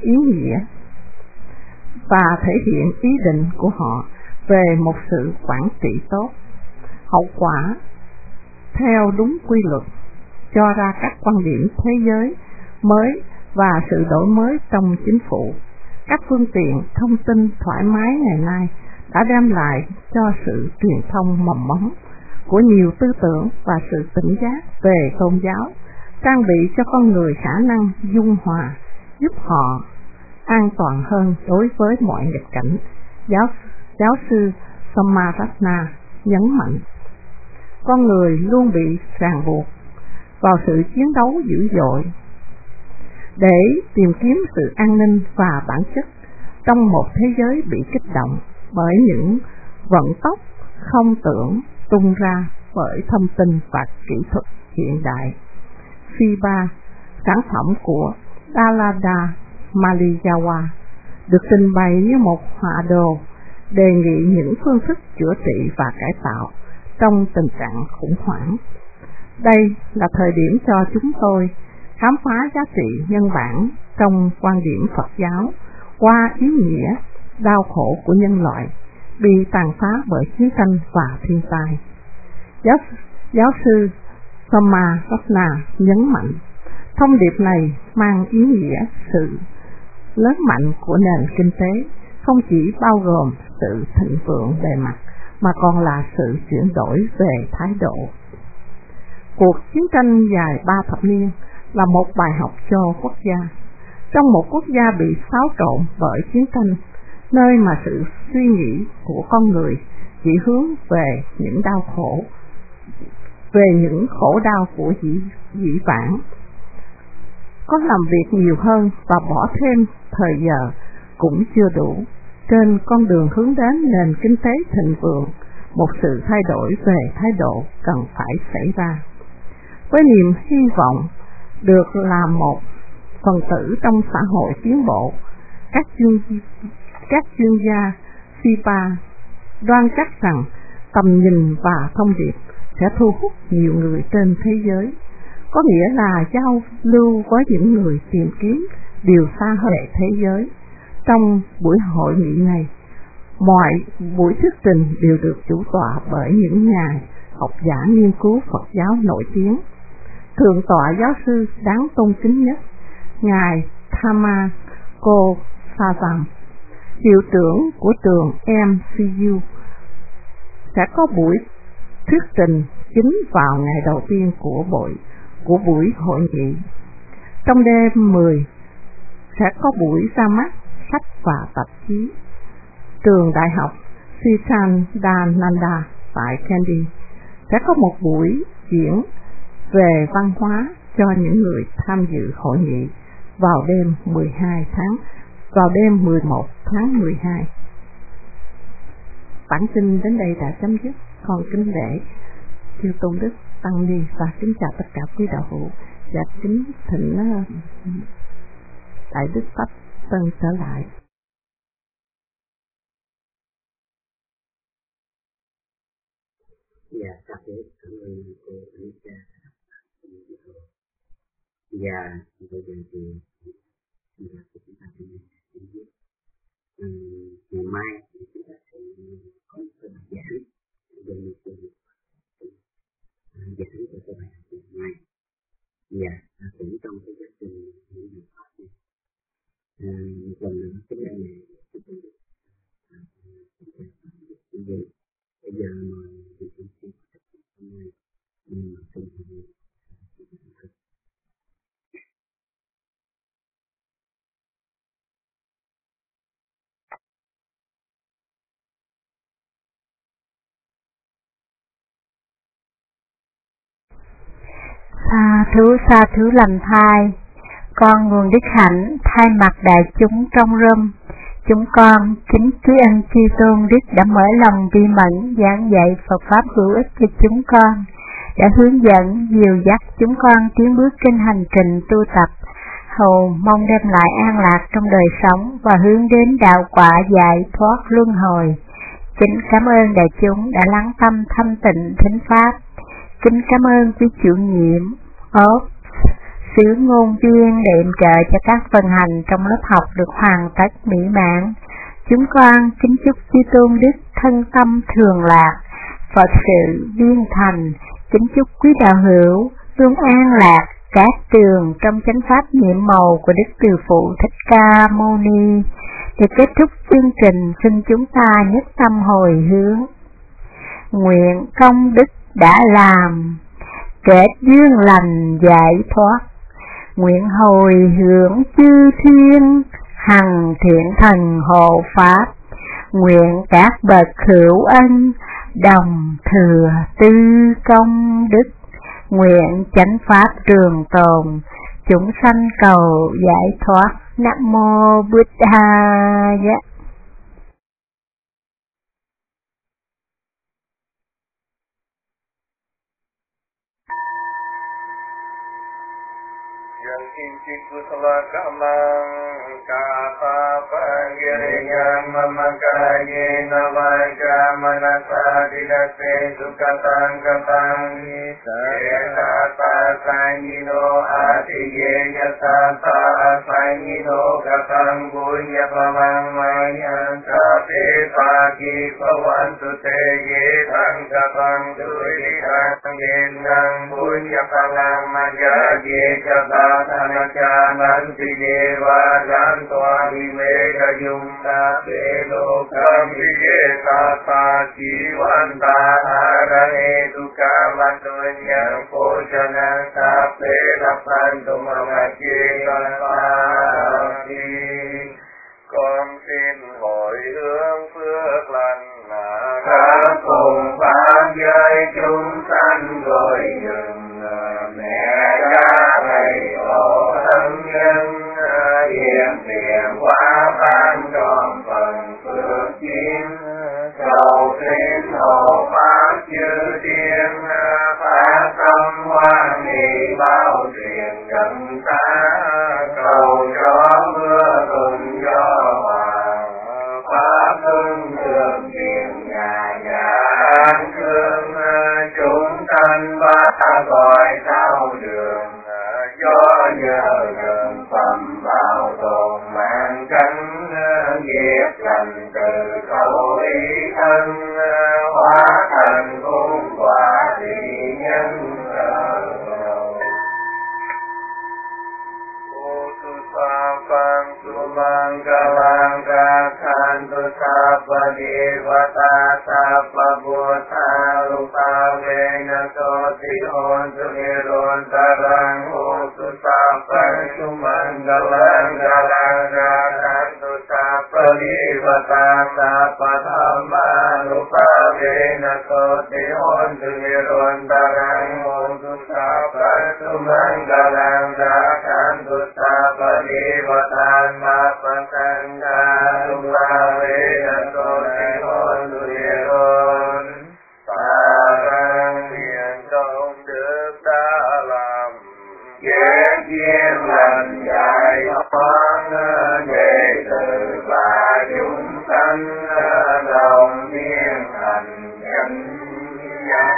G: ý định của họ về một sự quản trị tốt, hậu quả theo đúng quy luật, cho ra các quan điểm thế giới mới và sự đổi mới trong chính phủ. Các phương tiện thông tin thoải mái ngày nay đã đem lại cho sự truyền thông mầm mống của nhiều tư tưởng và sự tỉnh giác về tôn giáo, trang bị cho con người khả năng dung hòa, giúp họ an toàn hơn đối với mọi nghịch cảnh. Giáo sư Samaratna nhấn mạnh, con người luôn bị ràng buộc vào sự chiến đấu dữ dội để tìm kiếm sự an ninh và bản chất trong một thế giới bị kích động bởi những vận tốc không tưởng tung ra bởi thông tin và kỹ thuật hiện đại. FIBA, sản phẩm của Dalada Maliyawa, được trình bày như một họa đồ đề nghị những phương thức chữa trị và cải tạo trong tình trạng khủng hoảng. Đây là thời điểm cho chúng tôi khám phá giá trị nhân bản trong quan điểm Phật giáo qua ý nghĩa đau khổ của nhân loại bị tàn phá bởi chiến tranh và thiên tai. Giáo sư Samaratna nhấn mạnh, thông điệp này mang ý nghĩa sự lớn mạnh của nền kinh tế không chỉ bao gồm sự thịnh vượng bề mặt mà còn là sự chuyển đổi về thái độ. Cuộc chiến tranh dài 3 thập niên là một bài học cho quốc gia. Trong một quốc gia bị xáo trộn bởi chiến tranh, nơi mà sự suy nghĩ của con người chỉ hướng về những khổ đau của dĩ vãng, có làm việc nhiều hơn và bỏ thêm thời giờ cũng chưa đủ. Trên con đường hướng đến nền kinh tế thịnh vượng, một sự thay đổi về thái độ cần phải xảy ra. Với niềm hy vọng được làm một phần tử trong xã hội tiến bộ, các chuyên gia FIBA đoan chắc rằng tầm nhìn và thông điệp sẽ thu hút nhiều người trên thế giới, có nghĩa là giao lưu với những người tìm kiếm điều xa hơn thế giới. Trong buổi hội nghị này, mọi buổi thuyết trình đều được chủ tọa bởi những nhà học giả nghiên cứu Phật giáo nổi tiếng. Thượng tọa giáo sư đáng tôn kính nhất, Ngài Thama Kosasam, hiệu trưởng của trường MCU, sẽ có buổi thuyết trình chính vào ngày đầu tiên của buổi hội nghị. Trong đêm 10 sẽ có buổi ra mắt sách và tạp chí. Trường đại học Siddhantananda tại Kandy sẽ có một buổi diễn về văn hóa cho những người tham dự hội nghị vào đêm 11 tháng 12. Bản tin đến đây đã chấm dứt. Con kính lễ Chư Tôn Đức Tăng Ni và kính chào tất cả quý đạo hữu và kính thỉnh Đại Đức Pháp Tân trở lại.
D: Dạ, cảm ơn cô Anita. Dạ, bây giờ thì chúng ta sẽ biết ngày mai chúng ta sẽ có một cái bài giảng về một giảng của các bài học ngày mai. Dạ, cũng trong cái quá trình những điều pháp này
H: Sa thú lành thai. Con nguồn đức hạnh thay mặt đại chúng trong râm. Chúng con kính quý ân Chư Tôn Đức đã mở lòng vi mẫn giảng dạy Phật pháp hữu ích cho chúng con, đã hướng dẫn dìu dắt chúng con tiến bước trên hành trình tu tập, hầu mong đem lại an lạc trong đời sống và hướng đến đạo quả giải thoát luân hồi. Kính cảm ơn đại chúng đã lắng tâm thanh tịnh thính pháp. Kính cảm ơn quý chủ nhiệm sứ ngôn viên để yểm trợ cho các phần hành trong lớp học được hoàn tất mỹ mãn. Chúng con kính chúc Chư Tôn Đức thân tâm thường lạc, Phật sự viên thành. Kính chúc quý đạo hữu luôn an lạc, cát tường trong chánh pháp nhiệm màu của Đức Từ Phụ Thích Ca Mâu Ni. Để kết thúc chương trình, xin chúng ta nhất tâm hồi hướng. Nguyện công đức đã làm, kết duyên lành giải thoát. Nguyện hồi hướng chư thiên, hằng thiện thần hộ pháp. Nguyện các bậc hữu ân, đồng thừa tư công đức. Nguyện chánh pháp trường tồn, chúng sanh cầu giải thoát. Nam mô Buddhaya.
A: Kusala kamang kapapa giriyam mamakaye navaja manasa dilase sukatang kapang yatata sangino atiye yatata sangino kapang bunya pamang mayan kape pagi pawantu te ye tang kapang tuidang yenang bunya pamang maya ye kapang Nanti dewa dan tuari mereka jumpa belokam ye tata jiwanta arane duka matunya pojana tape lapan tumangaji kalpati. Con xin hồi hướng phước lành khắp cùng pháp giới chúng sanh rồi dừng mẹ cha thầy tổ thân nhân hiện tiền hóa ban tròn phần phước duyên cầu xin hộ pháp chư tiên phát tâm hoan hỷ bao truyền gần ta cầu cho mưa thuận gió hòa pháp hưng thường truyền nhà nhà an cương chúng sanh ba gọi sao đường do nhờ gần phẩm bảo tồn mang cánh nghiệp lành từ khẩu ý thân hóa thành cung quả thị nhân Sumangkalangka Kantu Sapa Devata Sapa Bhutta Rupa Vena Soti Ontu Nirontarang Otu Sapa Sumangkalangka Kantu Sapa Devata Sapa Dhamma Rupa Vena Soti Ontu Nirontarang Otu Sapa Sumangkalangka Kantu Sapa Devata Mapasangha Sumavena Soti Ontu Niron Parang nguyện công đức đã làm kết duyên lành giải thoát đệ tử và chúng sanh đồng niên thành chánh giác.